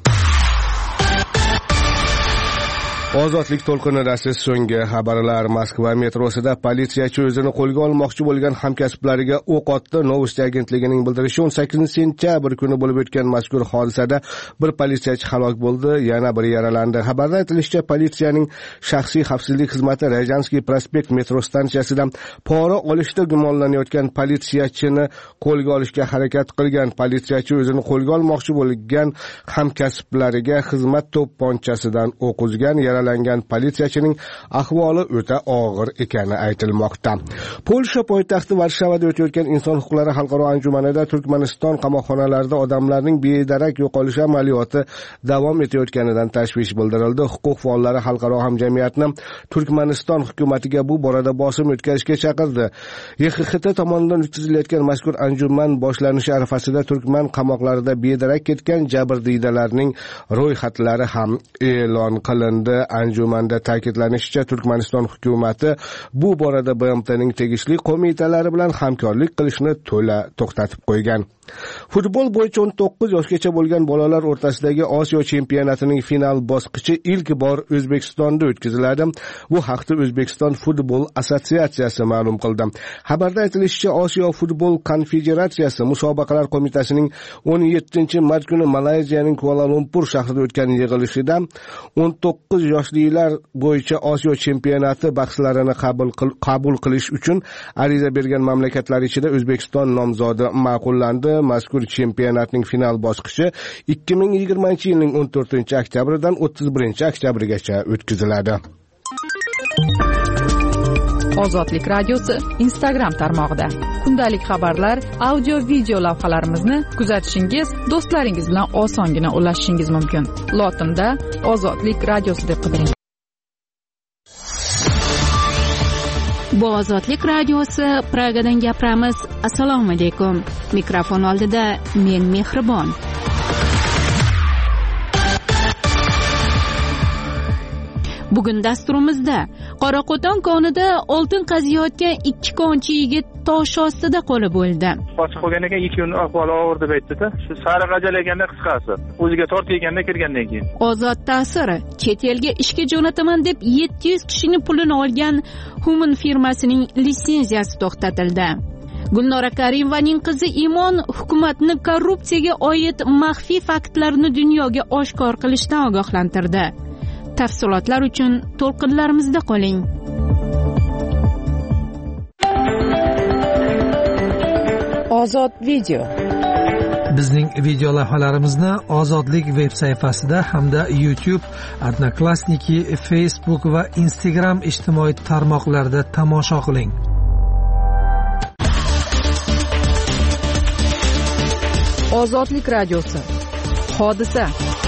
Ozodlik to'lqinidasiz. So'nggi xabarlar. Moskva metrosida politsiyachi o'zini qo'lga olmoqchi bo'lgan hamkasblariga o'q otdi. Novosti agentligining bildirishicha, o'n sakkizinchi sentyabr kuni bo'lib o'tgan mazkur hodisada bir politsiyachi halok bo'ldi, yana biri yaralandi. Xabarda aytilishicha, politsiyaning shaxsiy xavfsizlik xizmati Rajanskiy prospekt metro stansiyasidan pora olishda gumonlanayotgan politsiyachini qo'lga olishga harakat qilgan. Politsiyachi o'zini qo'lga olmoqchi bo'lgan hamkasblariga xizmat to'pponchasidan o'q uzgan. Yaralangan politsiyachining ahvoli o'ta og'ir ekani aytilmoqda. Polsha poytaxti Varshavada o'tayotgan inson huquqlari xalqaro anjumanida Turkmaniston qamoqxonalarida odamlarning bedarak yo'qolishi amaliyoti davom etayotganidan tashvish bildirildi. Huquq faollari xalqaro hamjamiyatni Turkmaniston hukumatiga bu borada bosim o'tkazishga chaqirdi. Y X X T tomonidan o'tkazilayotgan mazkur anjuman boshlanishi arafasida Turkman qamoqlarida bedarak ketgan jabrdiydalarning ro'yxatlari ham e'lon qilindi. Anjumanda ta'kidlanishicha, Turkmaniston hukumati bu borada B M T'ning tegishli qo'mitalari bilan hamkorlik qilishni to'la to'xtatib qo'ygan. Futbol bo'yicha o'n to'qqiz yoshgacha bo'lgan bolalar o'rtasidagi Osiyo chempionatining final bosqichi ilk bor O'zbekistonda o'tkaziladi. Bu haqda O'zbekiston futbol assotsiatsiyasi ma'lum qildi. Xabarda aytilishicha, Osiyo futbol konfederatsiyasi musobaqalar qo'mitasining o'n yettinchi mart kuni Malayziyaning Kuala-Lumpur shahrida o'tgan yig'ilishida o'n to'qqiz yoshlilar bo'yicha Osiyo chempionati bahslarini qabul qabul qilish uchun ariza bergan mamlakatlar ichida O'zbekiston nomzodi ma'qullandi. Mazkur chempionatning final bosqichi ikki ming yigirmanchi yilning o'n to'rtinchi oktyabridan o'ttiz birinchi oktyabrgacha o'tkaziladi. Ozodlik radiosi Instagram tarmog'ida kundalik xabarlar, audio video lavhalarimizni kuzatishingiz, do'stlaringiz bilan osongina ulashishingiz mumkin. Lotinda Ozodlik radiosi deb qidiring. Bu Ozodlik radiosi, Pragadan gapiramiz. Assalomu alaykum. Mikrofon oldida men Mehribon. Bugun dasturimizda Qoraqo'ton konida oltin qaziyotgan ikki konchi yigit tosh ostida qo'li bo'ldi. Qochib qolgan ekan, ikki kun ahvoli og'ir deb aytdi-da. Shu sariq ajalaganda qisqasi, o'ziga tortganda kirgandan keyin. Ozod ta'siri, chet elga ishga jo'nataman deb yetti yuz kishining pulini olgan Human firmasining litsenziyasi to'xtatildi. Gulnora Karimovaning qizi Imon hukumatni korrupsiyaga oid maxfiy faktlarni dunyoga oshkor qilishdan ogohlantirdi. Tafsilotlar uchun to'lqinlarimizda qoling. Ozod video. Bizning video lavhalarimizni Ozodlik veb sayfasida hamda YouTube, Odnoklassniki, Facebook va Instagram ijtimoiy tarmoqlarida tomosha qiling. Ozodlik radiosi. Hodisa.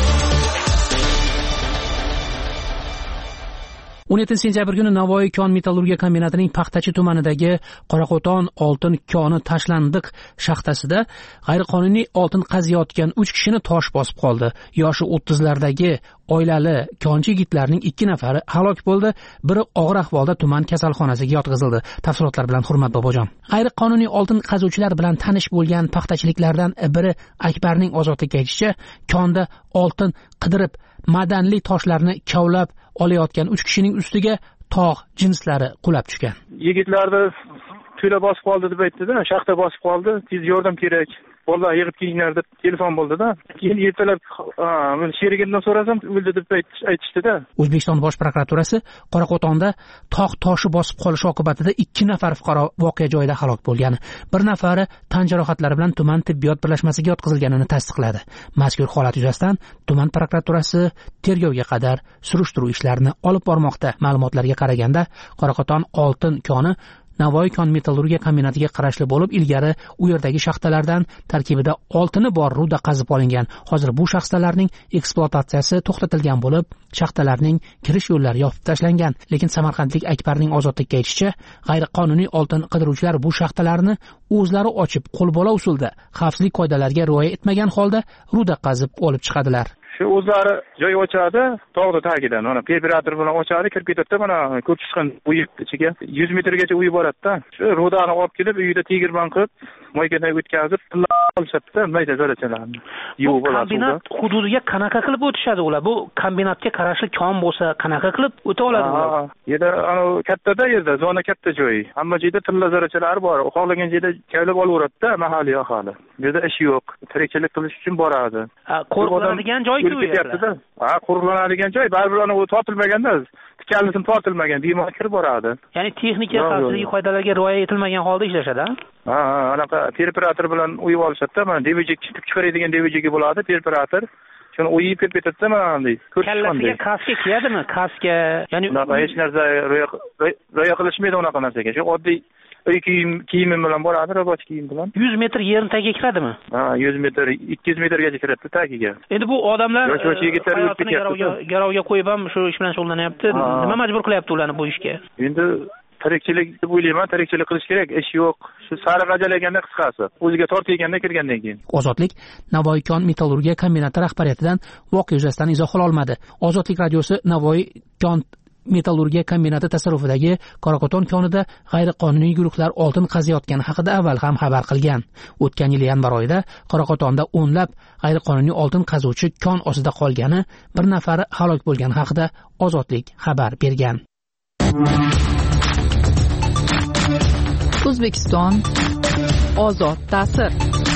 o'n yettinchi sentyabr kuni Navoiy kon metallurgiya kombinatining Paxtachi tumanidagi Qoraqo'ton oltin koni tashlandiq shaxtasida g'ayriqonuniy oltin qaziyotgan uch kishini tosh bosib qoldi. Yoshi o'ttizlardagi oilali konchi yigitlarning ikki nafari halok bo'ldi, biri og'ir ahvolda tuman kasalxonasiga yotqizildi. Tafsilotlar bilan Hurmat Bobojon. G'ayriqonuniy oltin qazuvchilar bilan tanish bo'lgan paxtachiliklardan biri Akbarning Ozodlikka aytishicha, konda oltin qidirib madanli toshlarni kavlab olayotgan uch kishining ustiga tog' jinslari qulab tushgan. Yigitlarni to'la bosib qoldi deb aytdi-da, shaxta bosib qoldi, tez yordam kerak. Bolalar yig'ib kelinglar deb telefon bo'ldi-da. Keyin ertalab men sherigimdan so'rasam, o'ldi deb aytishdi-da. O'zbekiston Bosh prokuraturasi Qoraqo'tonda tog' toshi bosib qolish oqibatida ikki nafar fuqaro voqea joyida halok bo'lgan. Bir nafari tan jarohatlari bilan tuman tibbiyot birlashmasiga yotqizilganini tasdiqladi. Mazkur holat yuzasidan tuman prokuraturasi tergovga qadar surishtiruv ishlarini olib bormoqda. Ma'lumotlarga qaraganda, Qoraqo'ton oltin koni Navoiy kon metallurgiya kombinatiga qarashli bo'lib, ilgari u yerdagi shaxtalardan tarkibida oltini bor ruda qazib olingan. Hozir bu shaxtalarning ekspluatatsiyasi to'xtatilgan bo'lib, shaxtalarning kirish yo'llari yopib tashlangan. Lekin Samarqandlik Akbarning Ozodlikka aytishicha, g'ayriqonuniy oltin qidiruvchilar bu shaxtalarni o'zlari ochib, qo'lbola usulda xavfsizlik qoidalariga rioya etmagan holda ruda qazib olib chiqadilar. Shu o'zlari joy ochadi, tog'da tagidan, mana operator bilan ochadi, kirib ketadi, mana ko'p chiqqan uyib ichiga yuz metrgacha uyib boradi-da. Shu rodani olib kelib, uyida tegirmon qilib, moykadan o'tkazib, olishadi-da, mayda zarrachalarni. Yo'q bo'ladi. Kombinat hududiga qanaqa qilib o'tishadi ular? Bu kombinatga qarashli kon bo'lsa, qanaqa qilib o'ta oladi ular? Yerda ana kattada yerda, zona katta joy. Hamma joyda tilla zarrachalar bor. Xohlagan joyda kaylab olaveradi-da, mahalliy aholi. Bu yerda ish yo'q. Tirikchilik qilish uchun boradi. Qo'rqiladigan joy Ha, qo'riqlanadigan joy, baribir ana u tortilmaganda, tikalnisini tortilmagan bemalol kirib boradi. Ya'ni texnika xavfsizlik qoidalariga rioya etilmagan holda ishlashadi. Ha, anaqa perforator bilan uyib olishadi-da, mana D V J chiqaradigan D V J bo'ladi, perforator. Shuni uyib kelib ketadi-da, mana bunday. Kallasiga kaska kiyadimi? Kaska, ya'ni unaqa hech narsa rioya qilishmaydi unaqa narsaga. Shu oddiy uy kiyim kiyimi bilan boradi, robotik kiyim bilan. yuz metr yerni tagiga kiradimi? Ha, yuz metr, ikki yuz metrgacha kiradi tagiga. Endi bu odamlar garovga qo'yib ham shu ish bilan shug'ullanyapti. Nima majbur qilyapti ularni bu ishga? Endi tirikchilik deb o'ylayman, tirikchilik qilish kerak, ish yo'q. Shu sariq ajalaganda qisqasi, o'ziga tortganda kirgandan keyin. Ozodlik Navoiy kon metallurgiya kombinati rahbariyatidan voqea yuzasidan izoh ola olmadi. Ozodlik radiosi Navoiy kon metallurgiya kombinati tasarrufidagi Qoraqo'ton konida g'ayriqonuniy guruhlar oltin qaziyotgani haqida avval ham xabar qilgan. O'tgan yil yanvar oyida Qoraqo'tonda o'nlab g'ayriqonuniy oltin qazuvchi kon ostida qolgani, bir nafari halok bo'lgani haqida Ozodlik xabar bergan. O'zbekiston ozod ta'sir.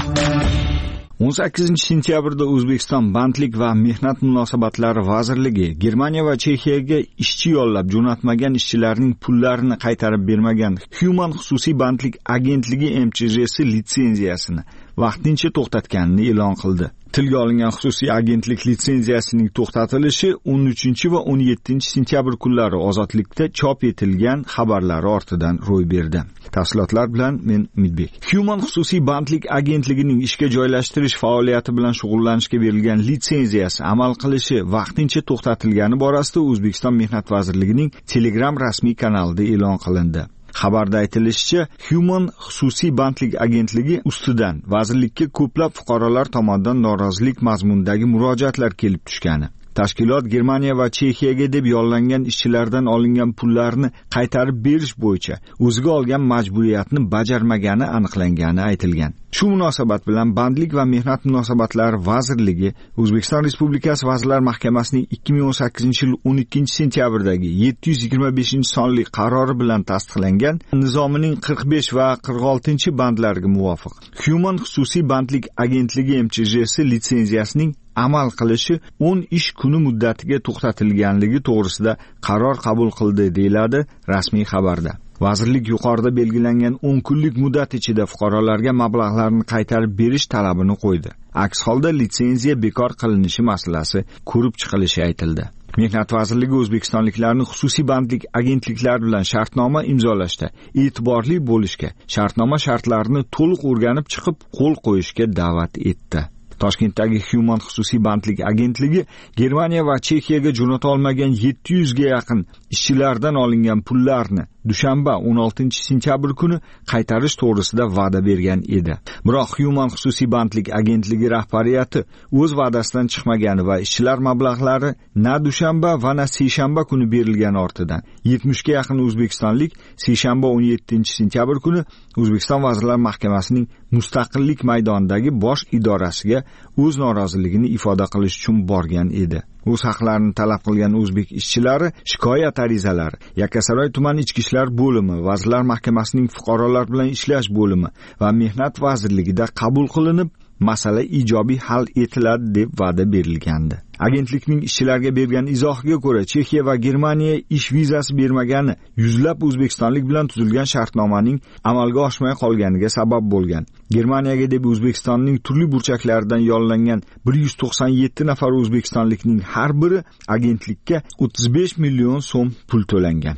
o'n sakkizinchi sentyabrda O'zbekiston bandlik va mehnat munosabatlari vazirligi Germaniya va Chexiyaga ishchi yollab jo'natmagan ishchilarning pullarini qaytarib bermagan Human xususiy bandlik agentligi M Ch Jsi litsenziyasini vaqtincha to'xtatganini e'lon qildi. Tilga olingan xususiy agentlik litsenziyasining to'xtatilishi o'n uchinchi va o'n yettinchi sentyabr kunlari Ozodlikda chop etilgan xabarlari ortidan ro'y berdi. Tafsilotlar bilan men Umidbek. Human xususiy bandlik agentligining ishga joylashtirish faoliyati bilan shug'ullanishga berilgan litsenziyasi amal qilishi vaqtincha to'xtatilgani borasida O'zbekiston Mehnat vazirligining Telegram rasmiy kanalida e'lon qilindi. Xabarda aytilishicha, Human xususiy bandlik agentligi ustidan vazirlikka ko'plab fuqarolar tomonidan norozilik mazmunidagi murojaatlar kelib tushgani, tashkilot Germaniya va Chexiyaga deb yollangan ishchilardan olingan pullarni qaytarib berish bo'yicha o'ziga olgan majburiyatni bajarmagani aniqlangani aytilgan. Shu munosabat bilan Bandlik va mehnat munosabatlari vazirligi O'zbekiston Respublikasi Vazirlar Mahkamasining ikki ming o'n sakkizinchi yil o'n ikkinchi sentyabrdagi yetti yuz yigirma beshinchi sonli qarori bilan tasdiqlangan nizomining qirq besh va qirq oltinchi bandlariga muvofiq Human xususiy bandlik agentligi M Ch Jsi litsenziyasining amal qilishi o'n ish kuni muddatiga to'xtatilganligi to'g'risida qaror qabul qildi, deyiladi rasmiy xabarda. Vazirlik yuqorida belgilangan o'n kunlik muddat ichida fuqarolarga mablag'larni qaytarib berish talabini qo'ydi. Aks holda litsenziya bekor qilinishi masalasi ko'rib chiqilishi aytildi. Mehnat vazirligi o'zbekistonliklarni xususiy bandlik agentliklari bilan shartnoma imzolashda e'tiborli bo'lishga, shartnoma shartlarini to'liq o'rganib chiqib qo'l qo'yishga da'vat etdi. Toshkentdagi Human xususiy bandlik agentligi Germaniya va Chexiyaga jo'nata olmagan yetti yuzga yaqin ishchilardan olingan pullarni dushanba o'n oltinchi sentyabr kuni qaytarish to'g'risida va'da bergan edi. Biroq Human xususiy bandlik agentligi rahbariyati o'z va'dasidan chiqmagani va ishchilar mablag'lari na dushanba va na seshanba kuni berilgani ortidan yetmishga yaqin o'zbekistonlik seshanba o'n yettinchi sentyabr kuni O'zbekiston Vazirlar Mahkamasining Mustaqillik maydonidagi bosh idorasiga o'z noroziligini ifoda qilish uchun borgan edi. O'z haqlarini talab qilgan o'zbek ishchilari shikoyat arizalari Yakkasaroy tuman ichki ishlar bo'limi, Vazirlar Mahkamasining fuqarolar bilan ishlash bo'limi va Mehnat vazirligida qabul qilinib, masala ijobiy hal etiladi deb va'da berilgandi. Agentlikning ishchilarga bergan izohiga ko'ra, Chexiya va Germaniya ish vizasi bermagani yuzlab o'zbekistonlik bilan tuzilgan shartnomaning amalga oshmay qolganiga sabab bo'lgan. Germaniyaga deb O'zbekistonning turli burchaklaridan yollangan bir yuz to'qson yetti nafar o'zbekistonlikning har biri agentlikka o'ttiz besh million so'm pul to'langan.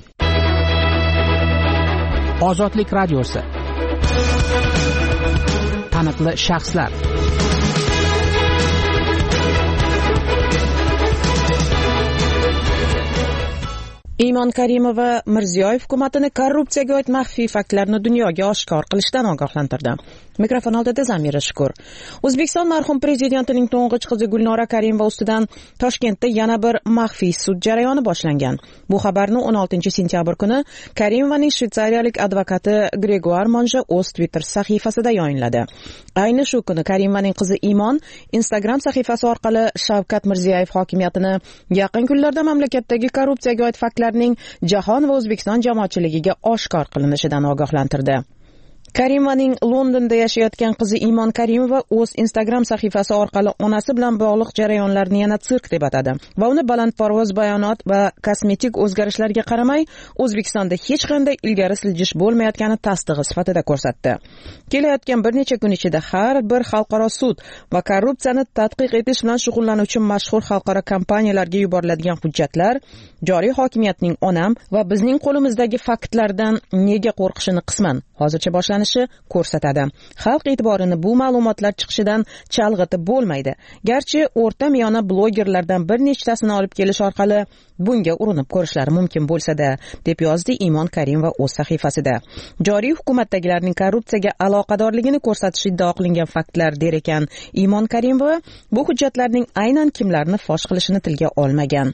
Ozodlik radiosi. Taniqli shaxslar. Iymon Karimova Mirziyoyev hukumatini korrupsiyaga oid maxfiy faktlarni dunyoga oshkor qilishdan ogohlantirdi. Mikrofon oldida Zamira Shukur. O'zbekiston marhum prezidentining to'ng'ich qizi Gulnora Karimova ustidan Toshkentda yana bir maxfiy sud jarayoni boshlangan. Bu xabarni o'n oltinchi sentyabr kuni Karimovaning shvetsariyalik advokati Gregoire Monja o'z Twitter sahifasida yayınladi. Ayni shu kuni Karimovaning qizi Iymon Instagram sahifasi orqali Shavkat Mirziyoyev hokimiyatini yaqin kunlarda mamlakatdagi korrupsiyaga oid faktlarning jahon va O'zbekiston jamoatchiligiga oshkor qilinishidan ogohlantirdi. Karimovaning Londonda yashayotgan qizi Iymon Karimova o'z Instagram sahifasi orqali onasi bilan bog'liq jarayonlarni yana sirk deb atadi va uni balandparvoz bayonot va kosmetik o'zgarishlarga qaramay O'zbekistonda hech qanday ilgari siljish bo'lmayotgani tasdig'i sifatida ko'rsatdi. Kelayotgan bir necha kun ichida har bir xalqaro sud va korrupsiyani tadqiq etish bilan shug'ullanuvchi mashhur xalqaro kompaniyalarga yuboriladigan hujjatlar joriy hokimiyatning onam va bizning qo'limizdagi faktlardan nega qo'rqishini qisman hozircha boshlanishi ko'rsatadi. Xalq e'tiborini bu ma'lumotlar chiqishidan chalg'itib bo'lmaydi. Garchi o'rta miyona blogerlardan bir nechtasini olib kelish orqali bunga urinib ko'rishlari mumkin bo'lsa-da, deb yozdi Iymon Karimova o'z sahifasida. Joriy hukumatdagilarning korrupsiyaga aloqadorligini ko'rsatish iddao qilingan faktlar der ekan Iymon Karimova, bu hujjatlarning aynan kimlarni fosh qilishini tilga olmagan.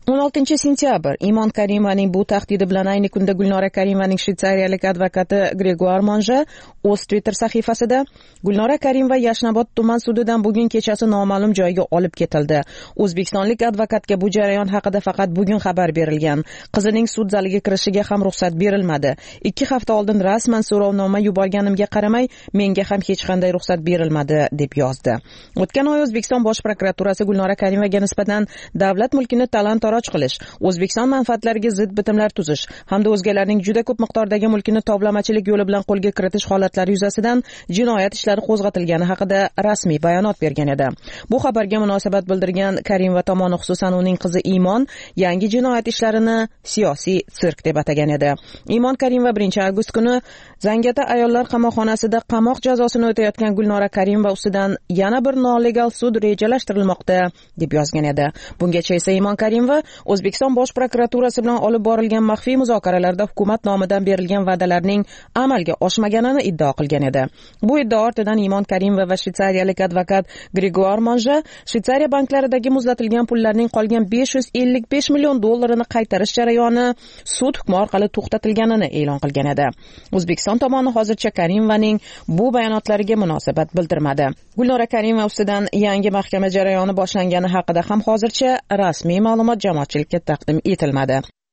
o'n oltinchi sentyabr Imon Karimovaning bu tahdidi bilan ayni kunda Gulnora Karimovaning shvetsariyalik advokati Gregoire Monja o'z Twitter sahifasida Gulnora Karimova Yashnobod tuman sudidan bugun kechasi noma'lum joyga olib ketildi. O'zbekistonlik advokatga bu jarayon haqida faqat bugun xabar berilgan. Qizining sud zaliga kirishiga ham ruxsat berilmadi. ikki hafta oldin rasman so'rovnoma yuborganimga qaramay, menga ham hech qanday ruxsat berilmadi deb yozdi. O'tgan oy O'zbekiston Bosh prokuraturasi Gulnora Karimovaga nisbatan davlat mulkini talon-taroj qilish, O'zbekiston manfaatlariga zid bitimlar tuzish hamda o'zgalarning juda ko'p miqdordagi mulkini toblamachilik yo'li bilan qo'lga kiritish holatlari yuzasidan jinoyat ishlari qo'zg'atilgani haqida rasmiy bayonot bergan edi. Bu xabarga munosabat bildirgan Karimova tomoni, xususan uning qizi Imon, yangi jinoyat ishlarini siyosiy sirk deb atagan edi. Imon Karimova birinchi avgust kuni Zangata ayollar qamoqxonasida qamoq jazosini o'tayotgan Gulnora Karimova ustidan yana bir nolegal sud rejalashtirilmoqda deb yozgan edi. Bungacha esa Imon Karimova O'zbekiston Bosh prokuraturasi bilan olib borilgan maxfiy muzokaralarda hukumat nomidan berilgan va'dalarning amalga oshmaganini iddao qilgan edi. Bu iddao ortidan Imon Karimova va shvetsariyalik advokat Gregoire Monja Shvetsariya banklaridagi muzlatilgan pullarning qolgan besh yuz ellik besh million dollarini qaytarish jarayoni sud hukmi orqali to'xtatilganini e'lon qilgan edi. O'zbekiston tomoni hozircha Karimovaning bu bayonotlariga munosabat bildirmadi. Gulnora Karimova ustidan yangi mahkama jarayoni boshlangani haqida ham hozircha rasmiy ma'lumot jamoatchilikka taqdim etilmadi.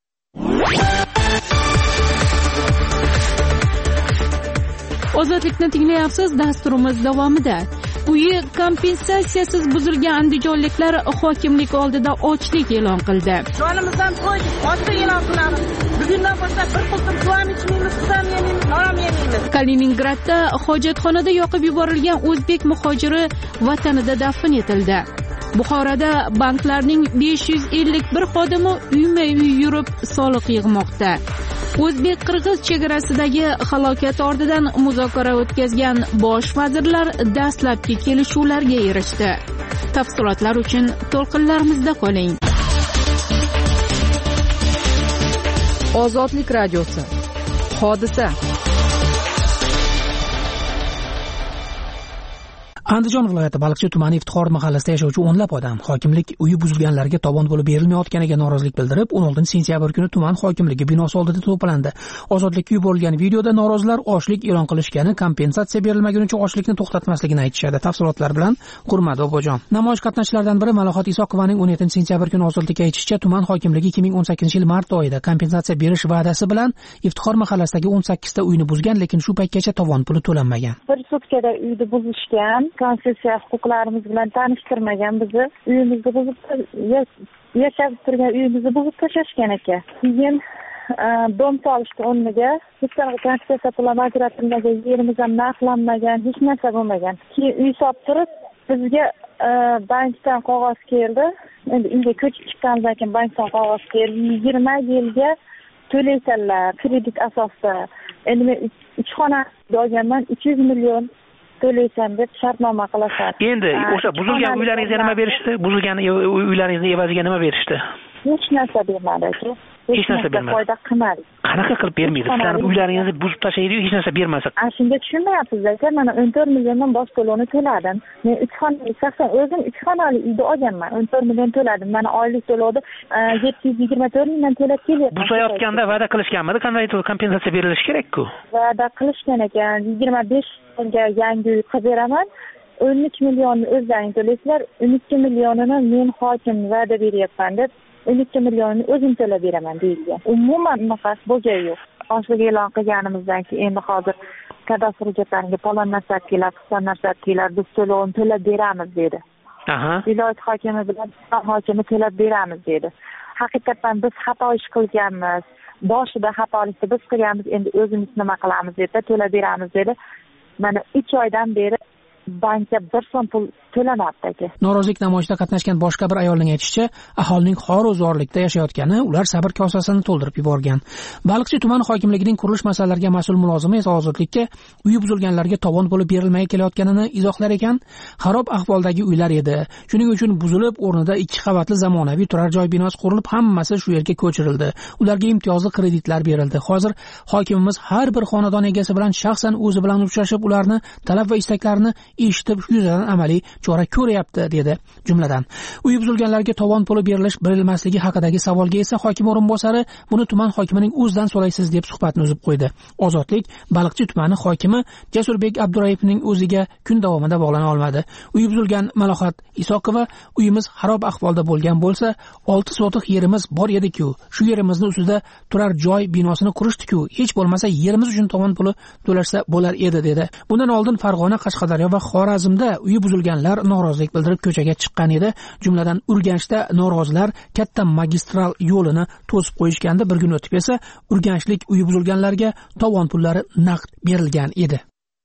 Ozodlikni tinglayapsiz. Dasturimiz davomida uyi kompensatsiyasiz buzilgan andijonliklar hokimlik oldida ochlik e'lon qildi. Jonimizdan qo'ydik, ochlik e'lon qilamiz. Bugundan boshlab bir qultum suv ham ichmaymiz, suv ham yemaymiz, non ham yemaymiz. Kaliningradda hojatxonada yoqib yuborilgan o'zbek muhojiri vatanida dafn etildi. Buxoroda banklarning besh yuz ellik bir xodimi uyma-uy yurib soliq yig'moqda. O'zbek-qirg'iz chegarasidagi halokat ortidan muzokara o'tkazgan bosh vazirlar dastlabki kelishuvlarga erishdi. Tafsilotlar uchun to'lqinlarimizda qoling. Ozodlik radiosi. Hodisa. Andijon viloyati Baliqchi tumani Iftixor mahallasida yashovchi o'nlab odam hokimlik uyi buzilganlarga tovon bo'lib berilmayotganiga norozilik bildirib, o'n oltinchi sentyabr kuni tuman hokimligi binosi oldida to'plandi. Ozodlikka yuborilgan videoda norozilar ochlik e'lon qilishgani, kompensatsiya berilmagunicha ochlikni to'xtatmasligini aytishadi. Tafsilotlar bilan Hurmat Bobojon. Namoyish qatnashchilaridan biri Malohat Isoqovaning o'n yettinchi sentyabr kuni ozodlikka aytishicha, tuman hokimligi ikki ming o'n sakkizinchi yil mart oyida kompensatsiya berish va'dasi bilan Iftixor mahallasidagi o'n sakkizta uyni buzgan, lekin shu paytgacha tovon puli to'lanmagan. Bir sutkada uyni buzishgan, konstitutsiya huquqlarimiz bilan tanishtirmagan, bizni uyimizni buzib, yashab turgan uyimizni buzib tashlashgan ekan. Keyin dom solishdi o'rniga, hech qanaqa konstitutsiya pullar ajratilmagan, yerimiz ham narxlanmagan, hech narsa bo'lmagan. Keyin uy solib turib, bizga bankdan qog'oz keldi. Endi uyga ko'chib chiqqanimizdan keyin bankdan qog'oz keldi. yigirma yilga to'laysanlar kredit asosida. Endi men uch xona olganman, uch yuz million to'laysan deb shartnoma qilasan. Endi o'sha buzilgan uylaringizga nima berishdi? Buzilgan uylaringizni evaziga nima berishdi? Hech narsa bermadi aka. Hech narsa bermadi. Foyda qilmadi. Qanaqa qilib bermaydi? Sizlarning uylaringizni buzib tashlaydi-yu, hech narsa bermasa. A shunga tushunmayapsiz aka, mana o'n to'rt milliondan bosh to'lovni to'ladim. Men uch xonali, shaxsan o'zim uch xonali uyda olganman. o'n to'rt million to'ladim. Mana oylik to'lovni yetti yuz yigirma to'rt mingdan to'lab kelyapman. Buzayotganda va'da qilishganmidi? Qanday kompensatsiya berilishi kerak-ku? Va'da qilishgan ekan. yigirma besh mingga yangi uy qilib beraman. o'n uch millionni o'zlaring to'laysizlar, o'n ikki millionini men hokim va'da beryapman deb o'n ikki millionini o'zim to'lab beraman deyilgan. Umuman bunaqasi bo'lgani yo'q. Ochlik e'lon qilganimizdan keyin endi hozir kadastr hujjatlariga palon narsa kelib, qisqa narsa kelib, biz to'lovni to'lab beramiz dedi. Aha. Viloyat hokimi bilan hokimi to'lab beramiz dedi. Haqiqatan biz xato ish qilganmiz. Boshida xatolikni biz qilganmiz, endi o'zimiz nima qilamiz deb to'lab beramiz dedi. Mana uch oydan beri bankka bir so'm pul to'lanadi aka. Norozilik namoyishida qatnashgan boshqa bir ayolning aytishicha, aholining xor-o'zorlikda yashayotgani ular sabr kosasini to'ldirib yuborgan. Baliqchi tuman hokimligining qurilish masalalariga mas'ul mulozimi esa ozodlikka uyi buzilganlarga tovon bo'lib berilmay kelayotganini izohlar ekan. Xarob ahvoldagi uylar edi. Shuning uchun buzilib, o'rnida ikki qavatli zamonaviy turar joy binosi qurilib, hammasi shu yerga ko'chirildi. Ularga imtiyozli kreditlar berildi. Hozir hokimimiz har bir xonadon egasi bilan shaxsan o'zi bilan uchrashib, ularni talab va istaklarini eshitib shu yuzasidan amaliy chora ko'ryapti dedi. Jumladan, uyi buzilganlarga tovon puli berilish berilmasligi haqidagi savolga esa hokim o'rinbosari buni tuman hokimining o'zidan so'raysiz deb suhbatni uzib qo'ydi. Ozodlik Baliqchi tumani hokimi Jasurbek Abdurayevning o'ziga kun davomida bog'lana olmadi. Uyi buzilgan Malohat Isoqova uyimiz xarob ahvolda bo'lgan bo'lsa, olti sotiq yerimiz bor edi-ku, shu yerimizni ustida turar joy binosini qurishdi-ku, hech bo'lmasa yerimiz uchun tovon puli to'lashsa bo'lar edi dedi. Bundan oldin Farg'ona, Qashqadaryo va Xorazmda uyi buzilganlar norozilik bildirib ko'chaga chiqqan edi. Jumladan Urganchda norozilar katta magistral yo'lini to'sib qo'yishganda, bir kun o'tib esa Urganchlik uyi buzilganlarga tovon pullari naqd berilgan edi.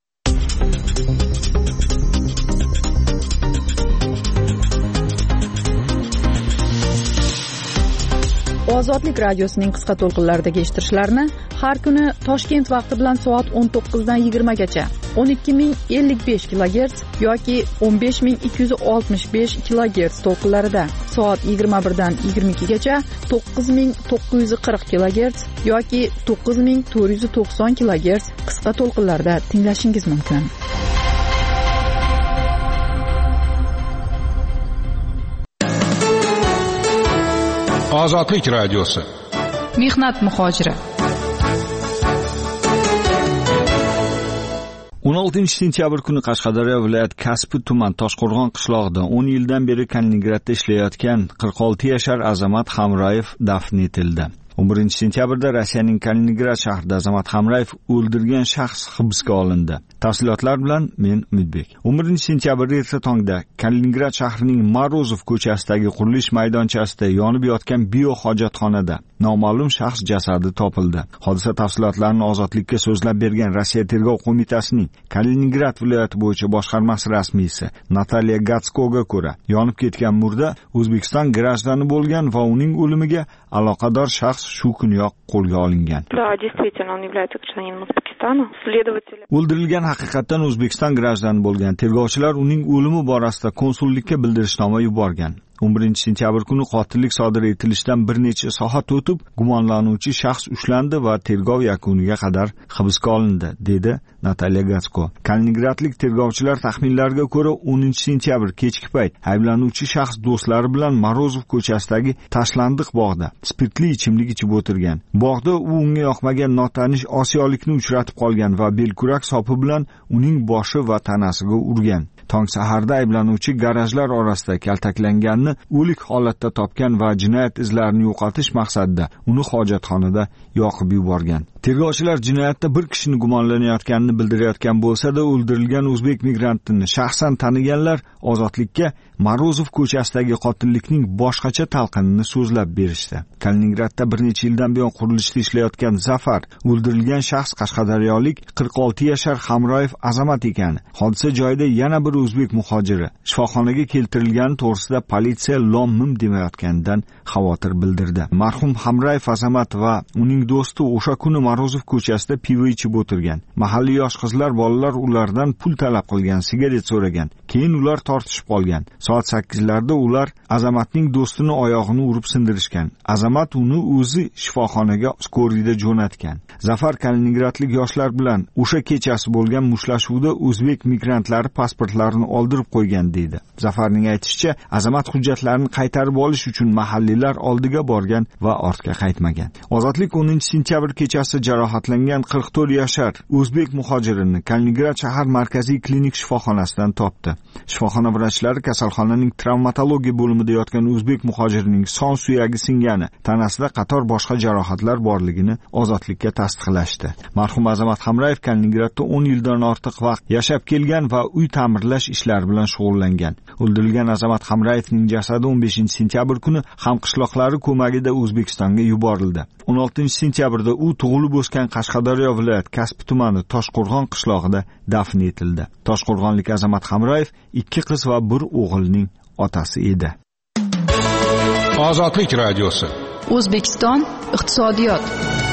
Ozodlik radiosining qisqa to'lqinlaridagi eshittirishlarni har kuni Toshkent vaqti bilan soat o'n to'qqiz dan yigirma gacha o'n ikki ming ellik besh kilogerts yoki o'n besh ming ikki yuz oltmish besh kilogerts to'lqinlarida, soat yigirma bir dan yigirma ikki gacha to'qqiz ming to'qqiz yuz qirq kilogerts yoki to'qqiz ming to'rt yuz to'qson kilogerts qisqa to'lqinlarda tinglashingiz mumkin. Ozodlik radiosi. Mehnat muhojiri. o'n oltinchi sentyabr kuni Qashqadaryo viloyat Kaspi tuman Toshqo'rg'on qishlog'ida o'n yildan beri Kaliningradda ishlayotgan qirq olti yashar Azamat Hamrayev dafn etildi. o'n birinchi sentyabrda Rossiyaning Kaliningrad shahrida Azamat Hamrayev o'ldirgan shaxs hibsga olindi. Tafsilotlar bilan men Umidbek. o'n birinchi sentyabrda erta tongda Kaliningrad shahrining Morozov ko'chasidagi qurilish maydonchasida yonib yotgan biohojatxonada noma'lum shaxs jasadi topildi. Hodisa tafsilotlarini Ozodlikka so'zlab bergan Rossiya tergov qo'mitasining Kaliningrad viloyati bo'yicha boshqarmasi rasmiysi Natalya Gatskoga ko'ra, yonib ketgan murda O'zbekiston grajdani bo'lgan va uning o'limiga aloqador shaxs shu kuniyoq qo'lga olingan. Да, действительно, он является гражданином Узбекистана. Следователи O'ldirilgan haqiqatan O'zbekiston grajdani bo'lgan. Tergovchilar uning o'limi borasida konsullikka bildirishnoma yuborgan. o'n birinchi sentyabr kuni qotillik sodir etilishidan bir necha soat o'tib, gumonlanuvchi shaxs ushlandi va tergov yakuniga qadar hibsga olindi, dedi Natalya Gatsko. Kaliningradlik tergovchilar taxminlariga ko'ra o'ninchi sentyabr kechki payt ayblanuvchi shaxs do'stlari bilan Morozov ko'chasidagi tashlandiq bog'da spirtli ichimlik ichib o'tirgan. Bog'da u unga yoqmagan notanish osiyolikni uchratib qolgan va belkurak sopi bilan uning boshi va tanasiga urgan. Tong saharda ayblanuvchi garajlar orasida kaltaklanganni o'lik holatda topgan va jinoyat izlarini yo'qotish maqsadida uni hojatxonada yoqib yuborgan. Tergovchilar jinoyatda bir kishini gumonlanayotganini bildirayotgan bo'lsa-da, o'ldirilgan o'zbek migrantini shaxsan taniganlar Ozodlikka Morozov ko'chasidagi qotillikning boshqacha talqinini so'zlab berishdi. Kaliningradda bir necha yildan buyon qurilishda ishlayotgan Zafar, o'ldirilgan shaxs Qashqadaryolik qirq olti yashar Hamroyev Azamat ekan. Hodisa joyida yana bir o'zbek muhojiri shifoxonaga keltirilgani to'g'risida politsiya lom-mim demayotganidan xavotir bildirdi. Marhum Hamrayev Azamat va uning do'sti o'sha kuni Morozov ko'chasida pivo ichib o'tirgan. Mahalliy yosh qizlar, bolalar ulardan pul talab qilgan, sigaret so'ragan. Keyin ular tortishib qolgan. Soat sakkizlarda ular Azamatning do'stini oyog'ini urib sindirishgan. Azamat uni o'zi shifoxonaga skoriyda jo'natgan. Zafar Kaliningradlik yoshlar bilan o'sha kechasi bo'lgan mushtlashuvda o'zbek migrantlari pasportlarini oldirib qo'ygan deydi. Zafarning aytishicha, Azamat hujjatlarini qaytarib olish uchun mahalliylar oldiga borgan va ortga qaytmagan. Ozodlik o'ninchi sentyabr kechasi jarohatlangan qirq to'rt yashar o'zbek muhojirini Kaliningrad shahar markaziy klinik shifoxonasidan topdi. Shifoxona vrachlari kasalxonaning travmatologiya bo'limida yotgan o'zbek muhojirining son suyagi singani, tanasida qator boshqa jarohatlar borligini Ozodlikka tasdiqlashdi. Marhum Azamat Hamrayev Kaliningradda o'n yildan ortiq vaqt yashab kelgan va uy ta'mirlash ishlari bilan shug'ullangan. O'ldirilgan Azamat Hamrayevning jasadi o'n beshinchi sentyabr kuni hamqishloqlari ko'magida O'zbekistonga yuborildi. o'n oltinchi sentyabrda u tug'ilib o'sgan Qashqadaryo viloyat Kaspi tumani Toshqo'rg'on qishlog'ida dafn etildi. Toshqo'rg'onlik Azamat Hamrayev ikki qiz va bir o'g'ilning otasi edi. Ozodlik radiosi. O'zbekiston iqtisodiyot.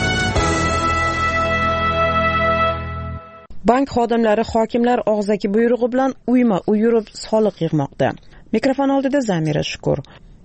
Bank xodimlari hokimlar og'zaki buyrug'i bilan uyma-uy yurib soliq yig'moqda. Mikrofon oldida Zamira Shukur.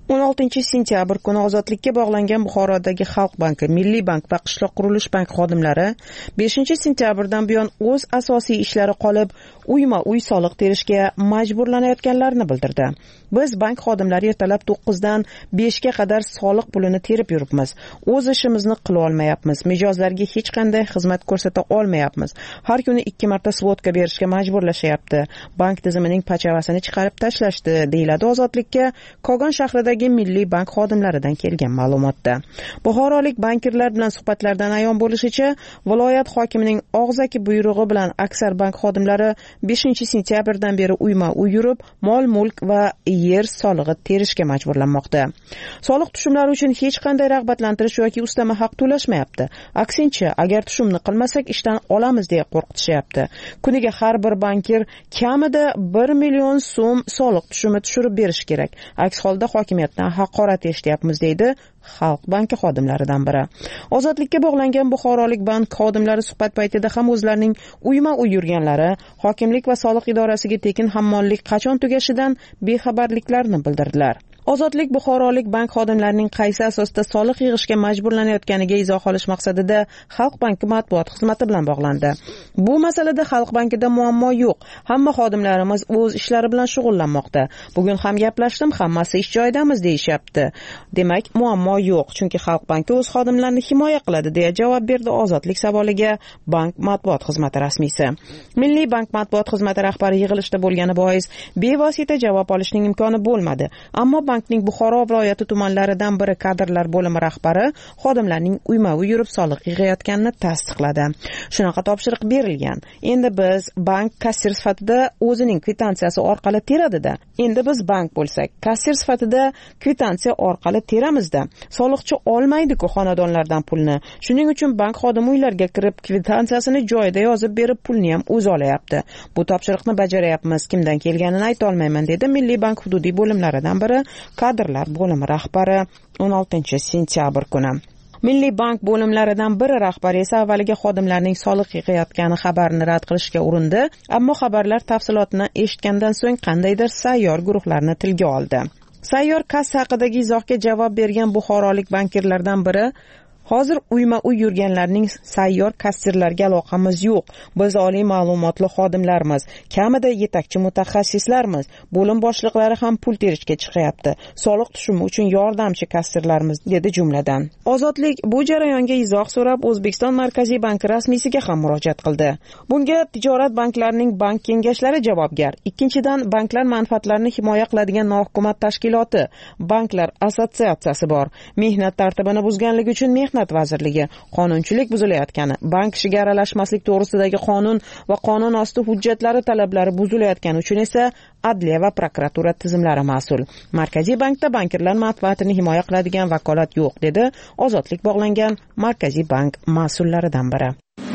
o'n oltinchi sentyabr kuni ozodlikka bog'langan Buxorodagi Xalq banki, Milliy bank va Qishloq qurilish bank xodimlari beshinchi sentyabrdan buyon o'z asosiy ishlari qolib, uyma-uy soliq terishga majburlanayotganlarini bildirdi. Biz bank xodimlari ertalab to'qqizdan beshga qadar soliq pulini terib yuribmiz. O'z ishimizni qila olmayapmiz. Mijozlarga hech qanday xizmat ko'rsata olmayapmiz. Har kuni ikki marta svotka berishga majburlashyapti. Bank tizimining pachavasini chiqarib tashlashdi, deyiladi Ozodlikka Kogon shahridagi Milliy bank xodimlaridan kelgan ma'lumotda. Buxorolik bankirlar bilan suhbatlardan ayon bo'lishicha, viloyat hokimining og'zaki buyrug'i bilan aksar bank xodimlari beshinchi sentyabrdan beri uyma-uy yurib, mol-mulk va yer solig'i terishga majburlanmoqda. Soliq tushumlari uchun hech qanday rag'batlantirish yoki ustama haq to'lashmayapti. Aksincha, agar tushumni qilmasak ishdan olamiz deya qo'rqitishyapti. Kuniga har bir bankir kamida bir million so'm soliq tushumi tushirib berish kerak. Aks holda hokimiyatdan haqorat eshityapmiz, deydi Xalq banki xodimlaridan biri. Ozodlikka bog'langan Buxorolik bank xodimlari suhbat paytida ham o'zlarining uyma-uy yurganlari, hokimlik va soliq idorasiga tekin hammollik qachon tugashidan bexabarliklarini bildirdilar. Ozodlik Buxorolik bank xodimlarining qaysi asosda soliq yig'ishga majburlanayotganiga izoh olish maqsadida Xalq banki matbuot xizmati bilan bog'landi. Bu masalada Xalq bankida muammo yo'q. Hamma xodimlarimiz o'z ishlari bilan shug'ullanmoqda. Bugun ham gaplashdim, hammasi ish joyidamiz deyishyapti. Demak, muammo yo'q, chunki Xalq banki o'z xodimlarini himoya qiladi, deya javob berdi Ozodlik savoliga bank matbuot xizmati rasmiysi. Milliy bank matbuot xizmati rahbari yig'ilishda bo'lgani bois bevosita javob olishning imkoni bo'lmadi. Ammo bankning Buxoro viloyati tumanlaridan biri kadrlar bo'limi rahbari xodimlarning uyma-uy yurib soliq yig'ayotganini tasdiqladi. Shunaqa topshiriq berilgan. Endi biz bank kassir sifatida o'zining kvitantsiyasi orqali teradida. Endi biz bank bo'lsak, kassir sifatida kvitansiya orqali teramizda. Soliqchi olmaydi-ku xonadonlardan pulni. Shuning uchun bank xodimi uylarga kirib kvitantsiyasini joyida yozib berib pulni ham o'zi olayapti. Bu topshiriqni bajaryapmiz. Kimdan kelganini ayta olmayman, dedi Milliy bank hududiy bo'limlaridan biri kadrlar bo'limi rahbari o'n oltinchi sentyabr kuni. Milliy bank bo'limlaridan biri rahbari esa avvaliga xodimlarning soliq yig'ayotgani xabarini rad qilishga urindi, ammo xabarlar tafsilotini eshitgandan so'ng qandaydir sayyor guruhlarni tilga oldi. Sayyor kassa haqidagi izohga javob bergan buxorolik bankirlardan biri: hozir uyma-uy yurganlarning sayyor kassirlarga aloqamiz yo'q. Biz oliy ma'lumotli xodimlarmiz, kamida yetakchi mutaxassislarmiz. Bo'lim boshliqlari ham pul terishga chiqyapti. Soliq tushumi uchun yordamchi kassirlarmiz, dedi jumladan. Ozodlik bu jarayonga izoh so'rab O'zbekiston Markaziy banki rasmiysiga ham murojaat qildi. Bunga tijorat banklarining bank kengashlari javobgar. Ikkinchidan, banklar manfaatlarini himoya qiladigan nohukumat tashkiloti, banklar assotsiatsiyasi bor. Mehnat tartibini buzganligi uchun Mehnat vazirligi, qonunchilik buzilayotgani, bank ishiga aralashmaslik to'g'risidagi qonun va qonun osti hujjatlari talablari buzilayotgani uchun esa adliya va prokuratura tizimlari mas'ul. Markaziy bankda bankirlar manfaatini himoya qiladigan vakolat yo'q, dedi Ozodlik bog'langan Markaziy bank mas'ullaridan biri.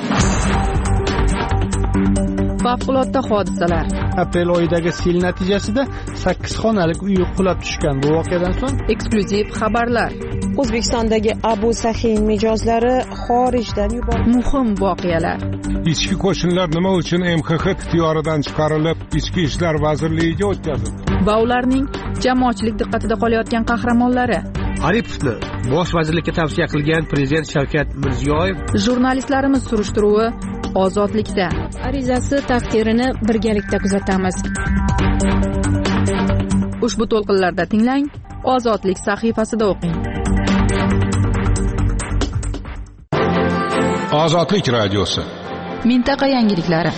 Favqulodda hodisalar. Aprel oyidagi sel natijasida sakkiz xonalik uy qulab tushgan. Bu voqeadan so'ng eksklyuziv xabarlar. O'zbekistondagi Abu Sahin mijozlari xorijdan yuborildi. Muhim voqealar. Ichki qo'shinlar nima uchun M X X ixtiyoridan chiqarilib, Ichki ishlar vazirligiga o'tkazildi? Va ularning jamoatchilik diqqatida qolayotgan qahramonlari. Aripovni bosh vazirlikka tavsiya qilgan prezident Shavkat Mirziyoyev. Jurnalistlarimiz surishtiruvi Ozodlikda. Arizasi taqdirini birgalikda kuzatamiz. Ushbu to'lqinlarda tinglang, Ozodlik sahifasida o'qing. Ozodlik radiosi. Mintaqa yangiliklari.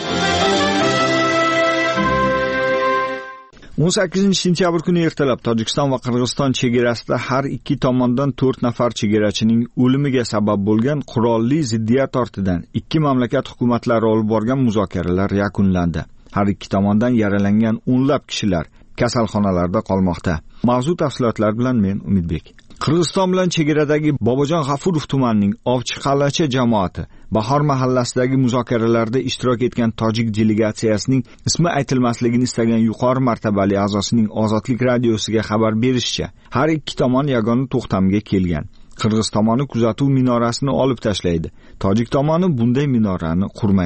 o'n sakkizinchi sentyabr kuni ertalab Tojikiston va Qirg'iziston chegarasida har ikki tomondan to'rt nafar chegarachining o'limiga sabab bo'lgan qurolli ziddiyat ortidan ikki mamlakat hukumatlari olib borgan muzokaralar yakunlandi. Har ikki tomondan yaralangan o'nlab kishilar kasalxonalarda qolmoqda. Mavzu tafsilotlar bilan men Umidbek. Qirg'iziston bilan chegaradagi Bobojon G'afurov tumanining Ovchi Qallachi jamoati Bahor mahallasidagi muzokaralarda ishtirok etgan tojik delegatsiyasining ismi aytilmasligini istagan yuqori martabali a'zosining Ozodlik radiosiga xabar berishicha, har ikki tomon yagona to'xtamga kelgan. Qirg'iz tomoni kuzatuv minorasini olib tashlaydi. Tojik tomoni bunday minorani qurmaydi.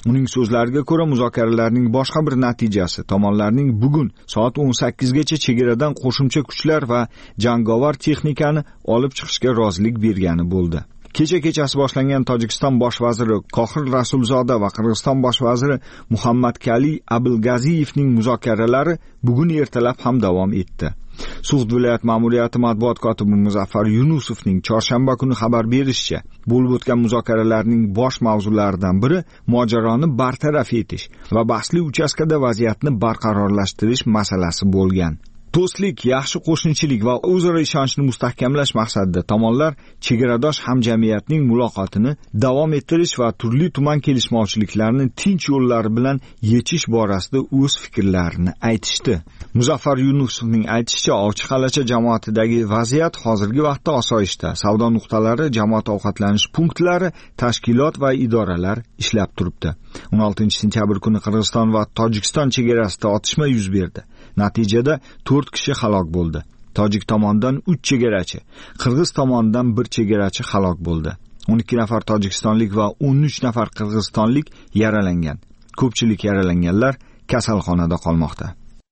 Uning so'zlariga ko'ra, muzokaralarning boshqa bir natijasi tomonlarning bugun soat o'n sakkizgacha chegaradan qo'shimcha kuchlar va jangovar texnikani olib chiqishga rozilik bergani bo'ldi. Kecha kechasi boshlangan Tojikiston bosh vaziri Qohir Rasulzoda va Qirg'iziston bosh vaziri Muhammadkali Abilgaziyevning muzokaralari bugun ertalab ham davom etdi. Sug'd viloyat ma'muriyati matbuot kotibi Muzaffar Yunusovning chorshanba kuni xabar berishicha, bo'lib o'tgan muzokaralarning bosh mavzularidan biri mojaroni bartaraf etish va bahsli uchastkada vaziyatni barqarorlashtirish masalasi bo'lgan. Do'stlik, yaxshi qo'shnichilik va o'zaro ishonchni mustahkamlash maqsadida tomonlar chegaradosh hamjamiyatning muloqotini davom ettirish va turli tuman kelishmovchiliklarni tinch yo'llar bilan yechish borasida o'z fikrlarini aytishdi. Muzaffar Yunusovning aytishicha, Ovchiqalacha jamoatidagi vaziyat hozirgi vaqtda osoyishta. Savdo nuqtalari, jamoat ovqatlanish punktlari, tashkilot va idoralar ishlab turibdi. o'n oltinchi sentyabr kuni Qirg'iziston va Tojikiston chegarasida otishma yuz berdi. Natijada to'rt kishi halok bo'ldi. Tojik tomonidan uch chegarachi, Qirg'iz tomonidan bir chegarachi halok bo'ldi. o'n ikki nafar tojikistonlik va o'n uch nafar qirg'izistonlik yaralangan. Ko'pchilik yaralanganlar kasalxonada qolmoqda.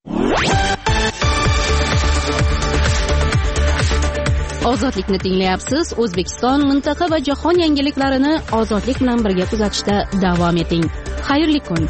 Ozodlikni tinglayapsiz. O'zbekiston, mintaqa va jahon yangiliklarini ozodlik bilan birga kuzatishda davom eting. Xayrli kun.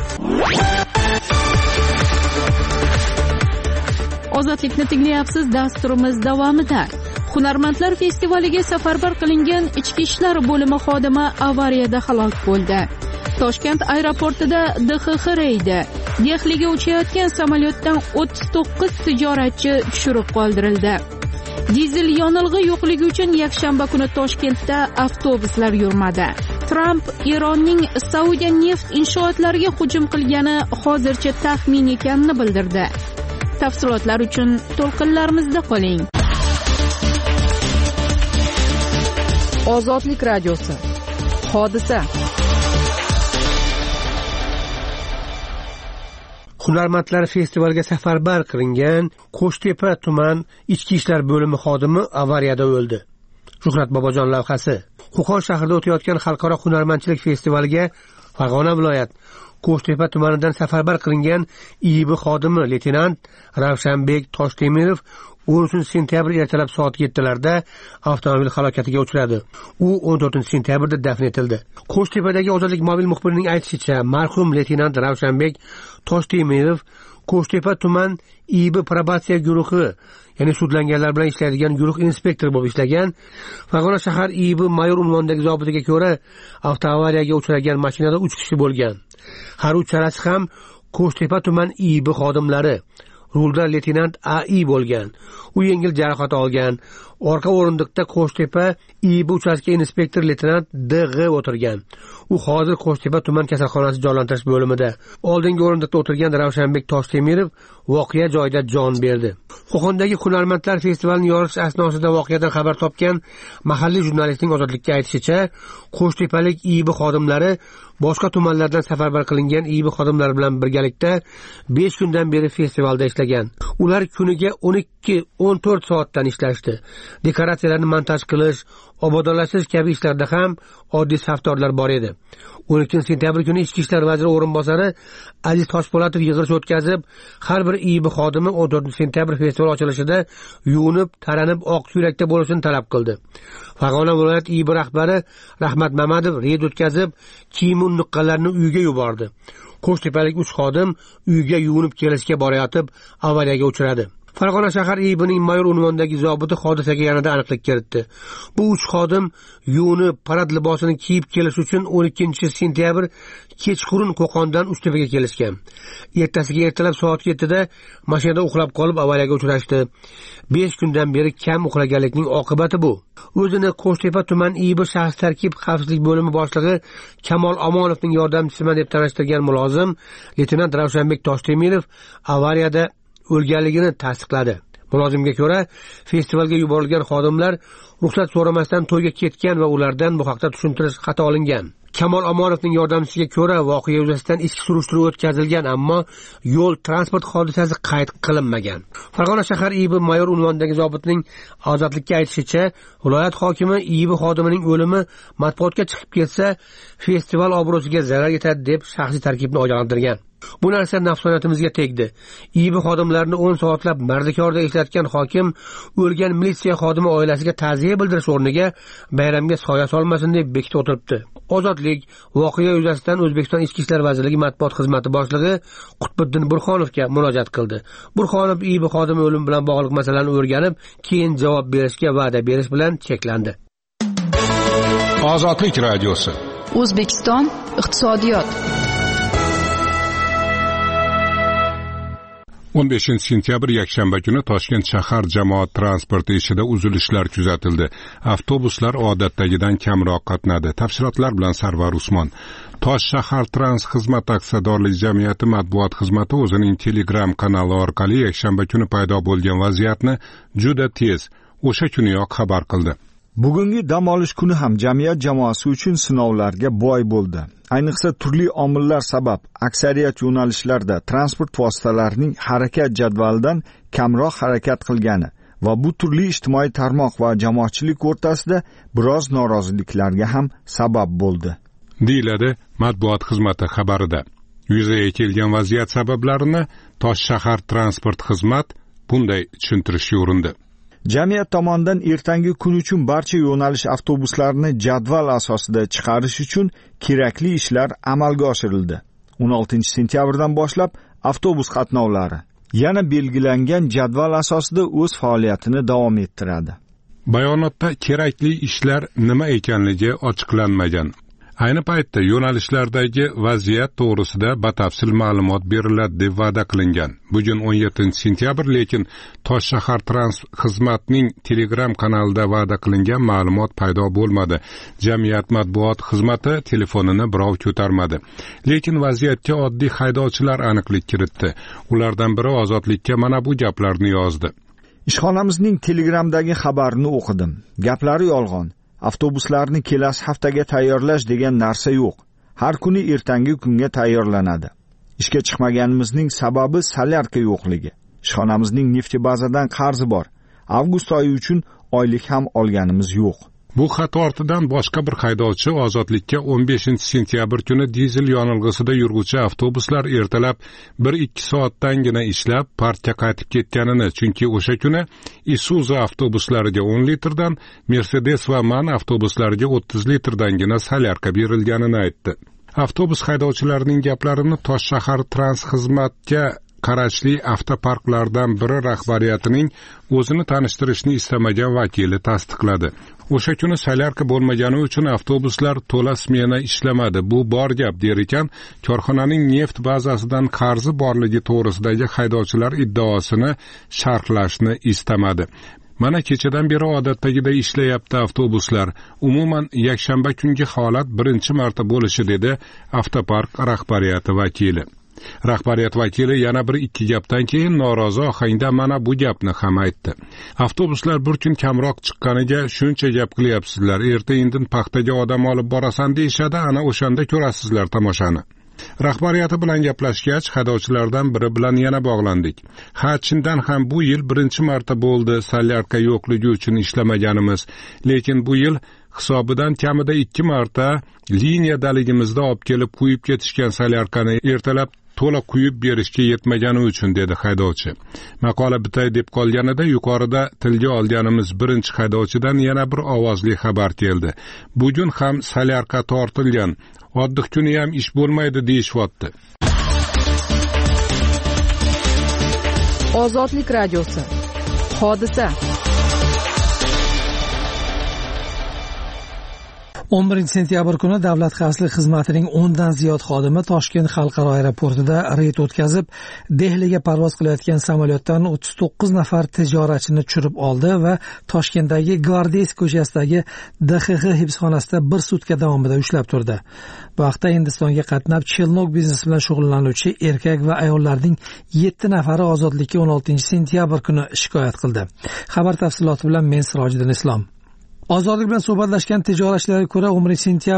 Ozodlikni tinglayapsiz dasturimiz davomida. Hunarmandlar festivaliga safarbar qilingan ichki ishlar bo'limi xodimi avariyada halok bo'ldi. Toshkent aeroportida D X X reydi. Dehliga uchayotgan samolyotdan o'ttiz to'qqiz tijoratchi tushirib qoldirildi. Dizel yonilg'i yo'qligi uchun yakshanba kuni Toshkentda avtobuslar yurmadi. Tramp Eronning Saudiya neft inshootlariga hujum qilgani hozircha taxmin ekanini bildirdi. Tafsilotlar uchun to'lqinlarimizda qoling. Ozodlik radiosi. Hodisa. Hunarmandlar festivaliga safarbar qilingan Qo'shtepa tuman ichki ishlar bo'limi xodimi avariyada o'ldi. Shuhrat Bobojon lavhasi. Qo'qon shahrida o'tayotgan xalqaro hunarmandchilik festivaliga Farg'ona viloyat Qo'shtepa tumanidan safarbar qilingan I I B xodimi leytenant Ravshanbek Toshtemirov o'n uchinchi sentyabr ertalab soat yettilarda avtomobil halokatiga uchradi. U o'n to'rtinchi sentyabrda dafn etildi. Qo'shtepadagi Ozodlik mobil muxbirining aytishicha, marhum leytenant Ravshanbek Toshtemirov Qo'shtepa tuman I I B probatsiya guruhi, ya'ni sudlanganlar bilan ishlaydigan guruh inspektori bo'lib ishlagan. Farg'ona shahar I I B mayor unvonidagi zobitiga ko'ra, avtoavariyaga uchragan mashinada uch kishi bo'lgan. Har uchalasi ham Qo'shtepa tuman I I B xodimlari. Rulda leytenant A I bo'lgan. U yengil jarohat olgan. Orqa o'rindiqda Qo'shtepa I I B uchastka inspektor leytenant D G o'tirgan. U hozir Qo'shtepa tuman kasalxonasi jonlantirish bo'limida. Oldingi o'rindiqda o'tirgan Ravshanbek Toshtemirov voqea joyida jon berdi. Qo'qondagi hunarmandlar festivalining yorish asnosida voqeadan xabar topgan mahalliy jurnalistning Ozodlikka aytishicha, Qo'shtepalik I I B xodimlari boshqa tumanlardan safarbar qilingan I I B xodimlari bilan birgalikda besh kundan beri festivalda ishlagan. Ular kuniga o'n ikki o'n to'rt soatdan ishlashdi. Dekoratsiyalarni montaj qilish, obodonlashtirish kabi ishlarda ham oddiy safdorlar bor edi. o'n ikkinchi sentyabr kuni Ichki ishlar vaziri o'rinbosari Aziz Toshpo'latov yig'ilish o'tkazib, har bir I I B xodimi o'n to'rtinchi sentyabr festival ochilishida yuvinib, taranib, oq yurakda bo'lishini talab qildi. Farg'ona viloyat I I B rahbari Rahmat Mamadov reyd o'tkazib, kiyim nuqqalarini uyga yubordi. Qo'shtepalik uch xodim uyga yuvinib kelishga borayotib avariyaga uchradi. Farg'ona shahar I I B'ning mayor unvonidagi zobiti hodisaga yanada aniqlik kiritdi. Bu uch xodim yuvinib, parad libosini kiyib kelish uchun o'n ikkinchi sentyabr kechqurun Qo'qondan Uchtepaga kelishgan. Ertasiga ertalab soat yettida mashinada uxlab qolib avariyaga uchrashdi. besh kundan beri kam uxlaganlikning oqibati bu. O'zini Qo'shtepa tuman I I B shaxs tarkib xavfsizlik bo'limi boshlig'i Kamol Omonovning yordamchisiman deb tanishtirgan mulozim leytenant Ravshanbek Toshtemirov avariyada o'lganligini tasdiqladi. Mulozimga ko'ra, festivalga yuborilgan xodimlar ruxsat so'ramasdan to'yga ketgan va ulardan bu haqda tushuntirish xati olingan. Kamol Omonovning yordamchisiga ko'ra, voqea yuzasidan ichki surishtiruv o'tkazilgan, ammo yo'l transport hodisasi qayd qilinmagan. Farg'ona shahar I B mayor unvonidagi zobitning Ozodlikka aytishicha, viloyat hokimi I B xodimining o'limi matbuotga chiqib ketsa, festival obro'siga zarar yetadi deb shaxsiy tarkibni ogohlantirgan. Bu narsa nafsoniyatimizga tegdi. I B xodimlarini o'n soatlab mardikorda ishlatgan hokim o'lgan militsiya xodimi oilasiga ta'ziya bildirish o'rniga bayramga soya solmasin deb bekitib o'tiribdi. Ozodlik voqea yuzasidan O'zbekiston Ichki ishlar vazirligi matbuot xizmati boshlig'i Qutbiddin Burxonovga murojaat qildi. Burxonov I B xodimi o'limi bilan bog'liq masalani o'rganib, keyin javob berishga va'da berish bilan cheklandi. Ozodlik radiosi. O'zbekiston iqtisodiyot. o'n beshinchi sentyabr yakshanba kuni Toshkent shahar jamoat transporti ishida uzilishlar kuzatildi. Avtobuslar odatdagidan kamroq qatnadi. Tafsilotlar bilan Sarvar Usmon. Tosh shahar trans xizmat aksiyadorlik jamiyati matbuot xizmati o'zining Telegram kanali orqali yakshanba kuni paydo bo'lgan vaziyatni juda tez, o'sha kuniyoq xabar qildi. Bugungi dam olish kuni ham jamiyat jamoasi uchun sinovlarga boy bo'ldi. Ayniqsa turli omillar sabab aksariyat yo'nalishlarda transport vositalarining harakat jadvalidan kamroq harakat qilgani va bu turli ijtimoiy tarmoq va jamoatchilik o'rtasida biroz noroziliklarga ham sabab bo'ldi, deyiladi matbuot xizmati xabarida. Yuzaga kelgan vaziyat sabablarini Tosh shahar transport xizmat bunday tushuntirishga urindi. Jamiyat tomonidan ertangi kun uchun barcha yo'nalish avtobuslarini jadval asosida chiqarish uchun kerakli ishlar amalga oshirildi. o'n oltinchi sentyabrdan boshlab avtobus qatnovlari yana belgilangan jadval asosida o'z faoliyatini davom ettiradi. Bayonotda kerakli ishlar nima ekanligi ochiqlanmagan. Ayni paytda yo'nalishlardagi vaziyat to'g'risida batafsil ma'lumot beriladi deb va'da qilingan. Bugun o'n yettinchi sentyabr, lekin Tosh shahar trans xizmatning Telegram kanalida va'da qilingan ma'lumot paydo bo'lmadi. Jamiyat matbuot xizmati telefonini birov ko'tarmadi. Lekin vaziyatga oddiy haydovchilar aniqlik kiritdi. Ulardan biri Ozodlikka mana bu gaplarni yozdi. Ishxonamizning Telegramdagi xabarini o'qidim. Gaplari yolg'on. Avtobuslarni kelasi haftaga tayyorlash degan narsa yo'q. Har kuni ertangi kunga tayyorlanadi. Ishga chiqmaganimizning sababi solyarka yo'qligi. Ishxonamizning neft bazadan qarzi bor. Avgust oyi uchun oylik ham olganimiz yo'q. Bu xato ortidan boshqa bir haydovchi Ozodlikka o'n beshinchi sentyabr kuni dizel yonilg'isida yurguvchi avtobuslar ertalab bir ikki soatdangina ishlab parkka qaytib ketganini, chunki o'sha kuni Isuzu avtobuslariga o'n litrdan, Mercedes va MAN avtobuslariga o'ttiz litrdangina solyarka berilganini aytdi. Avtobus haydovchilarining gaplarini Tosh shahar trans xizmatga qarashli avtoparklardan biri rahbariyatining o'zini tanishtirishni istamagan vakili tasdiqladi. O'sha kuni solyarka bo'lmagani uchun avtobuslar to'la smena ishlamadi. Bu bor gap der ekan, korxonaning neft bazasidan qarzi borligi to'g'risidagi haydovchilar iddaosini sharhlashni istamadi. Mana kechadan beri odatdagiday ishlayapti avtobuslar. Umuman yakshanba kungi holat birinchi marta bo'lishi, dedi avtopark rahbariyati vakili. Rahbariyat vakili yana bir ikki gapdan keyin norozi ohangda mana bu gapni ham aytdi. Avtobuslar bir kun kamroq chiqqaniga shuncha gap qilyapsizlar. Erta indin paxtaga odam olib borasan deyishadi, ana o'shanda ko'rasizlar tomoshani. Rahbariyati bilan gaplashgach, haydovchilardan biri bilan yana bog'landik. Ha, chindan ham bu yil birinchi marta bo'ldi solyarka yo'qligi uchun ishlamaganimiz, lekin bu yil hisobidan kamida ikki marta liniyadaligimizda olib kelib qo'yib ketishgan solyarkani ertalab to'la quyib berishga yetmagani uchun, dedi haydovchi. Maqola bitay deb qolganida yuqorida tilga olganimiz birinchi haydovchidan yana bir ovozli xabar keldi. Bugun ham solyarka tortilgan. Oddiq kuni ham ish bo'lmaydi deyishayapti. Ozodlik radiosi. Hodisa. o'n birinchi sentyabr kuni Davlat xavfsizlik xizmatining o'ndan ziyod xodimi Toshkent xalqaro aeroportida reyd o'tkazib, Dehliga parvoz qilayotgan samolyotdan o'ttiz to'qqiz nafar tijoratchini tushirib oldi va Toshkentdagi Gvardeysk ko'chasidagi D X X hibsxonasida bir sutka davomida ushlab turdi. Bu vaqtda Hindistonga qatnab Chelnok biznesi bilan shug'ullanuvchi erkak va ayollarning yetti nafari Ozodlikka o'n oltinchi sentyabr kuni shikoyat qildi. Xabar tafsiloti bilan men Sirojiddin Islom. Ozodlik bilan suhbatlashgan tijoratchilarga ko'ra, o'n birinchi sentyabr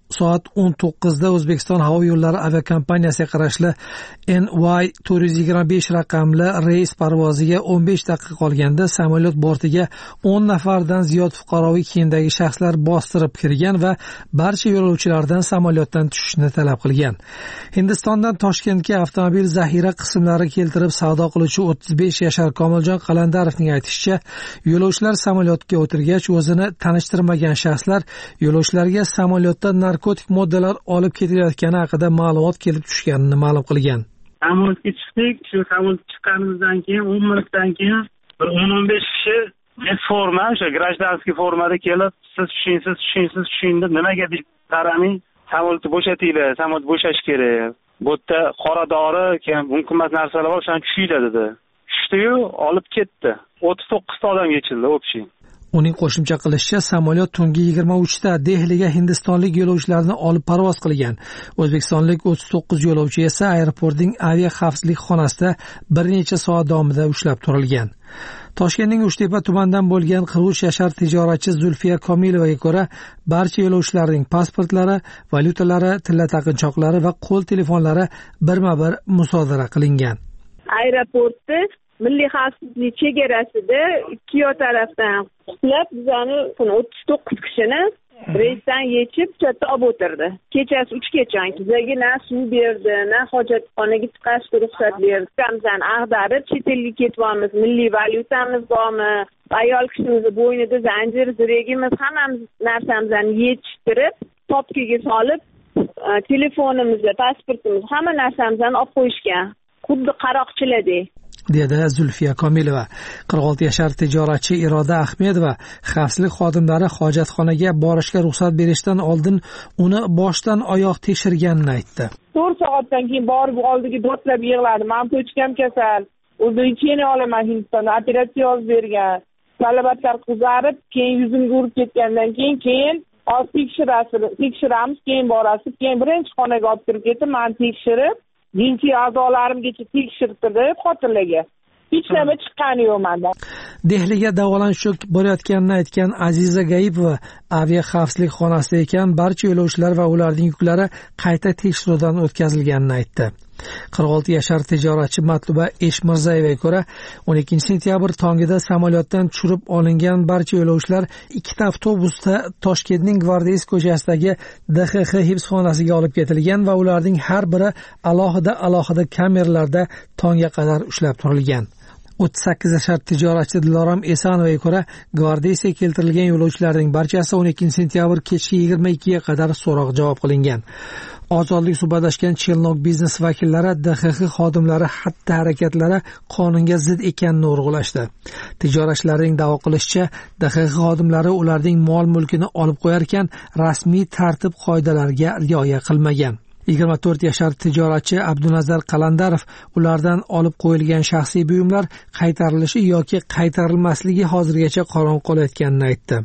soat o'n to'qqizda O'zbekiston havo yo'llari aviakompaniyasiga qarashli N Y to'rt yuz yigirma besh raqamli reys parvoziga o'n besh daqiqa qolganda samolyot bortiga o'n nafardan ziyod fuqaroviy kiyimdagi shaxslar bostirib kirgan va barcha yo'lovchilardan samolyotdan tushishni talab qilgan. Hindistondan Toshkentga avtomobil zaxira qismlari keltirib savdo qiluvchi o'ttiz besh yashar Komiljon Qalandarovning aytishicha, yo'lovchilar samolyotga o'tirgach o'zini tanishtirmagan shaxslar yo'lovchilarga samolyotda narkotik moddalar olib ketilayotgani haqida ma'lumot kelib tushganini ma'lum qilgan. Samolyotga chiqdik, shu samolyot chiqqanimizdan keyin o'n minutdan keyin bir o'n o'n besh kishi forma, o'sha grajdanskiy formada kelib, siz tushing, siz tushing, siz tushing deb nimaga deb qaramay, samolyotni bo'shatinglar, samolyot bo'shash kerak. Bu yerda qora dori, keyin qimmat narsalar bor, o'shani tushinglar dedi. Tushdi-yu, olib ketdi. o'ttiz to'qqizta odam yechildi, o'pshi. Uning qo'shimcha qilishicha, samolyot tungi yigirma uchda Dehliga hindistonlik yo'lovchilarni olib parvoz qilgan. O'zbekistonlik o'ttiz to'qqiz yo'lovchi esa aeroportning avia xavfsizlik xonasida bir necha soat davomida ushlab turilgan. Toshkentning Uchtepa tumanidan bo'lgan qirq uch yashar tijoratchi Zulfiya Komilovaga ko'ra, barcha yo'lovchilarning pasportlari, valyutalari, tilla taqinchoqlari va qo'l telefonlari birma-bir musodara qilingan. Aeroportda Milliy xavfsizlik chegarasida ikki yo tarafdan qutlab bizani o'ttiz to'qqiz kishini reysdan yechib chatda olib o'tirdi. Kechasi uchgacha bizga na suv berdi, na hojatxonaga chiqishga ruxsat berdi. Bizani ag'darib chet elga ketyapmiz, milliy valyutamiz bormi, ayol kishimizni bo'ynida zanjir, ziragimiz, hammamiz narsamizni yechishtirib, topkiga solib, telefonimizni, pasportimiz, hamma narsamizni olib qo'yishgan. Xuddi qaroqchilardek. dedi Zulfiya Komilova. qirq olti yashar tijoratchi Iroda Ahmedova xavfsizlik xodimlari hojatxonaga borishga ruxsat berishdan oldin uni boshdan oyoq tekshirganini aytdi. to'rt soatdan keyin borib oldiga do'tlab yig'ladi. Men pochkam kasal. O'zim cheni olaman Hindistonda operatsiya yozib bergan. Talabatlar qizarib, keyin yuzimga urib ketgandan keyin keyin olib tekshirasiz, tekshiramiz, keyin borasiz. Keyin birinchi xonaga olib kirib ketib, men tekshirib jinsiy a'zolarimgacha tekshirtirdi xotirlarga. Hech nima chiqqani yo'q menda. Dehliga davolanish uchun borayotganini aytgan Aziza Gaipova avia xavfsizlik xonasida ekan, barcha yo'lovchilar va ularning yuklari qayta tekshiruvdan o'tkazilganini aytdi. qirq olti yashar tijoratchi Matluba Eshmirzayevaga ko'ra, o'n ikkinchi sentyabr tongida samolyotdan tushirib olingan barcha yo'lovchilar ikkita avtobusda Toshkentning Gvardiys ko'chasidagi D X X hibsxonasiga olib ketilgan va ularning har biri alohida-alohida kameralarda tongga qadar ushlab turilgan. o'ttiz sakkiz yashar tijoratchi Dilorom Esanovaga ko'ra, Gvardiysga keltirilgan yo'lovchilarning barchasi o'n ikkinchi sentyabr kechki yigirma ikkiga qadar so'roq javob qilingan. Ozodlik suhbatlashgan Chelnok biznes vakillari D X X xodimlari xatti harakatlari qonunga zid ekanini urg'ulashdi. Tijoratchilarning da'vo qilishicha, D X X xodimlari ularning mol-mulkini olib qo'yarkan, rasmiy tartib qoidalariga rioya qilmagan. yigirma to'rt yashar tijoratchi Abdunazar Qalandarov ulardan olib qo'yilgan shaxsiy buyumlar qaytarilishi yoki qaytarilmasligi hozirgacha qorong'u qolayotganini aytdi.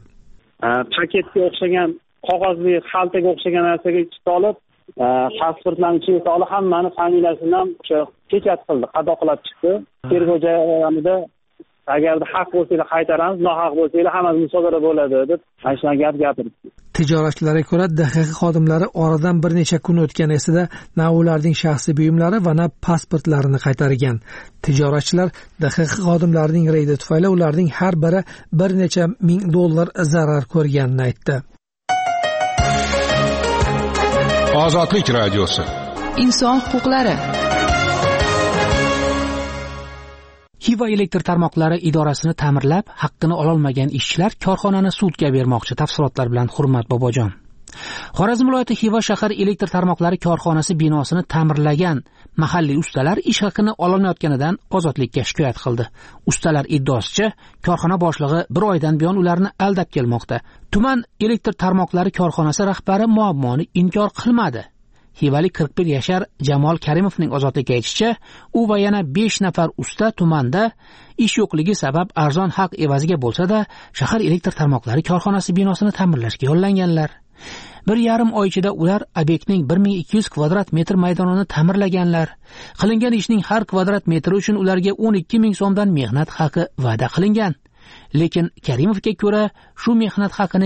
Paketga o'xshagan qog'ozli xaltaga o'xshagan narsaga ichib olib, pasportlarni ichiga solib, hammani familiyasini ham o'sha kechat qildi, qado qilib chiqdi. Tergov jarayonida agarda haq bo'lsa qaytaramiz, nohaq bo'lsa hammasi musodara bo'ladi deb ana shunaqa gap gapirdi. Tijoratchilarga ko'ra, D X X xodimlari oradan bir necha kun o'tgan esida na ularning shaxsiy buyumlari va na pasportlarini qaytargan. Tijoratchilar D X X xodimlarining reydi tufayli ularning har biri bir necha ming dollar zarar ko'rganini aytdi. Ozodlik radiosi. Inson huquqlari. Xiva elektr tarmoqlari idorasini ta'mirlab, haqqini ololmagan ishchilar korxonani sudga bermoqchi. Tafsilotlar bilan Hurmat Bobojon. Xorazm viloyati Xiva shahar elektr tarmoqlari korxonasi binosini ta'mirlagan mahalliy ustalar ish haqini ololmayotganidan ozodlikka shikoyat qildi. Ustalar iddaosicha, korxona boshlig'i bir oydan buyon ularni aldab kelmoqda. Tuman elektr tarmoqlari korxonasi rahbari muammoni inkor qilmadi. Xivalik qirq bir yashar Jamol Karimovning ozodlikka aytishicha, u va yana besh nafar usta tumanda ish yo'qligi sabab arzon haq evaziga bo'lsa-da, shahar elektr tarmoqlari korxonasi binosini ta'mirlashga yo'llanganlar. Bir yarim oy ichida ular obyektning bir ming ikki yuz kvadrat metr maydonini ta'mirlaganlar. Qilingan ishning har kvadrat metri uchun ularga o'n ikki ming so'mdan mehnat haqi va'da qilingan. Lekin Karimovga ko'ra, shu mehnat haqining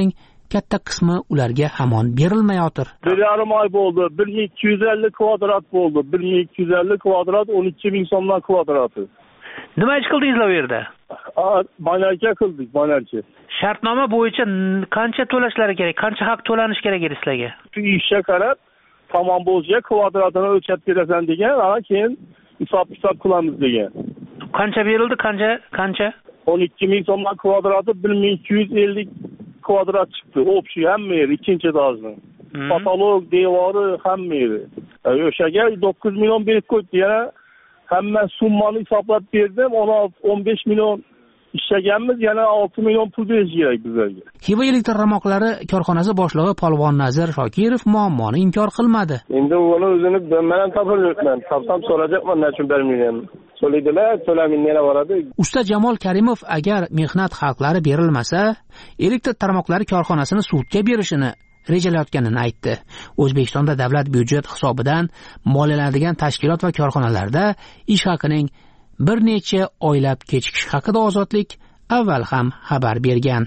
katta qismi ularga hamon berilmayotir. Bir yarim oy bo'ldi, bir ming ikki yuz ellik kvadrat bo'ldi. bir ming ikki yuz ellik kvadrat o'n ikki ming so'mdan kvadrati. Nima ish qildingizlar bu yerda? Banarka qildik, banarka. Shartnoma bo'yicha qancha to'lashlari kerak, qancha haq to'lanish kerak edi sizlarga? Shu ishga qarab, tamom bo'lsa kvadratini o'lchab berasan degan, ana keyin hisob-kitob qilamiz degan. Qancha berildi, qancha, qancha? o'n ikki ming so'mdan kvadrati bir ming ikki yuz ellik kvadrat chiqdi. Общий hamma yer ikkinchi etajni. Patolog, devori hamma yer. O'shaga to'qqiz million berib qo'ydi. Yana hamma summani hisoblab berdim. o'n besh million ishlaganmiz, yana olti million pul berish kerak bizlarga. Xiva elektr tarmoqlari korxonasi boshlig'i Polvon Nazir Shokirov muammoni inkor qilmadi. Endi uni o'zini men ham topolmayapman. Topsam so'rayapman, nechun bermayman. So'laydilar, so'laminlar boradi. Usta Jamol Karimov agar mehnat haqlari berilmasa, elektr tarmoqlari korxonasini sudga berishini rejalayotganini aytdi. O'zbekistonda davlat byudjet hisobidan moliyalanadigan tashkilot va korxonalarda ish haqining bir necha oylab kechikish haqida Ozodlik avval ham xabar bergan.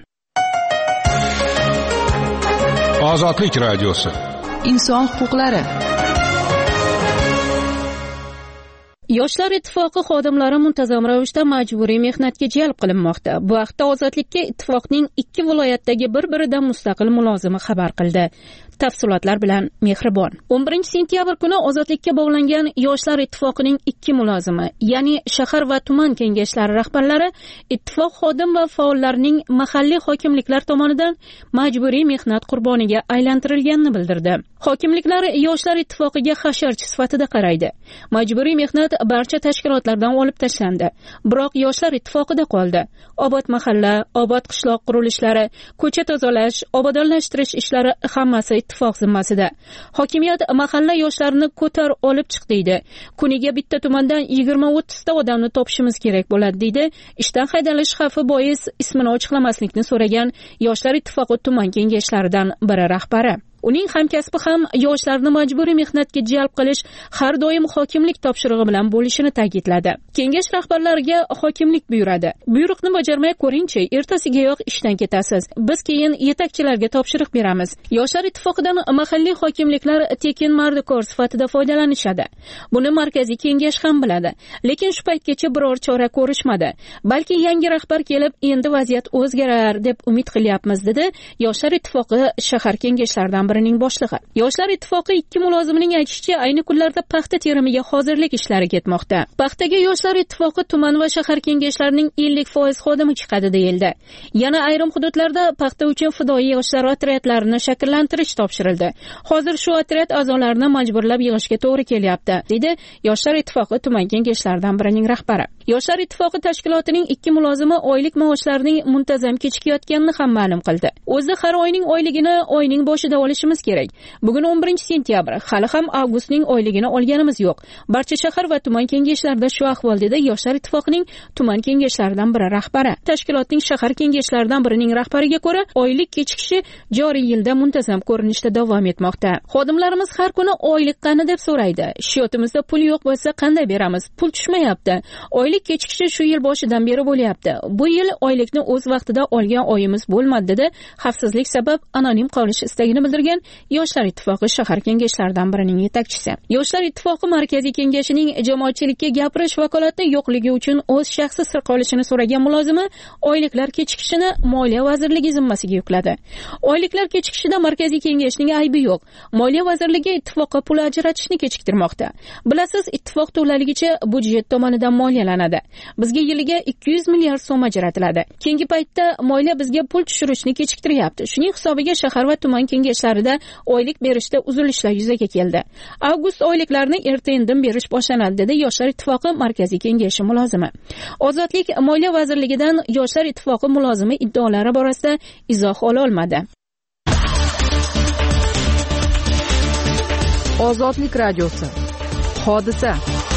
Ozodlik radiosi. Inson huquqlari. Yoshlar ittifoqi xodimlari muntazam ravishda majburiy mehnatga jalb qilinmoqda. Bu haqda Ozodlikka ittifoqning ikki viloyatdagi bir-biridan mustaqil mulozimi xabar qildi. Tafsilotlar bilan Mehribon. o'n birinchi sentyabr kuni Ozodlikka bog'langan Yoshlar ittifoqining ikki mulozimi, ya'ni shahar va tuman kengashlari rahbarlari ittifoq xodim va faollarining mahalliy hokimliklar tomonidan majburiy mehnat qurboniga aylantirilganini bildirdi. Hokimliklar Yoshlar ittifoqiga hasharchi sifatida qaraydi. Majburiy mehnat barcha tashkilotlardan olib tashlandi. Biroq Yoshlar ittifoqida qoldi. Obod mahalla, obod qishloq qurilishlari, ko'cha tozalash, obodonlashtirish ishlari hammasi ittifoq zimmasida. Hokimiyat mahalla yoshlarini ko'tar olib chiq deydi. Kuniga bitta tumandan yigirma o'ttiz ta odamni topishimiz kerak bo'ladi deydi. Ishdan haydalish xavfi bois ismini ochiqlamaslikni so'ragan Yoshlar ittifoqi tuman kengashlaridan biri rahbari. Uning hamkasbi ham yoshlarni majburiy mehnatga jalb qilish har doim hokimlik topshirig'i bilan bo'lishini ta'kidladi. Kengash rahbarlariga hokimlik buyuradi. Buyruqni bajarmay ko'ringchi, ertasigayoq ishdan ketasiz. Biz keyin yetakchilarga topshiriq beramiz. Yoshlar ittifoqidan mahalliy hokimliklar tekin mardikor sifatida foydalanishadi. Buni markaziy kengash ham biladi. Lekin shu paytgacha biror chora ko'rishmadi. Balki yangi rahbar kelib, endi vaziyat o'zgarar deb umid qilyapmiz, dedi Yoshlar ittifoqi shahar kengashlaridan birining boshlig'i. Yoshlar ittifoqi ikki mulozimining aytishicha, ayni kunlarda paxta terimiga hozirlik ishlari ketmoqda. Paxtaga Yoshlar ittifoqi tuman va shahar kengashlarining ellik foiz xodimi chiqadi deyildi. Yana ayrim hududlarda paxta uchun fidoyi yoshlar otryadlarini shakllantirish topshirildi. Hozir shu otryad a'zolarini majburlab yig'ishga to'g'ri kelyapti, dedi Yoshlar ittifoqi tuman kengashlaridan birining rahbari. Yoshlar ittifoqi tashkilotining ikki mulozimi oylik maoshlarining muntazam kechikayotganini ham ma'lum qildi. O'zi har oyning oyligini oyning boshida olishimiz kerak. Bugun o'n birinchi sentyabr, hali ham avgustning oyligini olganimiz yo'q. Barcha shahar va tuman kengashlarida shu ahvol, dedi Yoshlar ittifoqining tuman kengashlaridan biri rahbari. Tashkilotning shahar kengashlaridan birining rahbariga ko'ra, oylik kechikishi joriy yilda muntazam ko'rinishda davom etmoqda. Xodimlarimiz har kuni oylik qani deb so'raydi. Shiyotimizda pul yo'q bo'lsa qanday beramiz? Pul tushmayapti. Oylik kechikishi shu yil boshidan beri bo'lyapti. Bu yil oylikni o'z vaqtida olgan oyimiz bo'lmadi, dedi xavfsizlik sabab anonim qolish istagini bildirgan Yoshlar ittifoqi shahar kengashlaridan birining yetakchisi. Yoshlar ittifoqi markaziy kengashining jamoatchilikka gapirish vakolati yo'qligi uchun o'z shaxsi sir qolishini so'ragan mulozimi oyliklar kechikishini Moliya vazirligi zimmasiga yukladi. Oyliklar kechikishida markaziy kengashning aybi yo'q. Moliya vazirligi ittifoqqa pul ajratishni kechiktirmoqda. Bilasiz, ittifoq to'laligicha budjet tomonidan moliyalanadi. Bizga yiliga ikki yuz milliard so'm ajratiladi. Keyingi paytda moliya bizga pul tushirishni kechiktiryapti. Shuning hisobiga shahar va tuman kengashlarida oylik berishda uzilishlar yuzaga keldi. Avgust oyliklarini erta-indin berish boshlanadi, dedi Yoshlar ittifoqi markaziy kengashi mulozimi. Ozodlik Moliya vazirligidan Yoshlar ittifoqi mulozimi iddaolari borasida izoh ola olmadi. Ozodlik radiosi. Hodisa.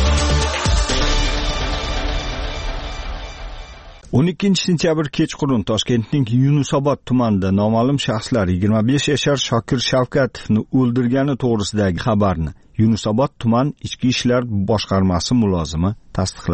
o'n ikkinchi sentyabr kechqurun Toshkentning Yunusobod tumanida noma'lum shaxslar yigirma besh yashar Shokir Shavkatovni o'ldirgani to'g'risidagi xabarni Yunusobod tuman ichki ishlar boshqarmasi mulozimi tasdiqladi.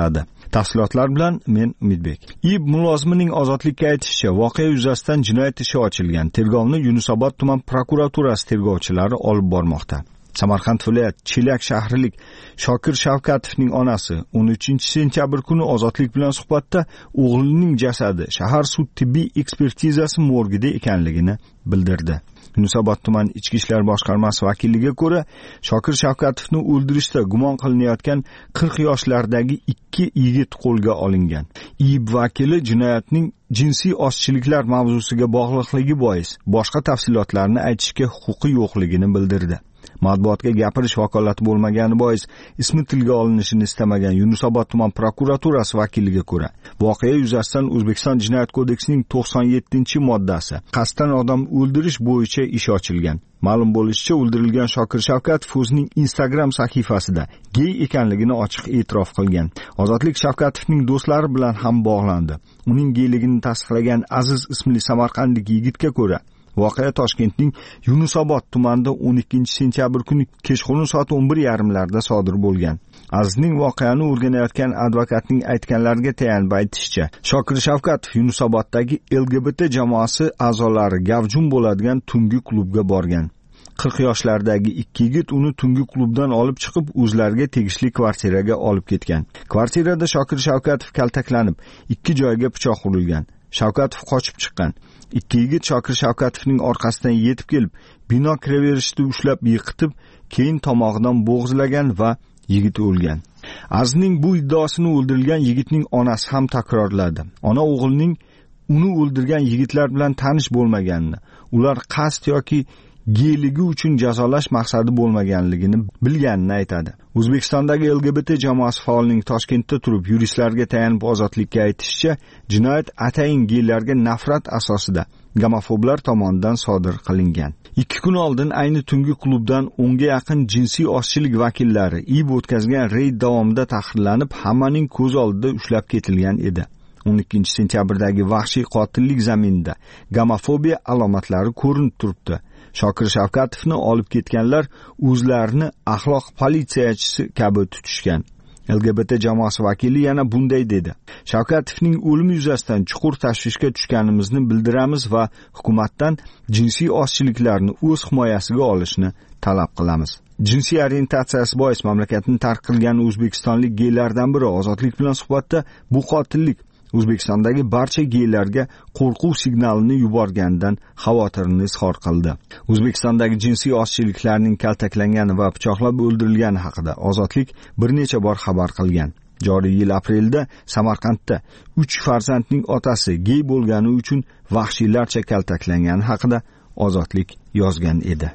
Tafsilotlar bilan men Umidbek. I B mulozimining ozodlikka aytishicha, voqea yuzasidan jinoyat ishi ochilgan. Tergovni Yunusobod tuman prokuraturasi tergovchilari olib bormoqda. Samarqand viloyat Chelak shahrilik Shokir Shavkatovning onasi o'n uchinchi sentyabr kuni Ozodlik bilan suhbatda o'g'lining jasadi shahar sud tibbiy ekspertizasi morgida ekanligini bildirdi. Yunusobod tuman ichki ishlar boshqarmasi vakiliga ko'ra, Shokir Shavkatovni o'ldirishda gumon qilinayotgan qirq yoshlardagi ikki yigit qo'lga olingan. I B vakili jinoyatning jinsiy ozchiliklar mavzusiga bog'liqligi bois boshqa tafsilotlarni aytishga huquqi yo'qligini bildirdi. Matbuotga gapirish vakolati bo'lmagani bois ismi tilga olinishini istamagan Yunusobod tuman prokuraturasi vakiliga ko'ra, voqea yuzasidan O'zbekiston Jinoyat kodeksining to'qson yettinchi moddasi qasddan odam o'ldirish bo'yicha ish ochilgan. Ma'lum bo'lishicha, o'ldirilgan Shokir Shavkatov o'zining Instagram sahifasida gey ekanligini ochiq e'tirof qilgan. Ozodlik Shavkatovning do'stlari bilan ham bog'landi. Uning geyligini tasdiqlagan Aziz ismli samarqandlik yigitga ko'ra, voqea Toshkentning Yunusobod tumanida o'n ikkinchi sentyabr kuni kechqurun soat o'n bir yarim larda sodir bo'lgan. Azizning voqeani o'rganayotgan advokatning aytganlariga tayanib aytishicha, Shokir Shavkatov Yunusoboddagi L G B T jamoasi a'zolari gavjum bo'ladigan tungi klubga borgan. qirq yoshlardagi ikki yigit uni tungi klubdan olib chiqib, o'zlariga tegishli kvartiraga olib ketgan. Kvartirada Shokir Shavkatov kaltaklanib, ikki joyga pichoq urilgan. Shavkatov qochib chiqqan. Ikki yigit Shokir Shavkatovning orqasidan yetib kelib, bino kiraverishda ushlab yiqitib, keyin tomog'idan bo'g'izlagan va yigit o'lgan. Azizning bu iddaosini o'ldirilgan yigitning onasi ham takrorladi. Ona o'g'lining uni o'ldirgan yigitlar bilan tanish bo'lmaganini, ular qasd yoki geyligi uchun jazolash maqsadi bo'lmaganligini bilganini aytadi. O'zbekistondagi L G B T jamoasi faolining Toshkentda turib yuristlarga tayanib Ozodlikka aytishicha, jinoyat atayin geylarga nafrat asosida gamofoblar tomonidan sodir qilingan. Ikki kun oldin ayni tungi klubdan o'nga yaqin jinsiy ozchilik vakillari I B o'tkazgan reyd davomida tahrirlanib, hammaning ko'z oldida ushlab ketilgan edi. o'n ikkinchi sentyabrdagi vahshiy qotillik zaminida gamofobiya alomatlari ko'rinib turibdi. Shokir Shavkatovni olib ketganlar o'zlarini axloq politsiyachisi kabi tutishgan. L G B T jamoasi vakili yana bunday dedi: Shavkatovning o'limi yuzasidan chuqur tashvishga tushganimizni bildiramiz va hukumatdan jinsiy ozchiliklarni o'z himoyasiga olishni talab qilamiz. Jinsiy orientatsiyasi bois mamlakatni tark qilgan o'zbekistonlik geylardan biri Ozodlik bilan suhbatda bu qotillik O'zbekistondagi barcha geylarga qo'rquv signalini yuborganidan xavotirini izhor qildi. O'zbekistondagi jinsiy ozchiliklarning kaltaklangani va pichoqlab o'ldirilgani haqida Ozodlik bir necha bor xabar qilgan. Joriy yil aprelda Samarqandda uch farzandning otasi gey bo'lgani uchun vahshiylarcha kaltaklangani haqida Ozodlik yozgan edi.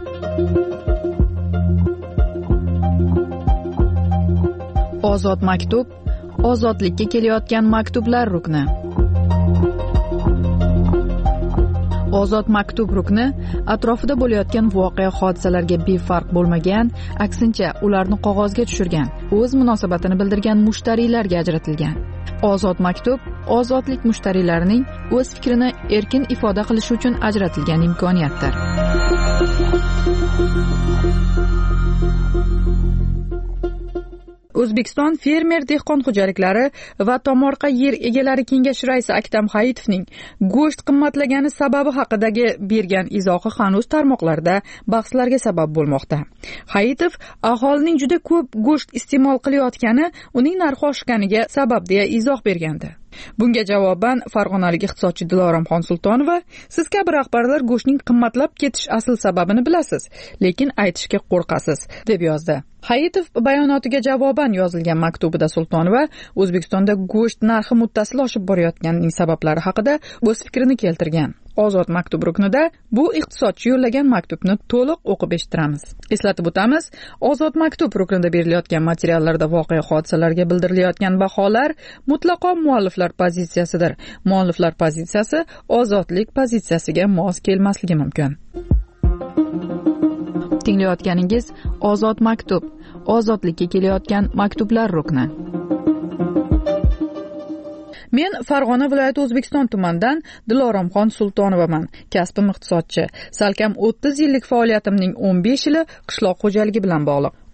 Ozod maktub, ozodlikka kelayotgan maktublar rukni. Ozod maktub rukni atrofida bo'layotgan voqea hodisalarga befarq bo'lmagan, aksincha ularni qog'ozga tushirgan, o'z munosabatini bildirgan mushtariylarga ajratilgan. Ozod maktub ozodlik mushtariylarining o'z fikrini erkin ifoda qilishi uchun ajratilgan imkoniyatdir. O'zbekiston fermer dehqon xo'jaliklari va tomorqa yer egalari kengashi raisi Aktam Hayitovning go'sht qimmatlagani sababi haqidagi bergan izohi hanuz tarmoqlarda bahslarga sabab bo'lmoqda. Hayitov aholining juda ko'p go'sht iste'mol qilayotgani uning narxi oshganiga sabab deya izoh bergandi. Bunga javoban farg'onalik iqtisodchi Diloromxon Sultonova: siz kabi rahbarlar go'shtning qimmatlab ketish asl sababini bilasiz, lekin aytishga qo'rqasiz, deb yozdi. Hayitov bayonotiga javoban yozilgan maktubida Sultonova O'zbekistonda go'sht narxi muttasil oshib borayotganining sabablari haqida o'z fikrini keltirgan. Ozod maktub ruknida bu iqtisodchi yo'llagan maktubni to'liq o'qib eshittiramiz. Eslatib o'tamiz, Ozod maktub ruknida berilayotgan materiallarda voqea hodisalarga bildirilayotgan baholar mutlaqo mualliflar pozitsiyasidir. Mualliflar pozitsiyasi ozodlik pozitsiyasiga mos kelmasligi mumkin. Tinglayotganingiz Ozod maktub, ozodlikka kelayotgan maktublar rukni. Men Farg'ona viloyati O'zbekiston tumanidan Diloromxon Sultonovaman. Kasbim iqtisodchi. Salkam o'ttiz yillik faoliyatimning o'n besh yili qishloq xo'jaligi bilan bog'liq.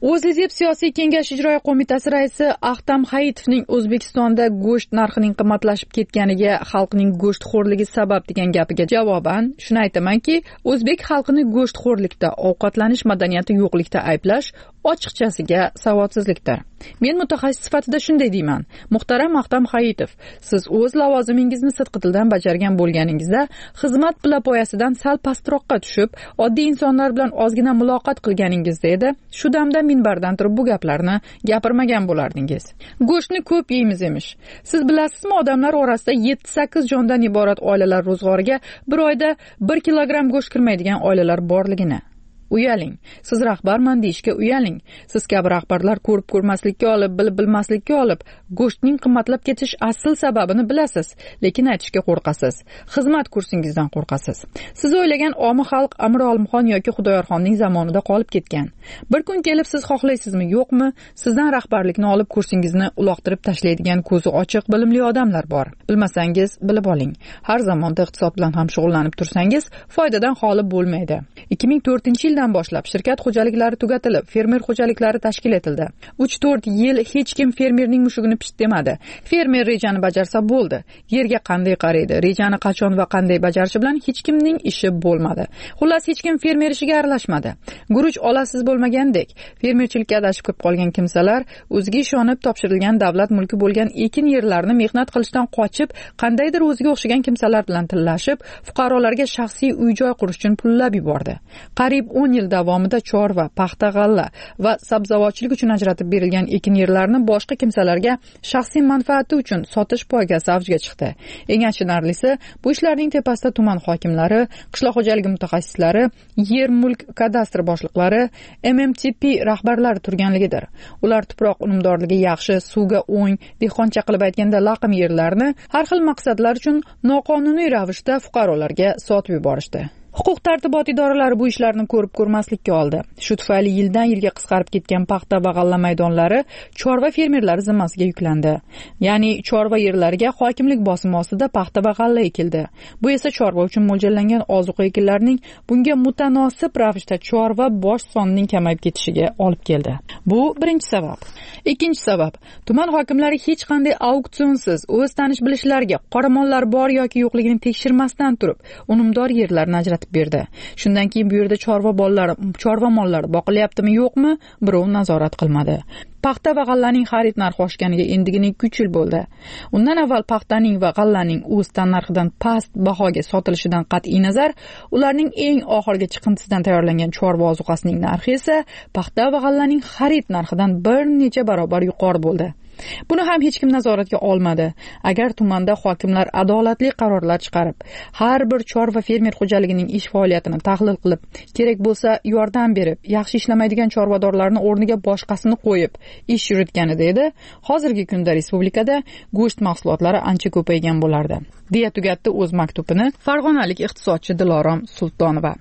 O'zLiDeP siyosiy kengash ijroiya qo'mitasi raisi Ahtam Hayitovning O'zbekistonda go'sht narxining qimmatlashib ketganiga xalqning go'shtxo'rligi sabab degan gapiga javoban shuni aytamanki, o'zbek xalqini go'shtxo'rlikda, ovqatlanish madaniyati yo'qlikda ayblash ochiqchasiga savodsizlikdir. Men mutaxassis sifatida shunday deyman. Muhtaram Ahtam Hayitov, siz o'z lavozimingizni sidqidildan bajargan bo'lganingizda xizmat pillapoyasidan sal pastroqqa tushib, oddiy insonlar bilan ozgina muloqot qilganingizda edi, shu damda minbardan turib bu gaplarni gapirmagan bo'lardingiz. Go'shtni ko'p yeymiz emish. Siz bilasizmi, odamlar orasida yetti sakkiz jondan iborat oilalar ro'zg'origa bir oyda bir kilogramm go'sht kirmaydigan oilalar borligini. Uyaling. Siz rahbarman deyishga uyaling. Siz kabi rahbarlar ko'rib ko'rmaslikka olib, bilib bilmaslikka olib, go'shtning qimmatlab ketish asl sababini bilasiz, lekin aytishga qo'rqasiz. Xizmat kursingizdan qo'rqasiz. Siz o'ylagan omi xalq Amir Olimxon yoki Xudoyorxonning zamonida qolib ketgan. Bir kun kelib siz xohlaysizmi, yo'qmi, sizdan rahbarlikni olib kursingizni uloqtirib tashlaydigan ko'zi ochiq, bilimli odamlar bor. Bilmasangiz, bilib oling. Har zamonda iqtisod bilan ham shug'ullanib tursangiz, foydadan xoli bo'lmaydi. ikki ming to'rtinchi yildan boshlab shirkat xo'jaliklari tugatilib, fermer xo'jaliklari tashkil etildi. uch to'rt yil hech kim fermerning mushugini pisht demadi. Fermer rejani bajarsa bo'ldi. Yerga qanday qaraydi, rejani qachon va qanday bajarishi bilan hech kimning ishi bo'lmadi. Xullas, hech kim fermer ishiga aralashmadi. Guruch olasiz bo'lmagandek, fermerchilikka adashib kelib qolgan kimsalar o'ziga ishonib topshirilgan davlat mulki bo'lgan ekin yerlarini mehnat qilishdan qochib, qandaydir o'ziga o'xshagan kimsalar bilan tillashib, fuqarolarga shaxsiy uy-joy qurish uchun pullab yubordi. Qariyb o'n yil davomida chorva, paxta, g'alla va sabzavotchilik uchun ajratib berilgan ekin yerlarini boshqa kimsalarga shaxsiy manfaati uchun sotish poygasi avjiga chiqdi. Eng achinarlisi, bu ishlarning tepasida tuman hokimlari, qishloq xo'jaligi mutaxassislari, yer mulk kadastr boshliqlari, M M T P rahbarlari turganligidir. Ular tuproq unumdorligi yaxshi, suvga o'ng, dehqoncha qilib aytganda laqim yerlarni har xil maqsadlar uchun noqonuniy ravishda fuqarolarga sotib yuborishdi. Huquq-tartibot idoralari bu ishlarni ko'rib ko'rmaslikka oldi. Shu tufayli yildan yilga qisqarib ketgan paxta va g'alla maydonlari chorva fermerlari zimmasiga yuklandi. Ya'ni chorva yerlariga hokimlik bosimi ostida paxta va g'alla ekildi. Bu esa chorva uchun mo'ljallangan ozuqa ekinlarining bunga mutanosib ravishda chorva bosh sonining kamayib ketishiga olib keldi. Bu birinchi sabab. Ikkinchi sabab, tuman hokimlari hech qanday auksionsiz o'z tanish-bilishlarga qoramollar bor yoki yo'qligini tekshirmasdan turib, unumdor yerlarni ajratib berdi. Shundan keyin bu yerda chorva bollari, chorva mollari boqilyaptimi, yo'qmi, birov nazorat qilmadi. Paxta va g'allaning xarid narxi oshganiga endigina ikki uch yil bo'ldi. Undan avval paxtaning va g'allaning o'z narxidan past bahoga sotilishidan qat'iy nazar, ularning eng oxirgi chiqindisidan tayyorlangan chorva ozuqasining narxi esa paxta va g'allaning xarid narxidan bir necha barobar yuqori bo'ldi. Buni ham hech kim nazoratga olmadi. Agar tumanda hokimlar adolatli qarorlar chiqarib, har bir chorva fermer xo'jaligining ish faoliyatini tahlil qilib, kerak bo'lsa yordam berib, yaxshi ishlamaydigan chorvadorlarni o'rniga boshqasini qo'yib ish yuritganida edi, hozirgi kunda respublikada go'sht mahsulotlari ancha ko'paygan bo'lardi, deya tugatdi o'z maktubini farg'onalik iqtisodchi Dilorom Sultonova.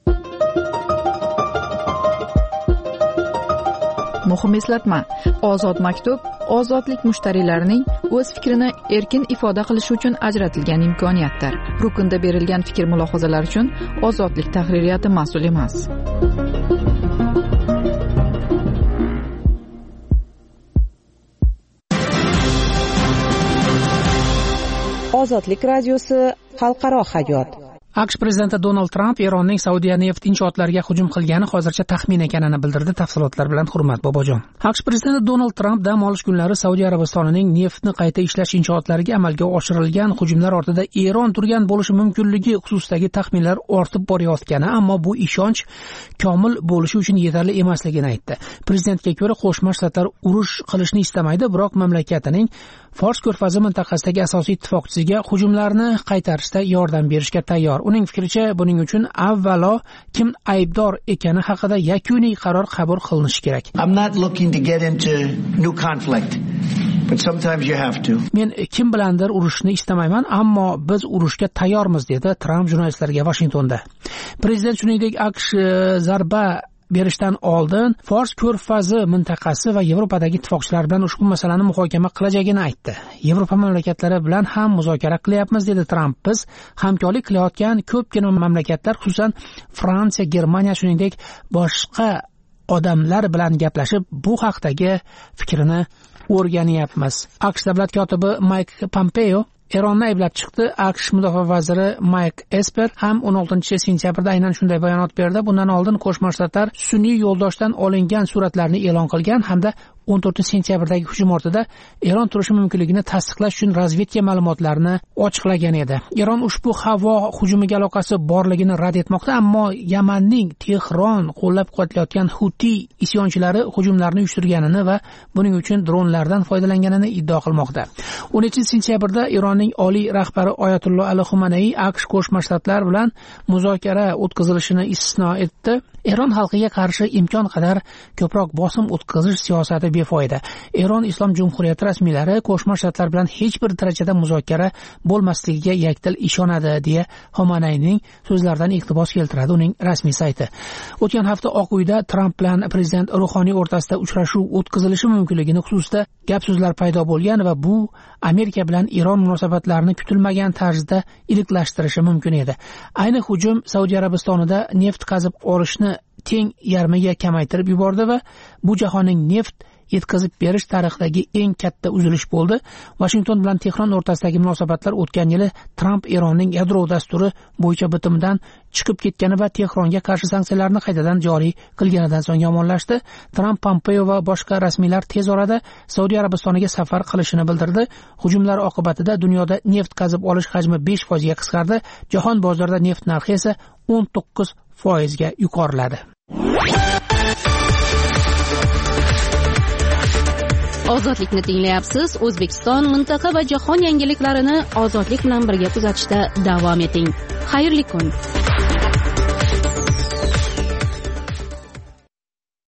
Muhim eslatma: Ozod maktub ozodlik mushtariylarining o'z fikrini erkin ifoda qilishi uchun ajratilgan imkoniyatdir. Rukunda berilgan fikr-mulohazalar uchun Ozodlik tahririyati mas'ul emas. Ozodlik radiosi xalqaro hayot. AQSh prezidenti Donald Tramp Eronning Saudiya neft inshootlariga hujum qilgani hozircha taxmin ekanini bildirdi. Tafsilotlar bilan Hurmat Bobojon. AQSh prezidenti Donald Tramp dam olish kunlari Saudiya Arabistonining neftni qayta ishlash inshootlariga amalga oshirilgan hujumlar ortida Eron turgan bo'lishi mumkinligi xususidagi taxminlar ortib borayotgani, ammo bu ishonch komil bo'lishi uchun yetarli emasligini aytdi. Prezidentga ko'ra, Qo'shma Shtatlar urush qilishni istamaydi, biroq mamlakatining Fors ko'rfazi mintaqasidagi asosiy ittifoqchisiga hujumlarni qaytarishda yordam berishga tayyor. Uning fikricha, buning uchun avvalo kim aybdor ekani haqida yakuniy qaror qabul qilinishi kerak. I'm not looking to get into new conflict, but sometimes you have to. Men kim bilandir urushni istamayman, ammo biz urushga tayyormiz, dedi Tramp jurnalistlarga Washingtonda. Prezident shuningdek AQSh zarba berishdan oldin Fors ko'rfazi mintaqasi va Yevropadagi ittifoqchilar bilan ushbu masalani muhokama qilajagini aytdi. Yevropa mamlakatlari bilan ham muzokara qilyapmiz, dedi Tramp. Biz hamkorlik qilayotgan ko'pgina mamlakatlar, xususan Fransiya, Germaniya, shuningdek boshqa odamlar bilan gaplashib bu haqdagi fikrini o'rganyapmiz. AQSh davlat kotibi Mayk Pompeo Eronni ayblab chiqdi. AQSh mudofaa vaziri Mayk Esper ham o'n oltinchi sentyabrda aynan shunday bayonot berdi. Bundan oldin Qo'shma Shtatlar sun'iy yo'ldoshdan olingan suratlarni e'lon qilgan hamda o'n to'rtinchi sentyabrdagi hujum ortida Eron turishi mumkinligini tasdiqlash uchun razvedka ma'lumotlarini ochiqlagan edi. Eron ushbu havo hujumiga aloqasi borligini rad etmoqda, ammo Yamanning Tehron qo'llab-quvvatlayotgan Huti isyonchilari hujumlarni uyushtirganini va buning uchun dronlardan foydalanganini iddao qilmoqda. o'n ikkinchi sentyabrda Eronning oliy rahbari Oyatullo Ali Xumaney AQSh Qo'shma Shtatlar bilan muzokara o'tkazilishini istisno etdi. Eron xalqiga qarshi imkon qadar ko'proq bosim o'tkazish siyosati befoyda. Eron Islom Jumhuriyati rasmiylari Qo'shma Shtatlar bilan hech bir darajada muzokara bo'lmasligiga yakdil ishonadi, deya Xomanayning so'zlaridan iqtibos keltiradi uning rasmiy sayti. O'tgan hafta Oq uyda Tramp bilan prezident Ruhoniy o'rtasida uchrashuv o'tkazilishi mumkinligini xususida gap-so'zlar paydo bo'lgan va bu Amerika bilan Eron munosabatlarini kutilmagan tarzda iliqlashtirishi mumkin edi. Ayni hujum Saudiya Arabistonida neft qazib olishni teng yarmiga kamaytirib yubordi va bu jahonning neft yetkazib berish tarixidagi eng katta uzilish bo'ldi. Washington bilan Tehron o'rtasidagi munosabatlar o'tgan yili Tramp Eronning yadro dasturi bo'yicha bitimdan chiqib ketgani va Tehronga qarshi sanksiyalarni qaytadan joriy qilganidan so'ng yomonlashdi. Tramp, Pompeo va boshqa rasmiylar tez orada Saudiya Arabistoniga safar qilishini bildirdi. Hujumlar oqibatida dunyoda neft qazib olish hajmi besh foizga qisqardi. Jahon bozorida neft narxi esa o'n to'qqiz foizga yuqoriladi. Ozodlikni tinglayapsiz. O'zbekiston, mintaqa va jahon yangiliklarini ozodlik bilan birga kuzatishda davom eting. Xayrli kun.